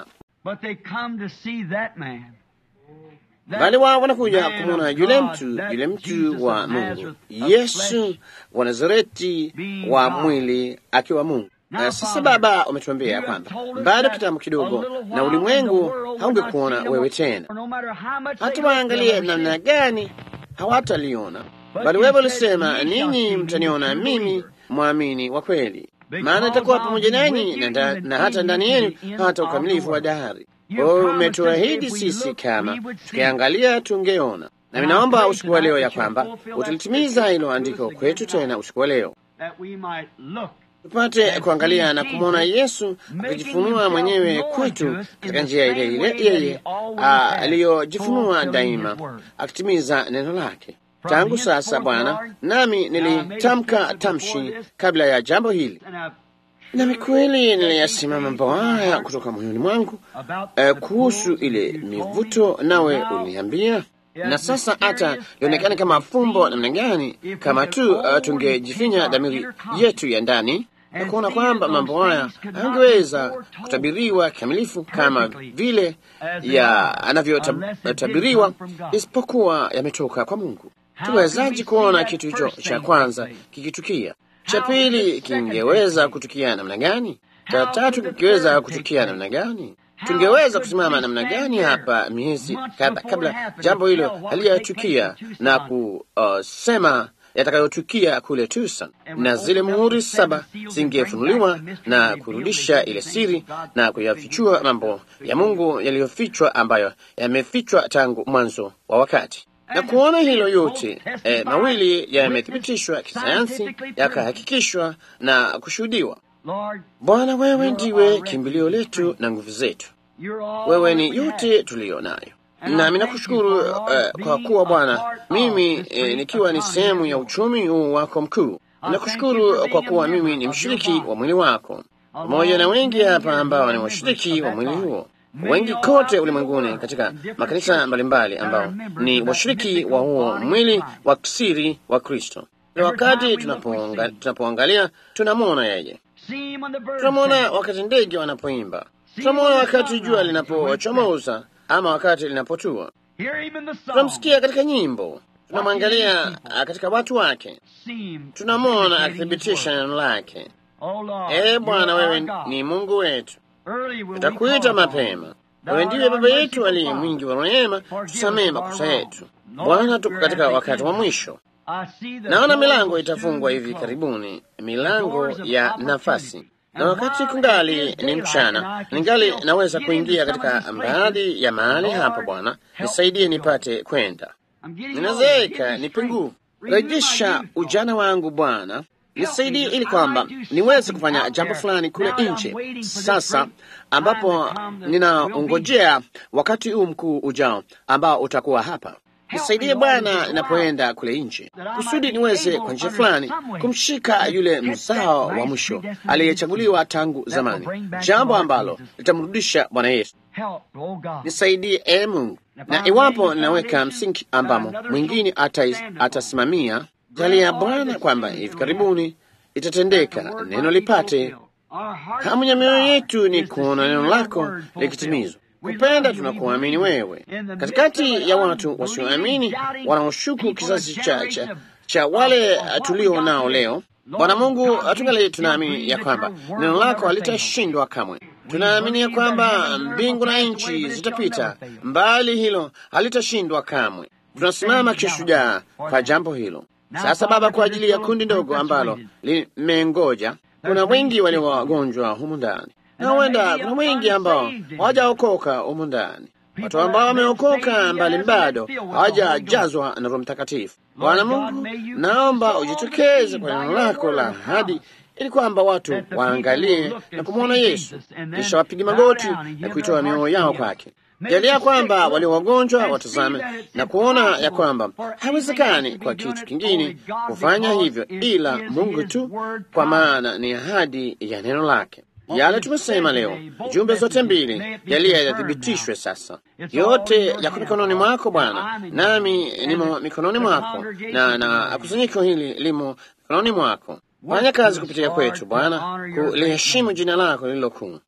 bali wao wanakuja kumwona yule mtu wa Mungu, Yesu wa Nazareti wa mwili akiwa Mungu. Sasa Baba, umetuambia kwamba bado kitambo kidogo na ulimwengu haungekuona wewe tena. Hata waangalie namna gani hawataliona, bali wewe ulisema, ninyi mtaniona mimi, mwamini wa kweli, maana nitakuwa pamoja nanyi na hata ndani yenu hata ukamilifu wa dahari. Umetuahidi sisi kama tukiangalia tungeona. Na ninaomba usiku wa leo ya kwamba utalitimiza hilo andiko kwetu tena usiku wa leo, tupate kuangalia na kumwona Yesu akijifunua mwenyewe kwetu katika njia ile ile yeye aliyojifunua daima, akitimiza neno lake. Tangu sasa Bwana, nami nilitamka tamshi kabla ya jambo hili, nami kweli niliyasema mambo haya kutoka moyoni mwangu kuhusu ile mivuto, nawe uliniambia. Na sasa hata ionekane kama fumbo namna gani, kama tu tungejifinya dhamiri yetu ya ndani na kuona kwamba mambo haya angeweza kutabiriwa kikamilifu kama vile anavyotabiriwa, isipokuwa yametoka kwa Mungu. Tuwezaji kuona kitu hicho cha kwanza kikitukia? Cha pili kingeweza kutukia namna gani? Cha tatu kikiweza kutukia namna gani? Tungeweza kusimama namna gani hapa miezi kabla jambo hilo haliyatukia na kusema yatakayotukia kule Tucson, na zile muhuri 7 zingefunuliwa na kurudisha ile siri na kuyafichua mambo ya Mungu yaliyofichwa, ambayo yamefichwa tangu mwanzo wa wakati. Na kuona hilo yote mawili yamethibitishwa kisayansi, yakahakikishwa na kushuhudiwa. Bwana, wewe ndiwe kimbilio letu na nguvu zetu. Wewe ni yote tuliyo nayo. Nami nakushukuru kwa kuwa Bwana, mimi nikiwa ni sehemu ya uchumi huu wako mkuu, nakushukuru kwa kuwa mimi ni mshiriki wa mwili wako, pamoja na wengi hapa ambao ni washiriki wa mwili huo, wengi kote ulimwenguni katika makanisa mbalimbali ambao ni washiriki wa huo mwili wa siri wa Kristo. Na wakati tunapoangalia tunamwona yeye, tunamwona wakati ndege wanapoimba, tunamwona wakati jua linapochomoza ama wakati linapotua, tunamsikia katika nyimbo, tunamwangalia katika watu wake, tunamwona akithibitisha neno lake. Bwana, wewe ni Mungu wetu, tutakuita mapema. Wewe ndiwe Baba yetu aliye mwingi wa rehema, tusamehe makosa yetu. Bwana, tuko katika wakati wa mwisho. Naona milango itafungwa hivi karibuni, milango ya nafasi, na wakati kungali ni mchana, ningali naweza kuingia katika baadhi ya mahali hapa. Bwana, nisaidie nipate kwenda. Ninazeeka, nipe nguvu. Rejesha ujana wangu Bwana, nisaidie ili kwamba niweze kufanya jambo fulani kule nje sasa, ambapo ninaongojea wakati huu mkuu ujao ambao utakuwa hapa. Nisaidie Bwana ninapoenda kule nje, kusudi niweze kwa njia fulani kumshika yule mzao wa mwisho aliyechaguliwa tangu zamani, jambo ambalo litamrudisha Bwana Yesu. Nisaidie Mungu, na iwapo ninaweka msingi ambamo mwingine atasimamia, jalia Bwana kwamba hivi karibuni itatendeka, neno lipate. Hamu ya mioyo yetu ni kuona neno lako likitimizwa. Kupenda tunakuamini wewe, katikati ya watu wasioamini wanaoshuku kizazi cha wale tulio nao leo. Bwana Mungu, tungali tunaamini ya kwamba neno lako halitashindwa kamwe. Tunaamini ya kwamba mbingu na nchi zitapita, mbali hilo halitashindwa kamwe. Tunasimama kishujaa kwa jambo hilo. Sasa Baba, kwa ajili ya kundi ndogo ambalo limengoja, Kuna wengi walio wagonjwa humu ndani, na huenda kuna wengi ambao hawajaokoka humu ndani, watu ambao wameokoka mbali bado hawajajazwa na Roho Mtakatifu. Bwana Mungu, naomba ujitokeze kwa neno lako la ahadi, ili kwamba watu waangalie na kumwona Yesu, kisha wapige magoti na kuitoa mioyo yao kwake. Jalia kwamba walio wagonjwa watazame na kuona ya kwamba haiwezekani kwa kitu kingine kufanya hivyo ila Mungu tu, kwa maana ni ahadi ya neno lake. Yale tumesema leo, jumbe zote mbili, jalia yathibitishwe sasa. Yote yako mikononi mwako Bwana, nami nimo mikononi mwako, na kusanyiko hili limo mikononi mwako. Fanya kazi kupitia kwetu Bwana, kuliheshimu jina lako lililo kuu.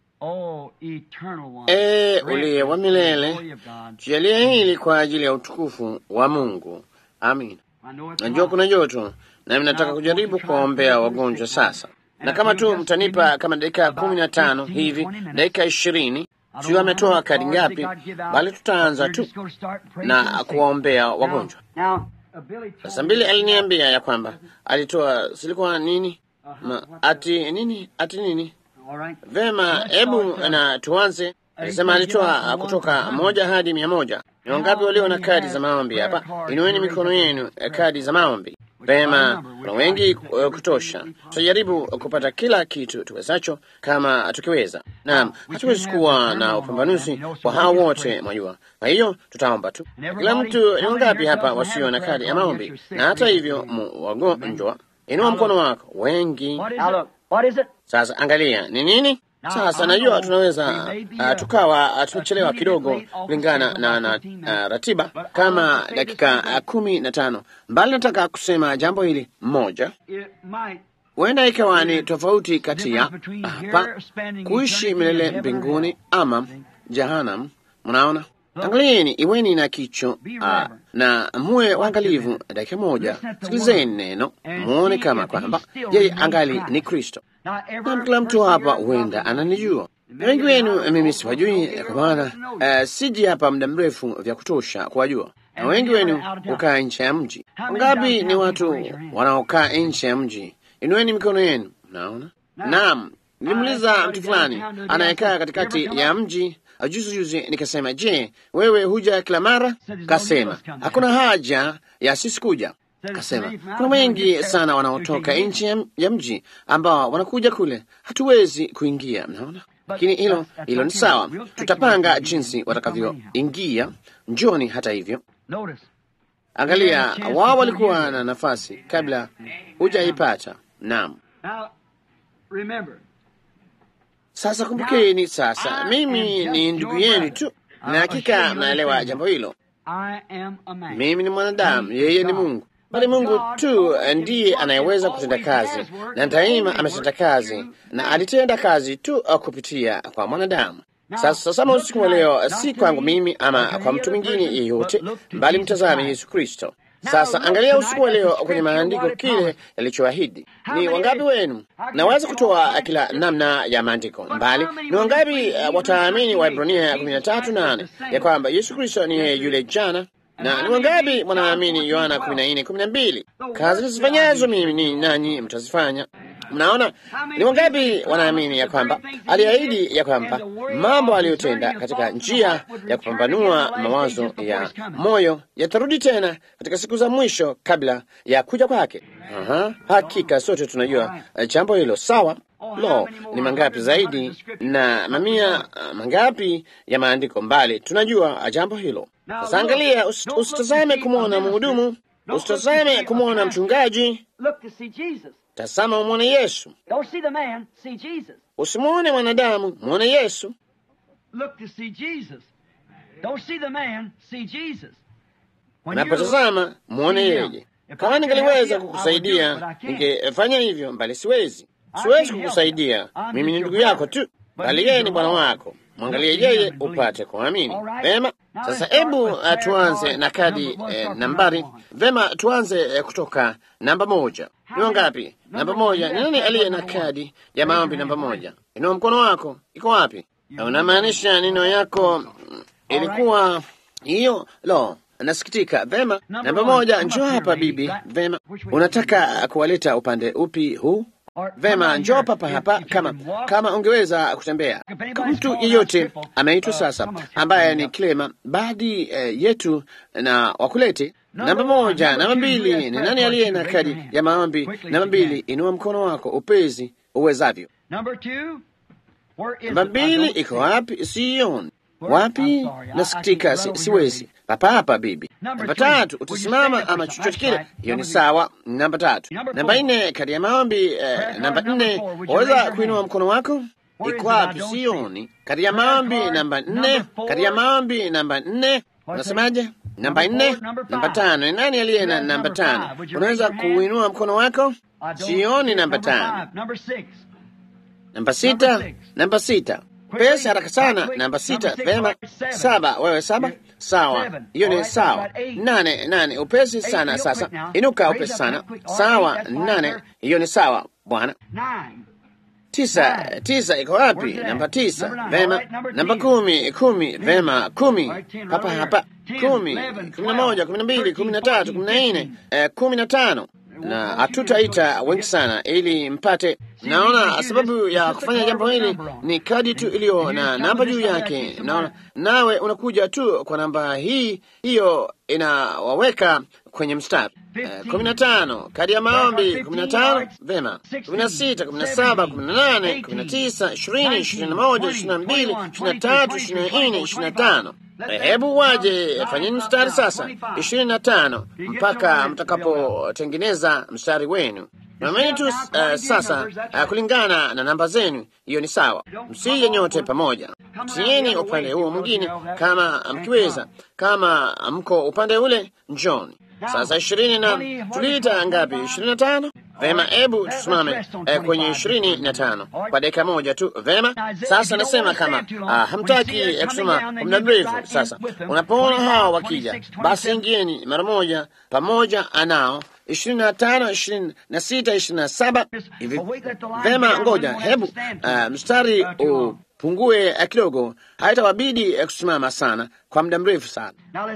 Uliye wa milele, jalia hili kwa ajili ya utukufu wa Mungu. Amina. Najua kuna joto, nami nataka kujaribu kuwaombea wagonjwa sasa. Na kama tu mtanipa kama dakika 15 hivi, dakika 20, sio ametoa kadi ngapi, bali tutaanza tu na kuwaombea wagonjwa. Sasa Billy aliniambia ya kwamba alitoa silikuwa nini? Ati nini? Vema, hebu na tuanze. Alisema alitoa kutoka 1 hadi 100. Ni wangapi walio na kadi za maombi hapa? Inueni mikono yenu, kadi za maombi. Vema, kuna wengi kutosha. Tutajaribu kupata kila kitu tuwezacho kama tukiweza. Naam, hatuwezi kuwa na upambanuzi kwa hao wote mwajua. Kwa hiyo tutaomba tu. Kila mtu, ni wangapi hapa wasio na kadi ya maombi? Na hata hivyo wagonjwa, inua mkono wako. Wengi. Sasa angalia, ni nini? Sasa najua tunaweza tukawa tumechelewa kidogo kulingana na ratiba, kama dakika 15, mbali nataka kusema jambo hili moja. Huenda ikawa ni tofauti kati ya hapa kuishi milele mbinguni ama Jahannam. Mnaona? Angalieni, iweni na kicho na muwe waangalivu dakika moja. Sikilizeni neno, muone kama kwamba yeye angali ni Kristo. Na kila mtu hapa huenda ananijua. Wengi wenu mimi siwajui, kwa maana siji hapa muda mrefu vya kutosha kuwajua. Na wengi wenu hukaa nje ya mji. Ngapi ni watu wanaokaa nje ya mji? Inueni mikono yenu. Naona? Naam, nilimuuliza mtu fulani anayekaa katikati ya mji juzi nikasema, je, wewe huja kila mara? Kasema, hakuna haja ya sisi kuja. Kasema, kuna wengi sana wanaotoka nchi ya mji ambao wanakuja kule, hatuwezi kuingia. Mnaona? Lakini hilo ni sawa, tutapanga jinsi watakavyoingia. Njoni hata hivyo. Angalia, wao walikuwa na nafasi kabla hujaipata. Naam. Sasa kumbukeni, sasa mimi ni ndugu yenu tu, na hakika mnaelewa jambo hilo. Mimi ni mwanadamu, yeye ni Mungu, bali Mungu tu ndiye anayeweza kutenda kazi, na daima ametenda kazi, na alitenda kazi tu kupitia kwa mwanadamu. Sasa usiku wa leo, si kwangu mimi ama kwa mtu mwingine yeyote, bali mtazame Yesu Kristo. Sasa angalia usiku wa leo kwenye maandiko kile yalichoahidi. Ni wangapi wenu naweza kutoa kila namna ya maandiko mbali? Ni wangapi wataamini Waebrania 13:8 ya kwamba Yesu Kristo ni yeye yule jana? Na ni wangapi wanaamini Yohana 14:12 kazi nizifanyazo mimi ni nanyi mtazifanya? Mnaona, ni wangapi wanaamini ya kwamba aliahidi ya kwamba mambo aliyotenda katika njia ya kupambanua mawazo ya moyo yatarudi tena katika siku za mwisho kabla ya kuja kwake? Hakika sote tunajua jambo hilo, sawa? Ni mangapi zaidi na mamia mangapi ya maandiko mbali tunajua jambo hilo. Sasa angalia, usitazame kumwona mhudumu, usitazame kumwona mchungaji, tazama umwone Yesu. Usimwone mwanadamu, mwone Yesu. Unapotazama mwone yeye. Kama ningeliweza kukusaidia ningefanya hivyo, bali siwezi kukusaidia. Mimi ni ndugu yako tu, bali yeye ni Bwana wako. Mwangalie yeye upate kuamini. Vema, sasa hebu tuanze na kadi nambari. Vema, tuanze kutoka namba 1. Ni wangapi? Namba 1. Ni nani aliye na kadi ya maombi namba 1? Inua mkono wako. Iko wapi? Unamaanisha neno yako ilikuwa hiyo? Nasikitika. Vema, namba 1, njoo hapa bibi. Vema, unataka kuwaleta upande upi huu? Vema, njoo papa hapa kama ungeweza kutembea. Kama mtu yeyote ameitwa sasa ambaye ni kilema, baadhi yetu na wakulete. Namba 1, namba 2, ni nani aliye na kadi ya maombi? Namba 2, inua mkono wako upesi uwezavyo. Number 2, Namba 2 iko wapi? Sioni. Wapi? Nasikitika, siwezi. Papa hapa bibi. Namba 3, utasimama ama chochote kile. Hiyo ni sawa. Namba 3. Namba 4, kadi ya maombi. Namba 4, waweza kuinua mkono wako? Iko wapi? Sioni. Kadi ya maombi namba 4. Kadi ya maombi namba 4. Unasemaje? Namba 4. Namba 5. Ni nani aliye na namba 5? Unaweza kuinua mkono wako? Sioni namba 5. Namba 6. Namba 6. Pesa haraka sana. Namba 6. Vema. 7. Wewe 7. Sawa. Hiyo ni sawa. 8. Upesi sana sasa. Inuka upesi sana. Sawa. 8. Hiyo ni sawa. Bwana. 9 iko wapi? Namba 9. Vema. Namba 10. Vema. 10. Papa hapa. 10, 11, 12, 13, 14, 15. Na hatutaita wengi sana ili mpate. Naona sababu ya kufanya jambo hili ni kadi tu iliyo na namba juu yake. Naona nawe unakuja tu kwa namba hiyo inawaweka kwenye mstari. 15, kadi ya maombi 15. Vema. 16, 17, 18, 19, 20, 21, 22, 23, 24, 25. Hebu waje fanyeni mstari sasa 25 mpaka mtakapotengeneza mstari wenu. Naamini tu sasa kulingana na namba zenu. Hiyo ni sawa. Msije nyote pamoja. Tieni upande huo mwingine kama mkiweza. Kama mko upande ule, njoni. Sasa 20 na tuliita ngapi? 25. Vema, hebu tusimame kwenye 25 kwa dakika moja tu. Vema, sasa nasema kama hamtaki kusoma kwa muda mrefu. Sasa unapoona hao wakija, basi ingieni mara moja pamoja nao. 25, 26, 27 hivi. Vema, ngoja hebu mstari upungue kidogo. Haitawabidi kusimama sana kwa muda mrefu sana.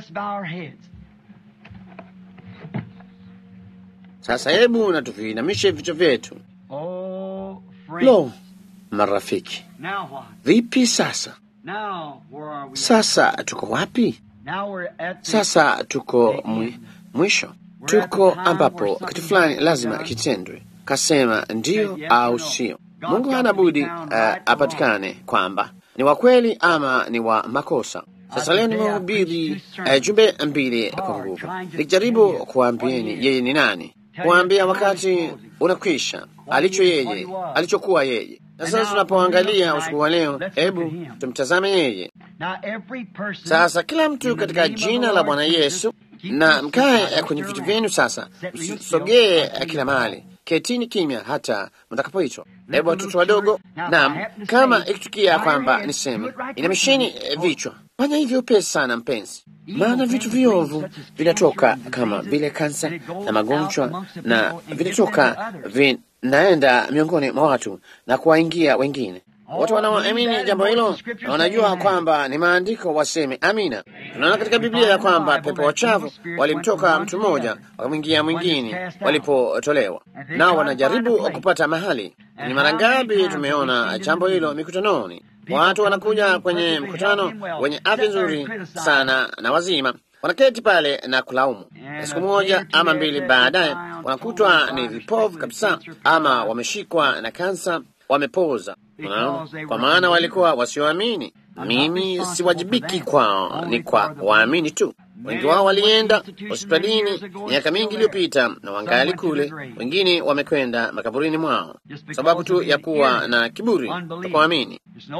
Sasa hebu na tuviinamishe vichwa vyetu. Lo, marafiki, vipi sasa? Sasa tuko wapi? Sasa tuko mwisho. Tuko ambapo kitu fulani lazima kitendwe. Kasema ndio au sio. Mungu hana budi apatikane kwamba ni wa kweli ama ni wa makosa. Sasa leo nimehubiri jumbe 2 kwa nguvu, nikijaribu kuambieni yeye ni nani, kuambia wakati unakwisha alichokuwa yeye. Na sasa tunapoangalia usiku wa leo, hebu tumtazame yeye. Sasa kila mtu katika jina la Bwana Yesu, na mkae kwenye vitu vyenu. Sasa msogee kila mahali, ketini kimya hata mtakapoitwa. Hebu watoto wadogo, naam, kama ikitukia kwamba niseme inamisheni vichwa, fanya hivyo upesi sana mpenzi, maana vitu viovu vinatoka kama vile kansa na magonjwa, na vinatoka vinaenda miongoni mwa watu na kuwaingia wengine. Watu wanaoamini jambo hilo na wanajua kwamba ni maandiko waseme amina. Tunaona katika Biblia ya kwamba pepo wachafu walimtoka mtu mmoja wakamwingia mwingine walipotolewa, nao wanajaribu kupata mahali. Ni mara ngapi tumeona jambo hilo mikutanoni? Watu wanakuja kwenye mkutano wenye afya nzuri sana na wazima, wanaketi pale na kulaumu, na siku moja ama 2 baadaye wanakutwa ni vipofu kabisa, ama wameshikwa na kansa, wamepoza. Kwa maana walikuwa wasioamini. Mimi siwajibiki kwao, ni kwa waamini tu. Wengi wao walienda hospitalini miaka mingi iliyopita na wangali kule, wengine wamekwenda makaburini mwao, sababu tu ya kuwa na kiburi na kuamini.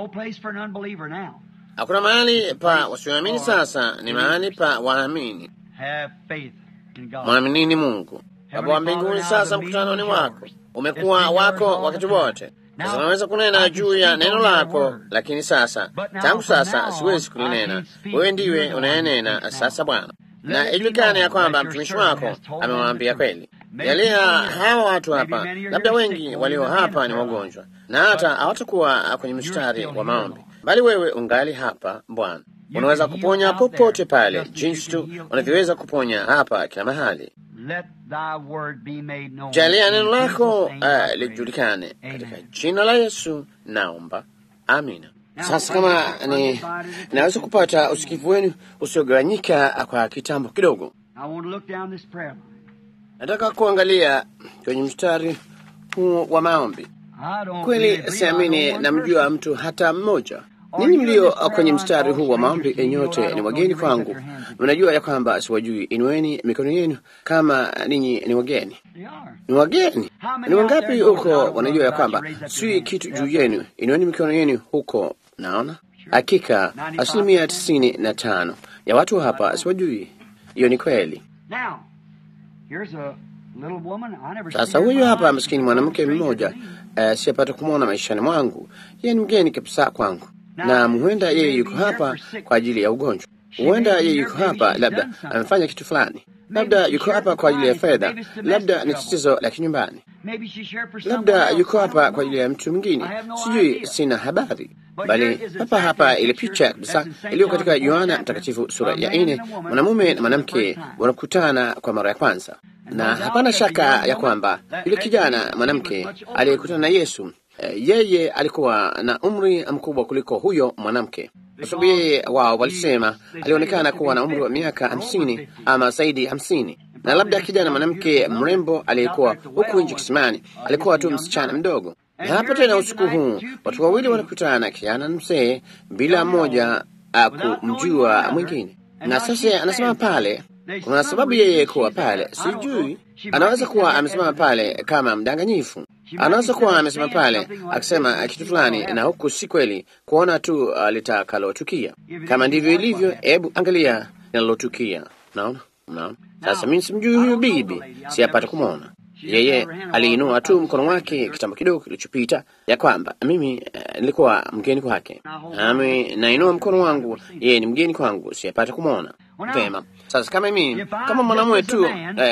Hakuna mahali pa wasioamini, sasa ni mahali pa waamini. Mwaminini Mungu. Baba wa mbinguni, sasa mkutano ni wako, umekuwa wako wakati wote. Sasa naweza kunena juu ya neno lako, lakini sasa, tangu sasa siwezi kulinena. Wewe ndiwe unayenena sasa Bwana, na ijulikane ya kwamba mtumishi wako amewaambia kweli. Jalia hawa watu hapa, labda wengi walio hapa ni wagonjwa na hata hawatakuwa kwenye mstari wa maombi, bali wewe ungali hapa Bwana. Unaweza kuponya popote pale, jinsi tu unavyoweza kuponya hapa kila mahali. let thy word be made known. Jalia neno lako lijulikane katika jina la Yesu naomba, amina. Sasa kama naweza kupata usikivu wenu usiogawanyika kwa kitambo kidogo. Nataka kuangalia kwenye mstari huu wa maombi. Kweli siamini namjua mtu hata mmoja. Ninyi mlio kwenye mstari huu wa maombi nyote ni wageni kwangu. Mnajua ya kwamba siwajui. Inueni mikono yenu kama ninyi ni wageni. Ni wageni. Ni wangapi huko wanajua ya kwamba si kitu juu yenu? Inueni mikono yenu huko. Naona hakika 95% ya watu hapa siwajui. Hiyo ni kweli. Sasa huyu hapa maskini mwanamke mmoja siyapata kumwona maishani mwangu. Yeye ni mgeni kabisa kwangu, na huenda yeye yuko hapa kwa ajili ya ugonjwa. Huenda yeye yuko hapa, labda amefanya kitu fulani, labda yuko hapa kwa ajili ya fedha, labda ni tatizo la kinyumbani, labda yuko hapa kwa ajili ya mtu mwingine, sijui, sina habari. Bali hapa ile picha kabisa iliyo katika Yohana Mtakatifu sura ya 4, mwanamume na mwanamke wanakutana kwa mara ya kwanza, na hapana shaka ya kwamba yule kijana mwanamke aliyekutana na Yesu, yeye alikuwa na umri mkubwa kuliko huyo mwanamke, kwa sababu yeye wao walisema alionekana kuwa na umri wa miaka 50 ama zaidi 50, na labda kijana mwanamke mrembo aliyekuwa huku nje kisimani alikuwa tu msichana mdogo. Na hapa tena usiku huu watu wawili wanakutana, kijana na mzee, bila mmoja kumjua mwingine. Na sasa anasema pale, kuna sababu yeye kuwa pale, sijui. Anaweza kuwa amesimama pale kama mdanganyifu, anaweza kuwa amesimama pale akisema kitu fulani, na huku si kweli, kuona tu litakalotukia. Kama ndivyo ilivyo, hebu angalia linalotukia. Naona. Sasa mimi simjui huyu bibi, siyapata kumwona. Yeye aliinua tu mkono wake kitambo kidogo kilichopita, ya kwamba mimi nilikuwa mgeni kwake. Nami nainua mkono wangu, yeye ni mgeni kwangu, siyapata kumwona. Vema. Sasa kama mimi, kama mwanamume tu,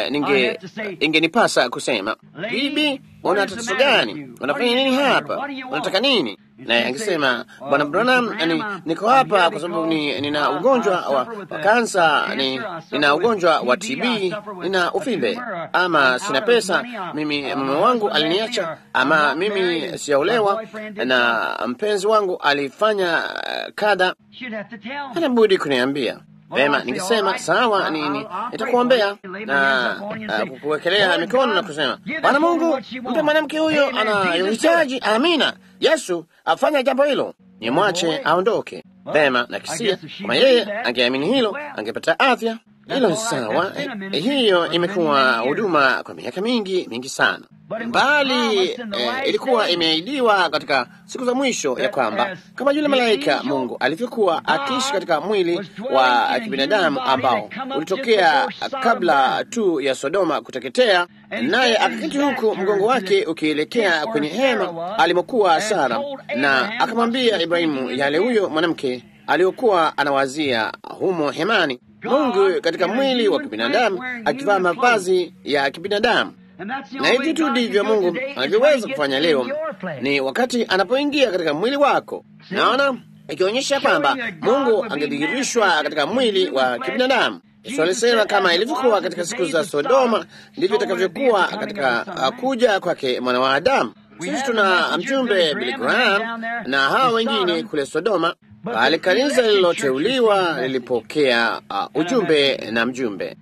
ingenipasa kusema, bibi, una tatizo gani? Unafanya nini hapa? Unataka nini? Na angesema, Bwana Branham, niko hapa kwa sababu nina ugonjwa wa kansa, nina ugonjwa wa TB, nina uvimbe, ama sina pesa, mimi mume wangu aliniacha, ama mimi sijaolewa na mpenzi wangu alifanya kadha. Hana budi kuniambia. Vema, ningesema sawa, nitakuombea na kukuwekelea mikono na kusema, Bwana Mungu, mpe mwanamke huyo anayohitaji. Amina. Yesu afanya jambo hilo, nimwache aondoke. Vema, na kisia kama yeye angeamini hilo, angepata afya. Hilo sawa. Hiyo imekuwa huduma kwa miaka mingi sana, bali ilikuwa imeahidiwa katika siku za mwisho ya kwamba kama yule malaika Mungu alivyokuwa akiishi katika mwili wa kibinadamu ambao ulitokea kabla tu ya Sodoma kuteketea, naye akaketi huku mgongo wake ukielekea kwenye hema alimokuwa Sara, na akamwambia Ibrahimu yale huyo mwanamke aliyokuwa anawazia humo hemani. Mungu katika mwili wa kibinadamu akivaa mavazi ya kibinadamu. Na hivi tu ndivyo Mungu anavyoweza kufanya leo, ni wakati anapoingia katika mwili wako. Naona ikionyesha kwamba Mungu angedhihirishwa katika mwili wa kibinadamu. Yesu alisema kama ilivyokuwa katika siku za Sodoma, ndivyo itakavyokuwa katika kuja kwake mwana wa Adamu. Sisi tuna mjumbe Billy Graham na hawa wengine kule Sodoma, bali kanisa lililoteuliwa lilipokea ujumbe na mjumbe.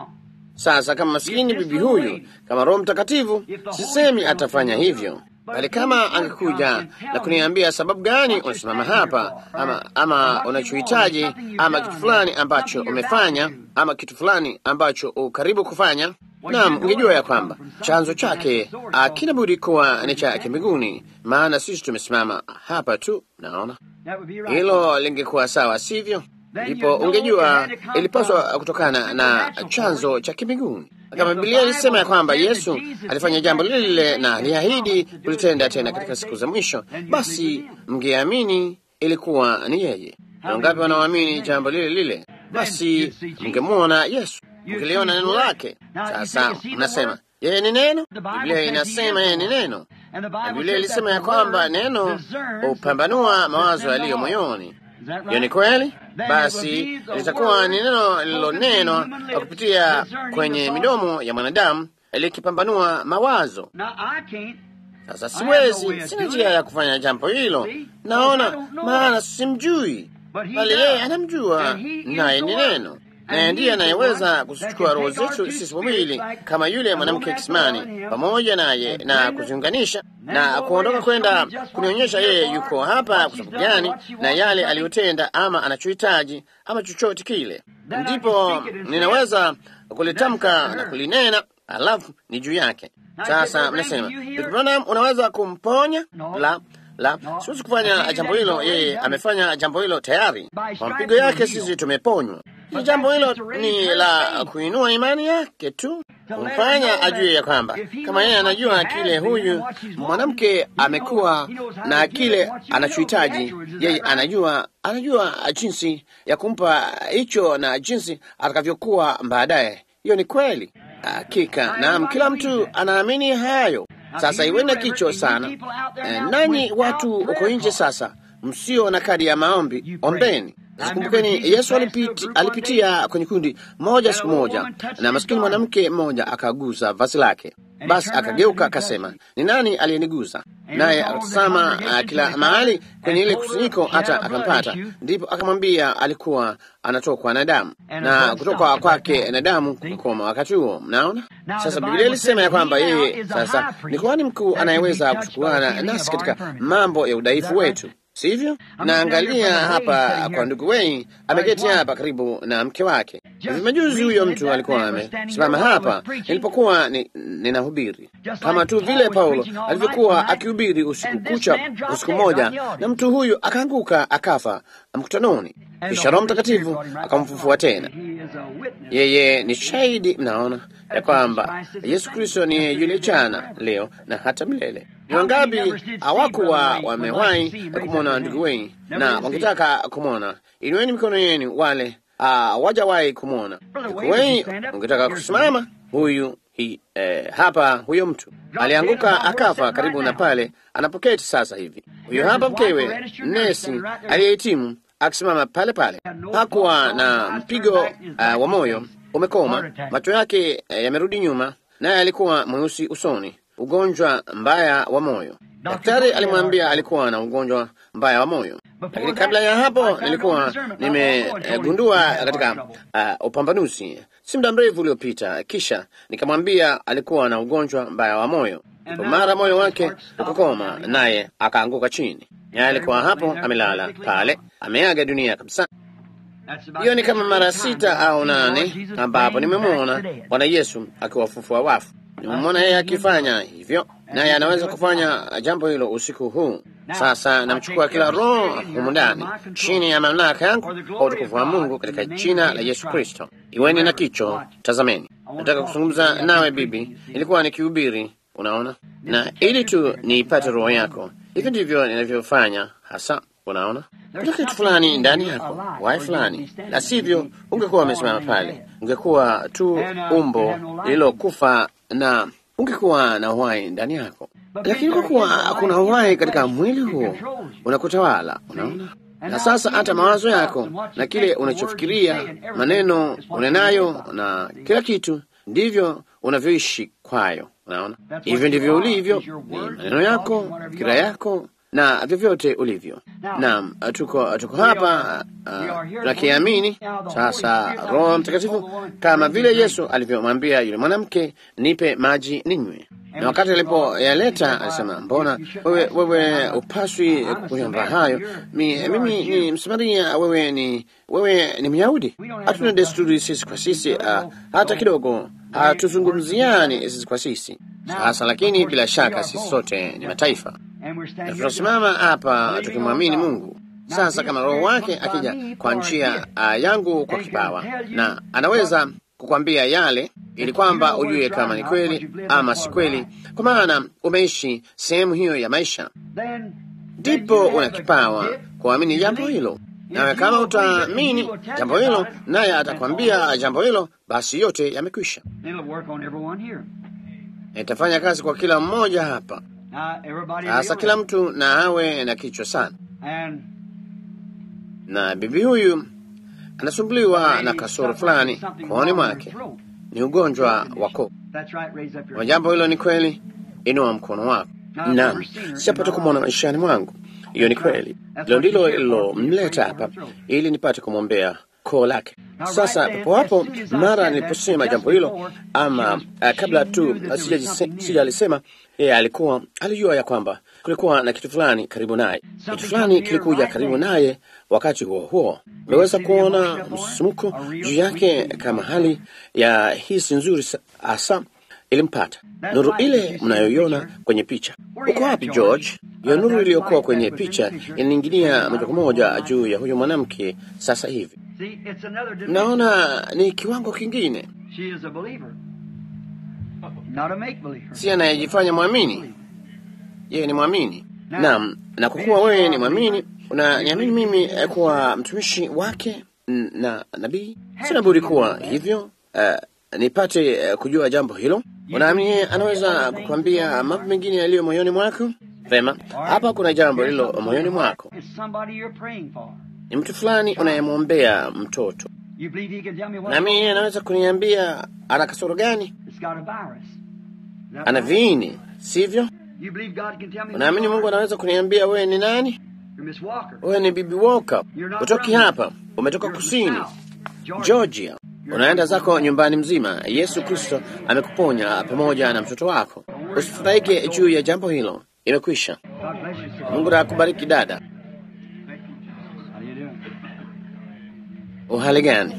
Sasa kama maskini bibi huyu, kama Roho Mtakatifu, sisemi atafanya hivyo, bali kama angekuja na kuniambia sababu gani unasimama hapa, ama unachohitaji, ama kitu fulani ambacho umefanya, ama kitu fulani ambacho ukaribu kufanya, naam, ungejua ya kwamba chanzo chake hakina budi kuwa ni cha kimbinguni, maana sisi tumesimama hapa tu. Naona hilo lingekuwa sawa, sivyo? Ndipo ungejua ilipaswa kutokana na chanzo cha kimbinguni. Kama Biblia ilisema ya kwamba Yesu alifanya jambo lile lile na aliahidi kulitenda tena katika siku za mwisho, basi mngeamini ilikuwa ni yeye. Na wangapi wanaoamini jambo lile lile? Basi mngemwona Yesu, mngeliona neno lake. Sasa mnasema yeye ni neno. Biblia inasema yeye ni neno, na Biblia ilisema ya kwamba neno hupambanua mawazo yaliyo moyoni. Hiyo ni kweli. Basi litakuwa ni neno lililonenwa kupitia kwenye midomo ya mwanadamu likipambanua mawazo. Sasa sina njia ya kufanya jambo hilo, naona, maana simjui, bali yeye anamjua, naye ni neno, naye ndiye anayeweza kuzichukua roho zetu sisi wawili kama yule mwanamke kisimani pamoja naye na kuziunganisha na kuondoka kwenda kunionyesha yeye yuko hapa kwa sababu gani na yale aliyotenda ama anachohitaji ama chochote kile. Ndipo ninaweza kulitamka na kulinena, alafu ni juu yake. Sasa mnasema, Branham, unaweza kumponya? La, siwezi kufanya jambo hilo. Yeye amefanya jambo hilo tayari. Kwa mapigo yake sisi tumeponywa. Jambo hilo ni la kuinua imani yake tu, kumfanya ajue ya kwamba kama yeye anajua kile huyu mwanamke amekuwa na kile anachohitaji, yeye anajua jinsi ya kumpa hicho na jinsi atakavyokuwa baadaye. Hiyo ni kweli, hakika, na kila mtu anaamini hayo. Sasa iwene kicho sana, nanyi watu uko nje sasa, msio na kadi ya maombi, ombeni. Kumbukeni, Yesu alipitia kwenye kundi moja siku moja, na maskini mwanamke mmoja akagusa vazi lake. Basi akageuka akasema, ni nani aliyenigusa? Naye akatazama kila mahali kwenye ile kusanyiko hata akampata. Ndipo akamwambia alikuwa anatokwa na damu, na kutoka kwake na damu kukoma wakati huo. Mnaona sasa, Biblia ilisema ya kwamba yeye sasa ni kuhani mkuu anayeweza kuchukuana nasi katika mambo ya udhaifu wetu, sivyo? Na angalia hapa kwa ndugu Wayne, ameketi hapa karibu na mke wake. Hivi majuzi huyo mtu alikuwa amesimama hapa nilipokuwa ninahubiri, kama tu vile Paulo alivyokuwa akihubiri usiku kucha usiku moja, na mtu huyu akaanguka akafa mkutanoni, kisha Roho Mtakatifu akamfufua tena. Yeye ni shahidi, mnaona ya kwamba Yesu Kristo ni yule jana, leo na hata milele. Ni wangapi hawakuwa wamewahi kumwona ndugu Wayne na wangetaka kumwona? Inueni mikono yenu wale hawajawahi kumwona ndugu Wayne. Ungetaka kusimama? Hapa huyo mtu alianguka akafa karibu na pale anapoketi sasa hivi. Huyo hapa mkewe nesi aliyehitimu akisimama pale pale. Hakuwa na mpigo wa moyo umekoma, macho yake yamerudi nyuma, naye alikuwa mweusi usoni, ugonjwa mbaya wa moyo. Daktari alimwambia alikuwa na ugonjwa mbaya wa moyo, lakini kabla ya hapo nilikuwa nimegundua katika upambanuzi si muda mrefu uliopita. Kisha nikamwambia alikuwa na ugonjwa mbaya wa moyo. Ndipo mara moyo wake ukakoma, naye akaanguka chini. Naye alikuwa hapo amelala pale, ameaga dunia kabisa. Hiyo ni kama mara 6 au 8 ambapo nimemwona Bwana Yesu akiwafufua wafu. Nimemwona yeye akifanya hivyo, naye anaweza kufanya jambo hilo usiku huu. Sasa namchukua kila roho humu ndani chini ya mamlaka yangu kwa utukufu wa Mungu katika jina la Yesu Kristo. Iweni na kicho, tazameni. Nataka kuzungumza nawe bibi, nilikuwa nikihubiri, unaona, na ili tu niipate roho yako. Hivi ndivyo ninavyofanya hasa, unaona. Kuna kitu fulani ndani yako, wai fulani, la sivyo ungekuwa umesimama pale, ungekuwa tu umbo lililokufa na ungekuwa na uhai ndani yako. Lakini kwa kuwa kuna uhai katika mwili huo unakutawala, unaona. Na sasa hata mawazo yako na kile unachofikiria, maneno unenayo na kila kitu, ndivyo unavyoishi kwayo, unaona. Hivyo ndivyo ulivyo, ni maneno yako, fikira yako na vyovyote ulivyo. Naam, tuko hapa tunakiamini. Sasa Roho Mtakatifu, kama vile Yesu alivyomwambia yule mwanamke, nipe maji ninywe, na wakati alipoyaleta alisema, mbona wewe upaswi kunywa hayo? Mimi ni Msamaria, wewe ni Myahudi. Hatuna desturi sisi kwa sisi, hata kidogo hatuzungumziani sisi kwa sisi. Sasa lakini bila shaka sisi sote ni mataifa, na tunasimama hapa tukimwamini Mungu. Sasa kama Roho wake akija kwa njia yangu kwa kipawa, na anaweza kukwambia yale, ili kwamba ujue kama ni kweli ama si kweli, kwa maana umeishi sehemu hiyo ya maisha, ndipo una kipawa kuamini jambo hilo. Na kama utaamini jambo hilo, naye atakwambia jambo hilo, basi yote yamekwisha. Itafanya kazi kwa kila mmoja hapa. Sasa kila mtu na awe na kichwa sana. na bibi huyu anasumbuliwa na kasoro fulani kooni mwake. Ni ugonjwa wa koo. Kwa jambo hilo ni kweli, inua mkono wako. Naam, sijapata kumwona maishani mwangu. Hiyo ni kweli. Hilo ndilo lilomleta hapa, ili nipate kumwombea koo lake. Sasa papo hapo, mara niliposema jambo hilo, ama kabla tu sijalisema, yeye alijua ya kwamba kulikuwa na kitu fulani karibu naye. Kitu fulani kilikuja karibu naye. Wakati huo huo, unaweza kuona msumuko juu yake, kama hali ya hisi nzuri hasa ilimpata. Nuru ile mnayoiona kwenye picha. Uko wapi George? Hiyo nuru iliyokuwa kwenye picha inaingilia moja kwa moja juu ya huyo mwanamke sasa hivi. Naona ni kiwango kingine. Si anayejifanya mwamini. Yeye ni mwamini. Naam, na kwa kuwa wewe ni mwamini, unaniamini mimi kuwa mtumishi wake na nabii, sina budi kuwa hivyo, nipate kujua jambo hilo. Unaamini anaweza kukwambia mambo mengine yaliyo moyoni mwako? Vema, hapa kuna jambo hilo moyoni mwako. Ni mtu fulani unayemwombea mtoto. Naamini anaweza kuniambia ana kasoro gani? Ana viini, sivyo? Unaamini Mungu anaweza kuniambia wewe ni nani? Wewe ni Bibi Walker. Utoki hapa, umetoka kusini Georgia. Unaenda zako nyumbani mzima. Yesu Kristo amekuponya pamoja na mtoto wako. Usifadhaike juu ya jambo hilo. Imekwisha. Mungu akubariki dada. Uhali gani?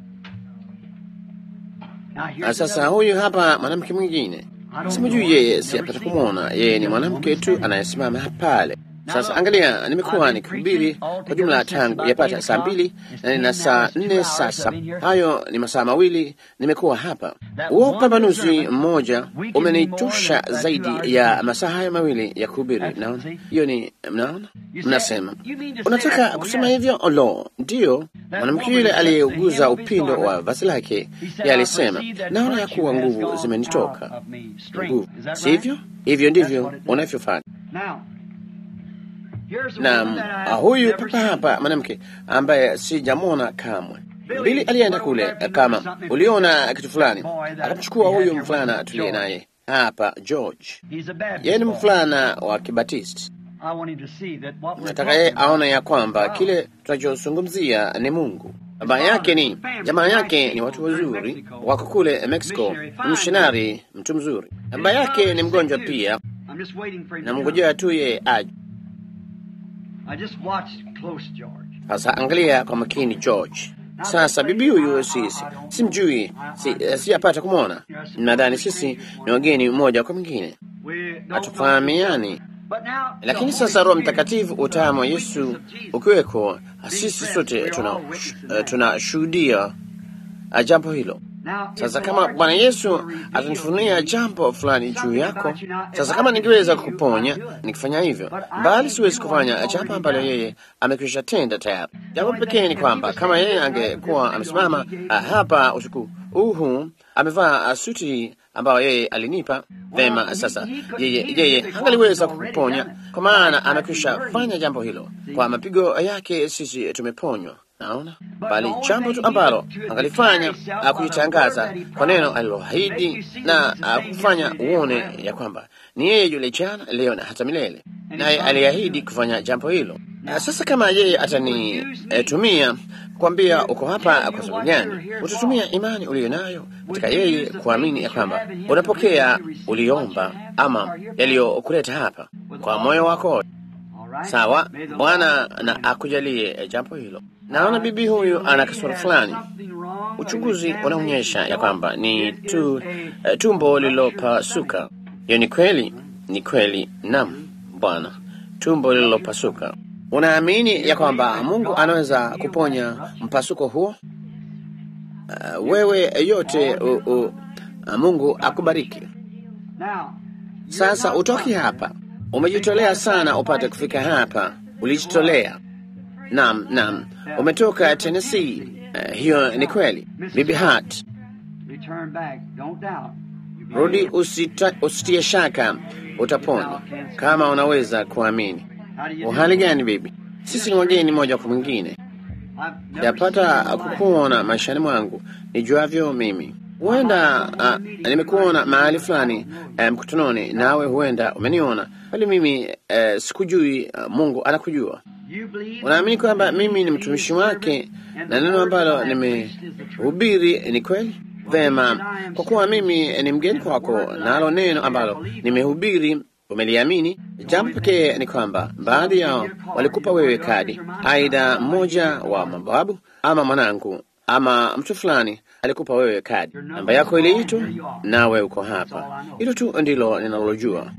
Sasa huyu hapa mwanamke mwingine. Simjui yeye, siyapata kumwona. Yeye ni mwanamke tu anayesimama pale. Sasa angalia, nimekuwa nikihubiri kwa jumla tangu yapata saa 2 na nina saa 4 sasa. Hayo ni masaa mawili nimekuwa hapa. Huo upambanuzi mmoja umenitosha zaidi ya masaa haya mawili ya kuhubiri. Mnaona? Hiyo ni mnaona? Mnasema, unataka kusema hivyo? Lo, ndio. Mwanamke yule aliyeuguza upindo wa vazi lake, yeye alisema, naona ya kuwa nguvu zimenitoka. Nguvu, sivyo? Hivyo ndivyo unavyofanya. Na huyu papa hapa mwanamke ambaye sijamwona kamwe. Bili alienda kule, kama uliona kitu fulani, akamchukua huyu mfulana tuliye naye hapa George. Yeye ni mfulana wa Kibatisti. Nataka yeye aone ya kwamba kile tunachozungumzia ni Mungu. Jamaa yake ni watu wazuri, wako kule Mexico, mmissionari, mtu mzuri. Baba yake ni mgonjwa pia, na mngojea tu yeye aje. Sasa angalia kwa makini George. Sasa bibi huyu simjui, siyapata kumwona. Nadhani sisi ni wageni mmoja kwa mwingine, hatufahamiani. Lakini sasa Roho Mtakatifu, utamu wa Yesu ukiweko, sisi sote tunashuhudia jambo hilo. Sasa kama Bwana Yesu atanifunulia jambo fulani juu yako, sasa kama ningeweza kukuponya, nikifanya hivyo, bali siwezi kufanya jambo ambalo yeye amekwisha tenda tayari. Jambo pekee ni kwamba kama yeye angekuwa amesimama hapa usiku huu, amevaa suti ambayo yeye alinipa, vema, sasa yeye hangaliweza kukuponya, kwa maana amekwisha fanya jambo hilo. Kwa mapigo yake sisi tumeponywa. Naona, bali jambo tu ambalo angalifanya kujitangaza kwa neno aliloahidi na kufanya uone ya kwamba ni yeye yule jana, leo na hata milele, naye aliahidi kufanya jambo hilo. Sasa kama yeye atanitumia kwambia uko hapa kwa sababu gani, utatumia imani uliyo nayo katika yeye, kuamini ya kwamba unapokea uliomba ama yaliyokuleta hapa kwa moyo wako. Sawa, Bwana na akujalie jambo hilo. Naona bibi huyu ana kasoro fulani. Uchunguzi unaonyesha ya kwamba ni tumbo lililopasuka. Hiyo ni kweli, naam Bwana, tumbo lililopasuka. Unaamini ya kwamba Mungu anaweza kuponya mpasuko huo? Wewe yote Mungu akubariki. Sasa utoki hapa. Umejitolea sana upate kufika hapa. Ulijitolea. Naam. Umetoka Tennessee. Hiyo ni kweli. Bibi Hart. Rudi, usitie shaka, utapona kama unaweza kuamini. Uhali gani bibi? Sisi ni wageni moja kwa mwingine. Yapata kukuona maishani mwangu nijuavyo mimi. Huenda nimekuona mahali fulani mkutanoni, nawe huenda umeniona, bali mimi sikujui. Mungu anakujua. Unaamini kwamba mimi ni mtumishi wake na neno ambalo nimehubiri ni kweli? Vema, kwa kuwa mimi ni mgeni kwako, nalo neno ambalo nimehubiri umeliamini. Jambo pekee ni kwamba baadhi yao walikupa wewe kadi, aidha mmoja wa mababu ama mwanangu ama mtu fulani alikupa wewe kadi, namba yako iliitwa, nawe uko hapa. Hilo tu ndilo ninalojua.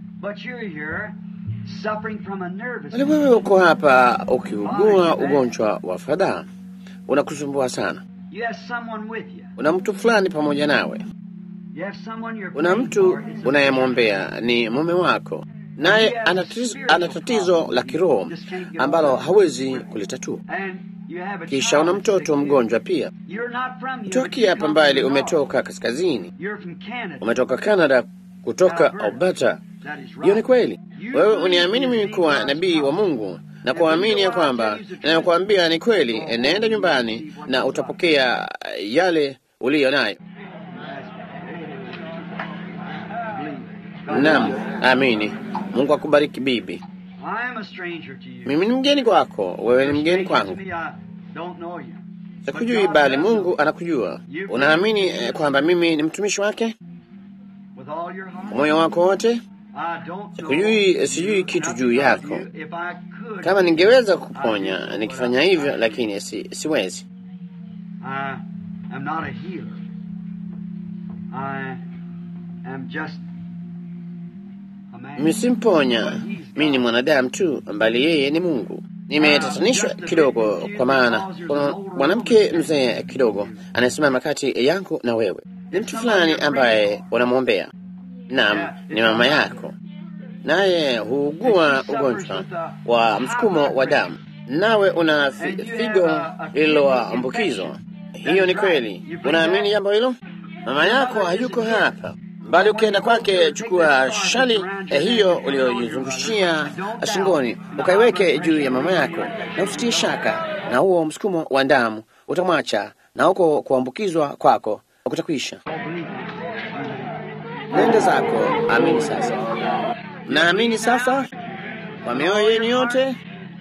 Bali wewe uko hapa ukiugua ugonjwa wa fadhaa, unakusumbua sana. Una mtu fulani pamoja nawe, una mtu unayemwombea, ni mume wako, naye ana tatizo la kiroho ambalo hawezi kulitatua. Kisha una mtoto mgonjwa pia. Toki hapa mbali, umetoka kaskazini, umetoka Canada, kutoka Alberta. Hiyo ni kweli. Wewe uniamini mimi kuwa nabii wa Mungu na kuamini ya kwamba ninayokuambia ni kweli. Nenda nyumbani na utapokea yale uliyo nayo. Naam, amini. Mungu akubariki bibi. Mimi ni mgeni kwako, wewe ni mgeni kwangu. Sikujui, bali Mungu anakujua. Unaamini kwamba mimi ni mtumishi wake moyo wako wote? Sijui kitu juu yako. Kama ningeweza kuponya nikifanya hivyo, lakini siwezi. Mimi simponya, mimi ni mwanadamu tu, bali yeye ni Mungu. Nimetatanishwa kidogo, kwa maana kuna mwanamke mzee kidogo anasimama kati yangu na wewe. Ni mtu fulani ambaye unamwombea. Naam, ni mama yako, naye huugua ugonjwa wa msukumo wa damu, nawe una figo lililoambukizwa. Hiyo ni kweli. Unaamini jambo hilo? Mama yako hayuko hapa, bali ukienda kwake, chukua shali hiyo uliyozungushia shingoni, ukaiweke juu ya mama yako, na usitie shaka, na huo msukumo wa damu utamwacha, na huko kuambukizwa kwako kutakwisha. Nenda zako. Amini sasa. Naamini sasa kwa mioyo yenu yote.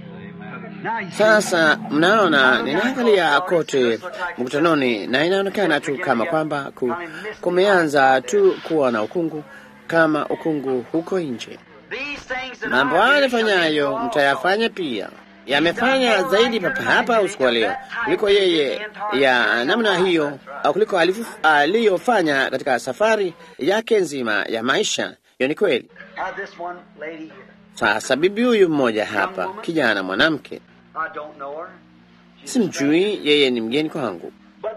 Sasa mnaona, ninaangalia kote mkutanoni, na inaonekana tu kama kwamba kumeanza tu kuwa na ukungu, kama ukungu huko nje. Mambo haya yafanyayo mtayafanya pia. Yamefanya zaidi papa hapa usiku wa leo kuliko yeye ya namna hiyo, au kuliko aliyofanya katika safari yake nzima ya maisha. Hiyo ni kweli. Sasa bibi huyu mmoja hapa, kijana mwanamke, simjui, yeye ni mgeni kwangu,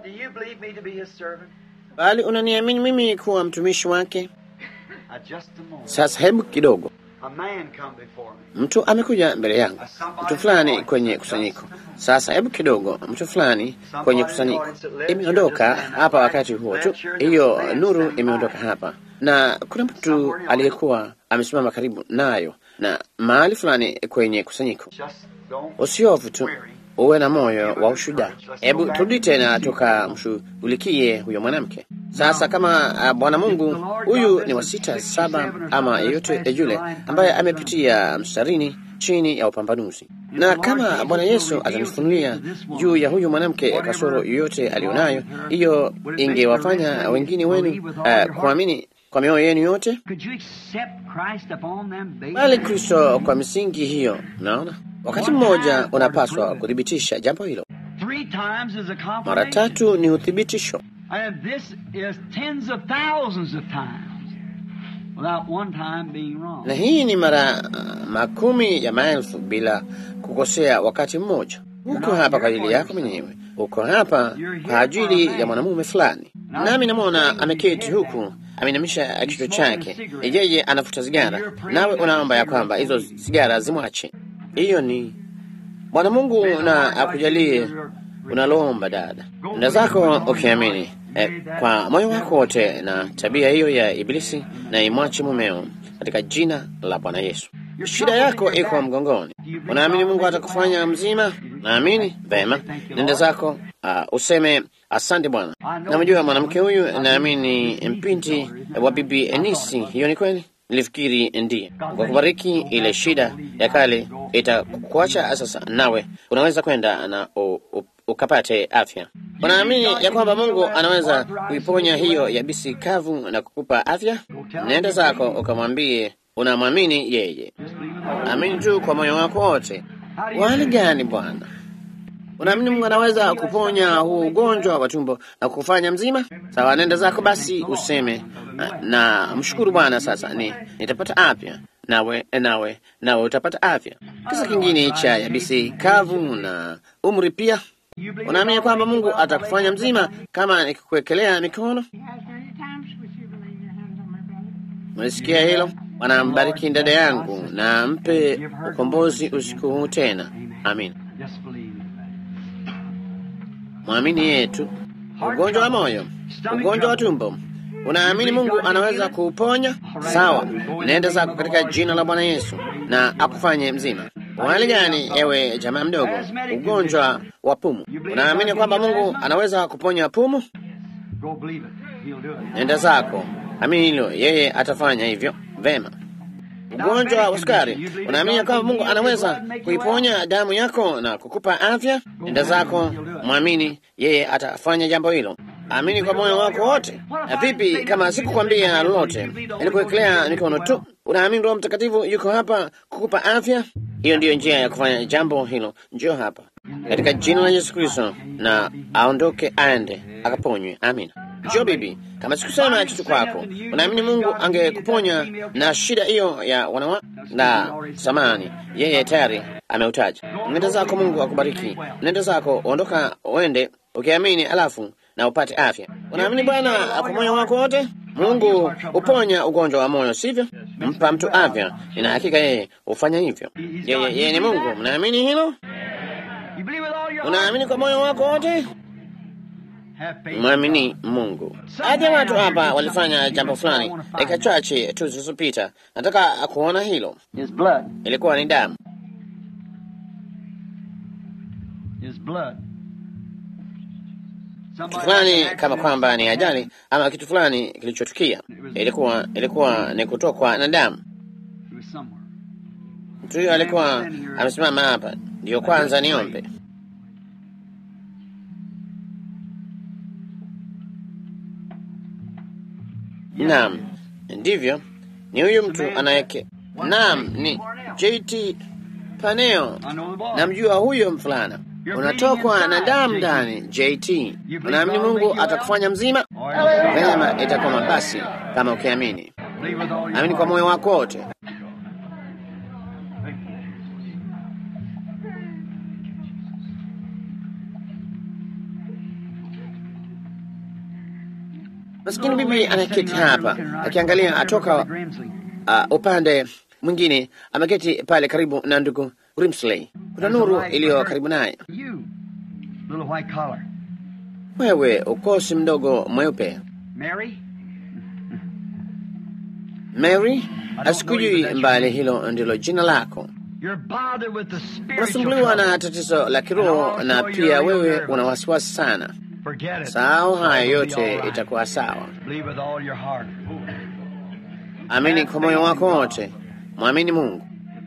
bali unaniamini mimi kuwa mtumishi wake? Sasa hebu kidogo. Mtu amekuja mbele yangu, mtu fulani kwenye kusanyiko. Sasa hebu kidogo, mtu fulani kwenye kusanyiko imeondoka hapa wakati huo tu, hiyo nuru imeondoka hapa, na kuna mtu aliyekuwa amesimama karibu nayo na mahali fulani kwenye kusanyiko. Usiofu tu, uwe na moyo wa ushuhuda. Hebu turudi tena tukamshughulikie huyo mwanamke. Sasa kama Bwana Mungu, huyu ni wa 6, 7 ama yeyote yule ambaye amepitia mstarini chini ya upambanuzi, na kama Bwana Yesu atanifunulia juu ya huyu mwanamke kasoro yoyote alionayo, hiyo ingewafanya wengine wenu kuamini kwa mioyo yenu yote, bali Kristo kwa misingi hiyo. Naona wakati mmoja unapaswa kuthibitisha jambo hilo. Mara 3 ni uthibitisho. And this is tens of thousands of times without one time being wrong. Na hii ni mara makumi ya maelfu bila kukosea wakati mmoja. Uko hapa kwa ajili yako mwenyewe. Uko hapa kwa ajili ya mwanamume fulani. Nami namwona ameketi huku, aminamisha kichwa chake. Yeye anafuta sigara, nawe unaomba ya kwamba hizo sigara zimwache. Hiyo ni Bwana Mungu na akujalie unaloomba, dada. Nenda zako ukiamini kwa moyo wako wote na tabia hiyo ya Ibilisi, na imwache mumeo katika jina la Bwana Yesu. Shida yako iko mgongoni. Unaamini Mungu atakufanya mzima? Naamini. Vema, nenda zako, useme asante Bwana. Namjua mwanamke huyu, naamini mpinti wa Bibi Enisi. Hiyo ni kweli? Nilifikiri ndiye. Kwa kubariki, ile shida ya kale itakuacha sasa, nawe unaweza kwenda na ukapate afya. Unaamini ya kwamba Mungu anaweza kuiponya hiyo yabisi kavu na kukupa afya? Nenda zako ukamwambie unamwamini yeye. Amini tu kwa moyo wako wote. Wali gani Bwana? Unaamini Mungu anaweza kuponya huu ugonjwa wa tumbo na kukufanya mzima? Sawa, nenda zako basi useme na mshukuru Bwana, sasa nitapata afya. Nawe utapata afya. Kisa kingine cha yabisi kavu na umri pia. Unaamini kwamba Mungu atakufanya mzima kama nikikuwekelea mikono? Unasikia hilo? Bwana mbariki dada yangu na mpe ukombozi usiku huu tena. Amin. Mwamini yetu. Ugonjwa wa moyo, ugonjwa wa tumbo, unaamini Mungu anaweza kuuponya? Sawa, nenda zako katika jina la Bwana Yesu na akufanye mzima. Wali gani ewe jamaa mdogo? Ugonjwa wa pumu, unaamini kwamba Mungu anaweza kuponya pumu? Nenda zako, amini hilo, yeye atafanya hivyo. Vema. Ugonjwa wa sukari, unaamini kwamba Mungu anaweza kuiponya damu yako na kukupa afya? Nenda zako, mwamini, yeye atafanya jambo hilo. Amini kwa moyo wako wote. Na vipi kama sikukwambia lolote, nilikuwekelea mikono tu? Unaamini Roho Mtakatifu yuko hapa kukupa afya? Hiyo ndiyo njia ya kufanya jambo hilo. Njoo hapa katika jina la Yesu Kristo na aondoke aende akaponywe. Amina. Njoo bibi, kama sikusema kitu kwako, unaamini Mungu angekuponya na shida hiyo ya wanawake na samani, yeye tayari ameutaja. Nenda zako, Mungu akubariki. Nenda zako, ondoka uende ukiamini, alafu na upate afya. Unaamini Bwana kwa moyo wako wote? Mungu uponya ugonjwa wa moyo, sivyo? Mpa mtu afya. Nina hakika yeye hufanya hivyo. Yeye ni Mungu. Mnaamini hilo? Unaamini kwa moyo wako wote? Mwamini Mungu. Hata watu hapa walifanya jambo fulani dakika chache tu zilizopita. Nataka kuona hilo. Ilikuwa ni damu. Kitu fulani kama kwamba ni ajali ama kitu fulani kilichotukia. Ilikuwa ni kutokwa na damu. Mtu huyo alikuwa amesimama hapa. Ndiyo kwanza niombe. Naam, ndivyo. Ni huyu mtu anayeke. Naam, ni JT Paneo. Namjua huyo mfulana. Unatokwa na damu ndani, JT. Unaamini Mungu atakufanya mzima? Vema, itakuwa mabasi kama ukiamini. Amini kwa moyo wako wote. Maskini bibi anaketi hapa akiangalia atoka upande mwingine. Ameketi pale karibu na ndugu Grimsley. Kuna nuru iliyo karibu naye. Wewe ukosi mdogo mweupe. Mary, asikujui mbali, hilo ndilo jina lako. Unasumbuliwa na tatizo la kiroho na pia wewe una wasiwasi sana. Sawa, haya yote itakuwa sawa. Amini kwa moyo wako wote. Mwamini Mungu.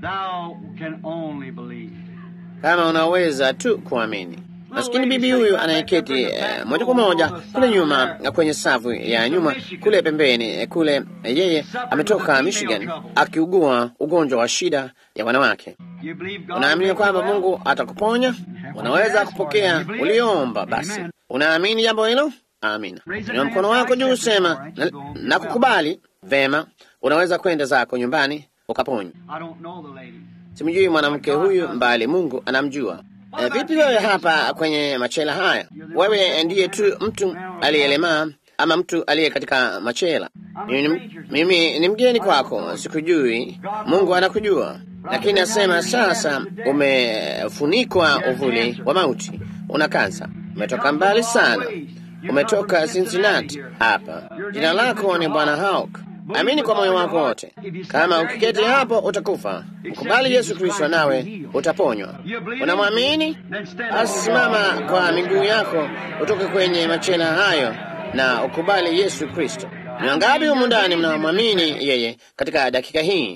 Kama unaweza tu kuamini. Maskini bibi huyu anayeketi moja kwa moja kule nyuma kwenye safu ya nyuma kule pembeni kule, yeye ametoka Michigan akiugua ugonjwa wa shida ya wanawake. Unaamini kwamba Mungu atakuponya? Unaweza kupokea uliomba. Basi unaamini jambo hilo? Amina. Na mkono wako juu, sema na kukubali. Vema, unaweza kwenda zako nyumbani ukaponywa. Simjui mwanamke huyu, mbali Mungu anamjua. Vipi wewe hapa kwenye machela haya? Wewe ndiye tu mtu aliyelemaa ama mtu aliye katika machela? Mimi ni mgeni kwako, sikujui. Mungu anakujua. Lakini nasema sasa umefunikwa uvuli wa mauti. Una kansa. Umetoka mbali sana. Umetoka Cincinnati hapa. Jina lako ni Bwana Hawk. Amini kwa moyo wako wote. Kama ukiketi hapo utakufa. Mkubali Yesu Kristo nawe utaponywa. Unamwamini? Asimama kwa miguu yako, utoke kwenye machela hayo na ukubali Yesu Kristo. Ni wangapi humu ndani mnamwamini yeye katika dakika hii?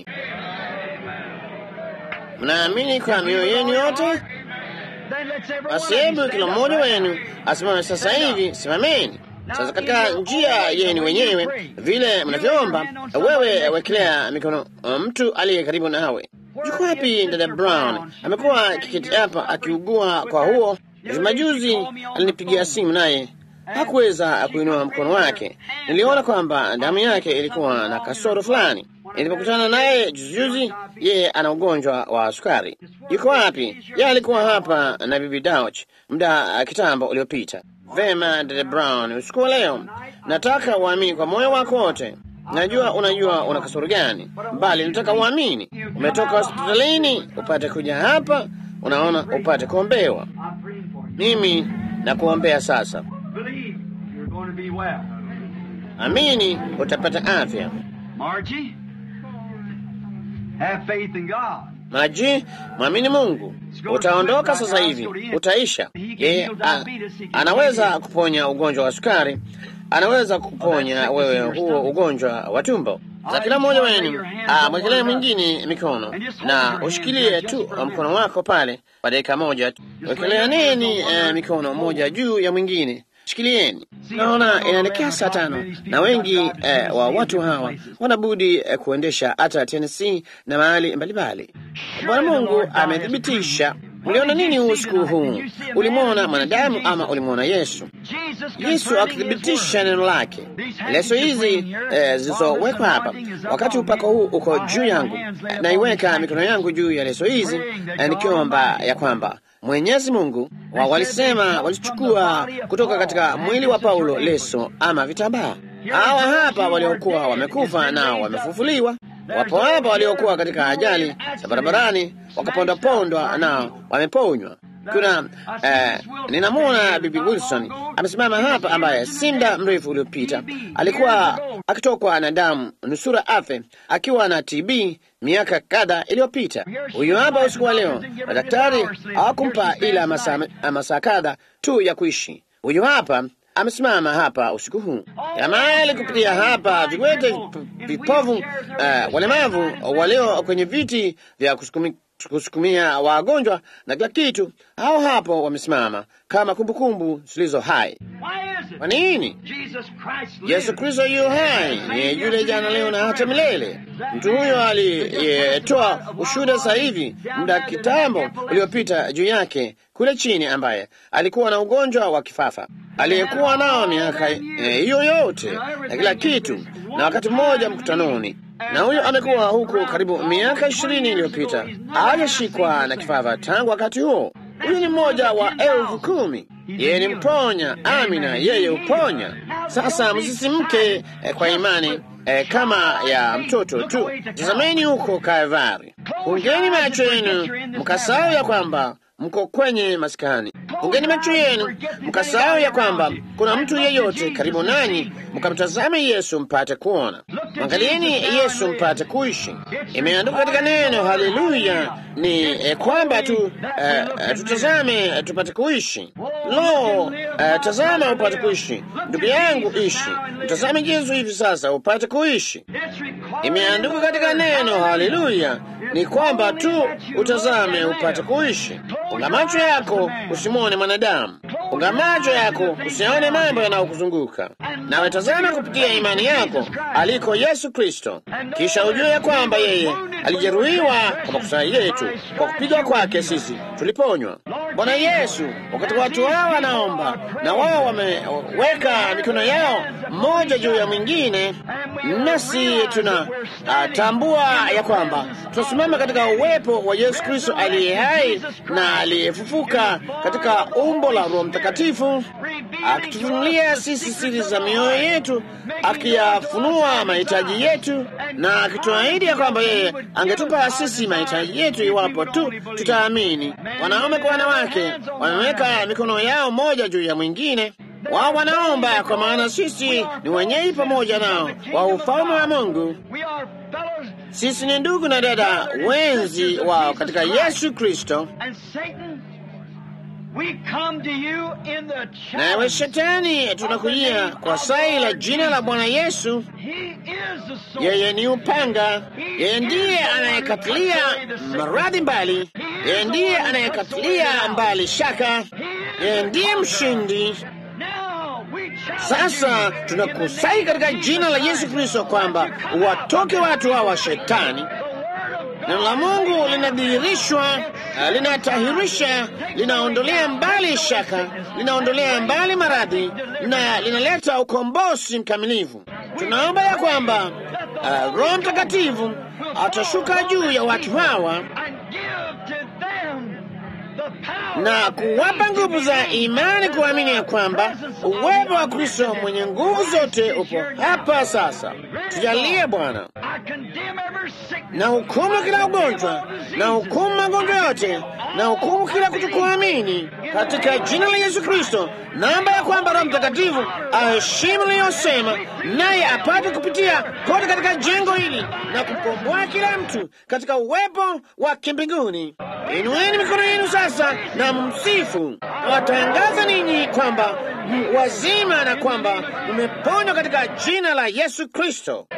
Mnaamini kwa mioyo yenu yote? Basi hebu kila mmoja wenu asimame sasa hivi. Simameni sasa katika njia yenu wenyewe, vile mnavyoomba. Wewe wekelea mikono mtu aliye karibu nawe. Yuko wapi dada Brown? Amekuwa kiketi hapa akiugua kwa huo. Majuzi alinipigia simu, naye hakuweza kuinua mkono wake. Niliona kwamba damu yake ilikuwa na kasoro fulani. Nilipokutana naye juzi, yeye ana ugonjwa wa sukari. Yuko wapi? Yeye alikuwa hapa na bibi Dauch muda kitambo uliopita. Vema dada Brown, usiku wa leo nataka uamini kwa moyo wako wote. Najua unajua una kasoro gani, bali nataka uamini. Umetoka hospitalini upate kuja hapa, unaona, upate kuombewa. Mimi nakuombea sasa. Amini, utapata afya. Margie, have faith in God. Maji, mwamini Mungu. Utaondoka sasa hivi, utaisha. Yeye anaweza kuponya ugonjwa wa sukari, anaweza kuponya wewe huo ugonjwa wa tumbo. Za kila mmoja wenu mwekelee mwingine mikono na ushikilie tu mkono wako pale kwa dakika moja. Wekelea nini mikono moja juu ya mwingine. Shikilieni. Naona inaelekea saa 5 na wengi wa watu hawa wanabudi kuendesha hata Tennessee na mahali mbalimbali. Bwana Mungu amethibitisha. Uliona nini usiku huu? Ulimwona mwanadamu ama ulimwona Yesu? Yesu akithibitisha neno lake. Leso hizi zilizowekwa hapa, wakati upako huu uko juu yangu, naiweka mikono yangu juu ya leso hizi nikiomba ya kwamba Mwenyezi Mungu walisema walichukua kutoka katika mwili wa Paulo leso ama vitambaa. Hawa hapa waliokuwa wamekufa nao wamefufuliwa. Wapo hapa waliokuwa katika ajali za barabarani wakapondwa nao wameponywa. Kuna ninamwona Bibi Wilson amesimama hapa, ambaye si muda mrefu uliopita alikuwa akitokwa na damu nusura afe akiwa na TB miaka kadhaa iliyopita. Huyu hapa usiku wa leo, madaktari hawakumpa ila masaa kadhaa tu ya kuishi. Huyu hapa amesimama hapa usiku huu. Jamani, kupitia hapa viwete, vipovu, walemavu walio kwenye viti vya kusukumia wagonjwa na kila kitu, hao hapo wamesimama kama kumbukumbu zilizo hai. Kwa nini? Yesu Kristo yu hai, ni yule jana, leo na hata milele. Mtu huyo aliyetoa ushuhuda sasa hivi muda kitambo uliopita juu yake kule chini, ambaye alikuwa na ugonjwa wa kifafa, aliyekuwa nao miaka hiyo yote na kila kitu, na wakati mmoja mkutanoni, na huyo amekuwa huko karibu miaka 20 iliyopita, hajashikwa na kifafa tangu wakati huo. Huyu ni mmoja wa 10,000. Yeye ni mponya. Amina, yeye uponya. Sasa msisimke kwa imani kama ya mtoto tu. Tazameni huko Kalvari. Fungeni macho yenu mkasahau ya kwamba mko kwenye maskani. Fungeni macho yenu mkasahau ya kwamba kuna mtu yeyote karibu nanyi, mkamtazame Yesu mpate kuona. Mwangalieni Yesu mpate kuishi. Imeandikwa katika neno, haleluya, ni kwamba tutazame tupate kuishi. Lo, tazama upate kuishi. Ndugu yangu, ishi. Mtazame Yesu hivi sasa upate kuishi. Imeandikwa katika neno, haleluya, ni kwamba tu utazame upate kuishi. Funga macho yako usimwone mwanadamu. Funga macho yako usione mambo yanayokuzunguka, nawe tazama kupitia imani yako aliko Yesu Kristo. Kisha ujue ya kwamba yeye alijeruhiwa kwa makosa yetu, kwa kupigwa kwake sisi tuliponywa. Bwana Yesu, wakati watu hao wanaomba na wao wameweka mikono yao mmoja juu ya mwingine, nasi tunatambua ya kwamba tunasimama katika uwepo wa Yesu Kristo aliye hai na aliyefufuka katika umbo la Roho Mtakatifu, akitufunulia sisi siri za mioyo yetu, akiyafunua mahitaji yetu, na akituahidi ya kwamba yeye angetupa sisi mahitaji yetu iwapo tu tutaamini. Wanaume kwa wanawake wameweka mikono yao moja juu ya mwingine. Wao wanaomba kwa maana sisi ni wenyeji pamoja nao wa ufalme wa Mungu. Sisi ni ndugu na dada wenzi wao katika Yesu Kristo. Nawe Shetani, tunakujia kwa sai la jina la Bwana Yesu. Yeye ni upanga. Yeye ndiye anayekatilia maradhi mbali. Yeye ndiye anayekatilia mbali shaka. Yeye ndiye mshindi. Sasa tunakusai katika jina la Yesu Kristo kwamba watoke watu hawa Shetani. Neno la Mungu linadhihirishwa, linatahirisha, linaondolea mbali shaka, linaondolea mbali maradhi na linaleta ukombozi mkamilifu. Tunaomba ya kwamba Roho Mtakatifu atashuka juu ya watu hawa na kuwapa nguvu za imani kuamini ya kwamba uwepo wa Kristo mwenye nguvu zote upo hapa sasa. Tujalie Bwana. Na hukumu kila ugonjwa, na hukumu magonjwa yote, na hukumu kila kutokuamini katika jina la Yesu Kristo. Naomba ya kwamba Roho Mtakatifu aheshimu niliyosema, naye apate kupitia kote katika jengo hili na kukomboa kila mtu katika uwepo wa kimbinguni. Inueni mikono yenu sasa na msifu. Watangaza ninyi kwamba wazima na kwamba umeponywa katika jina la Yesu Kristo.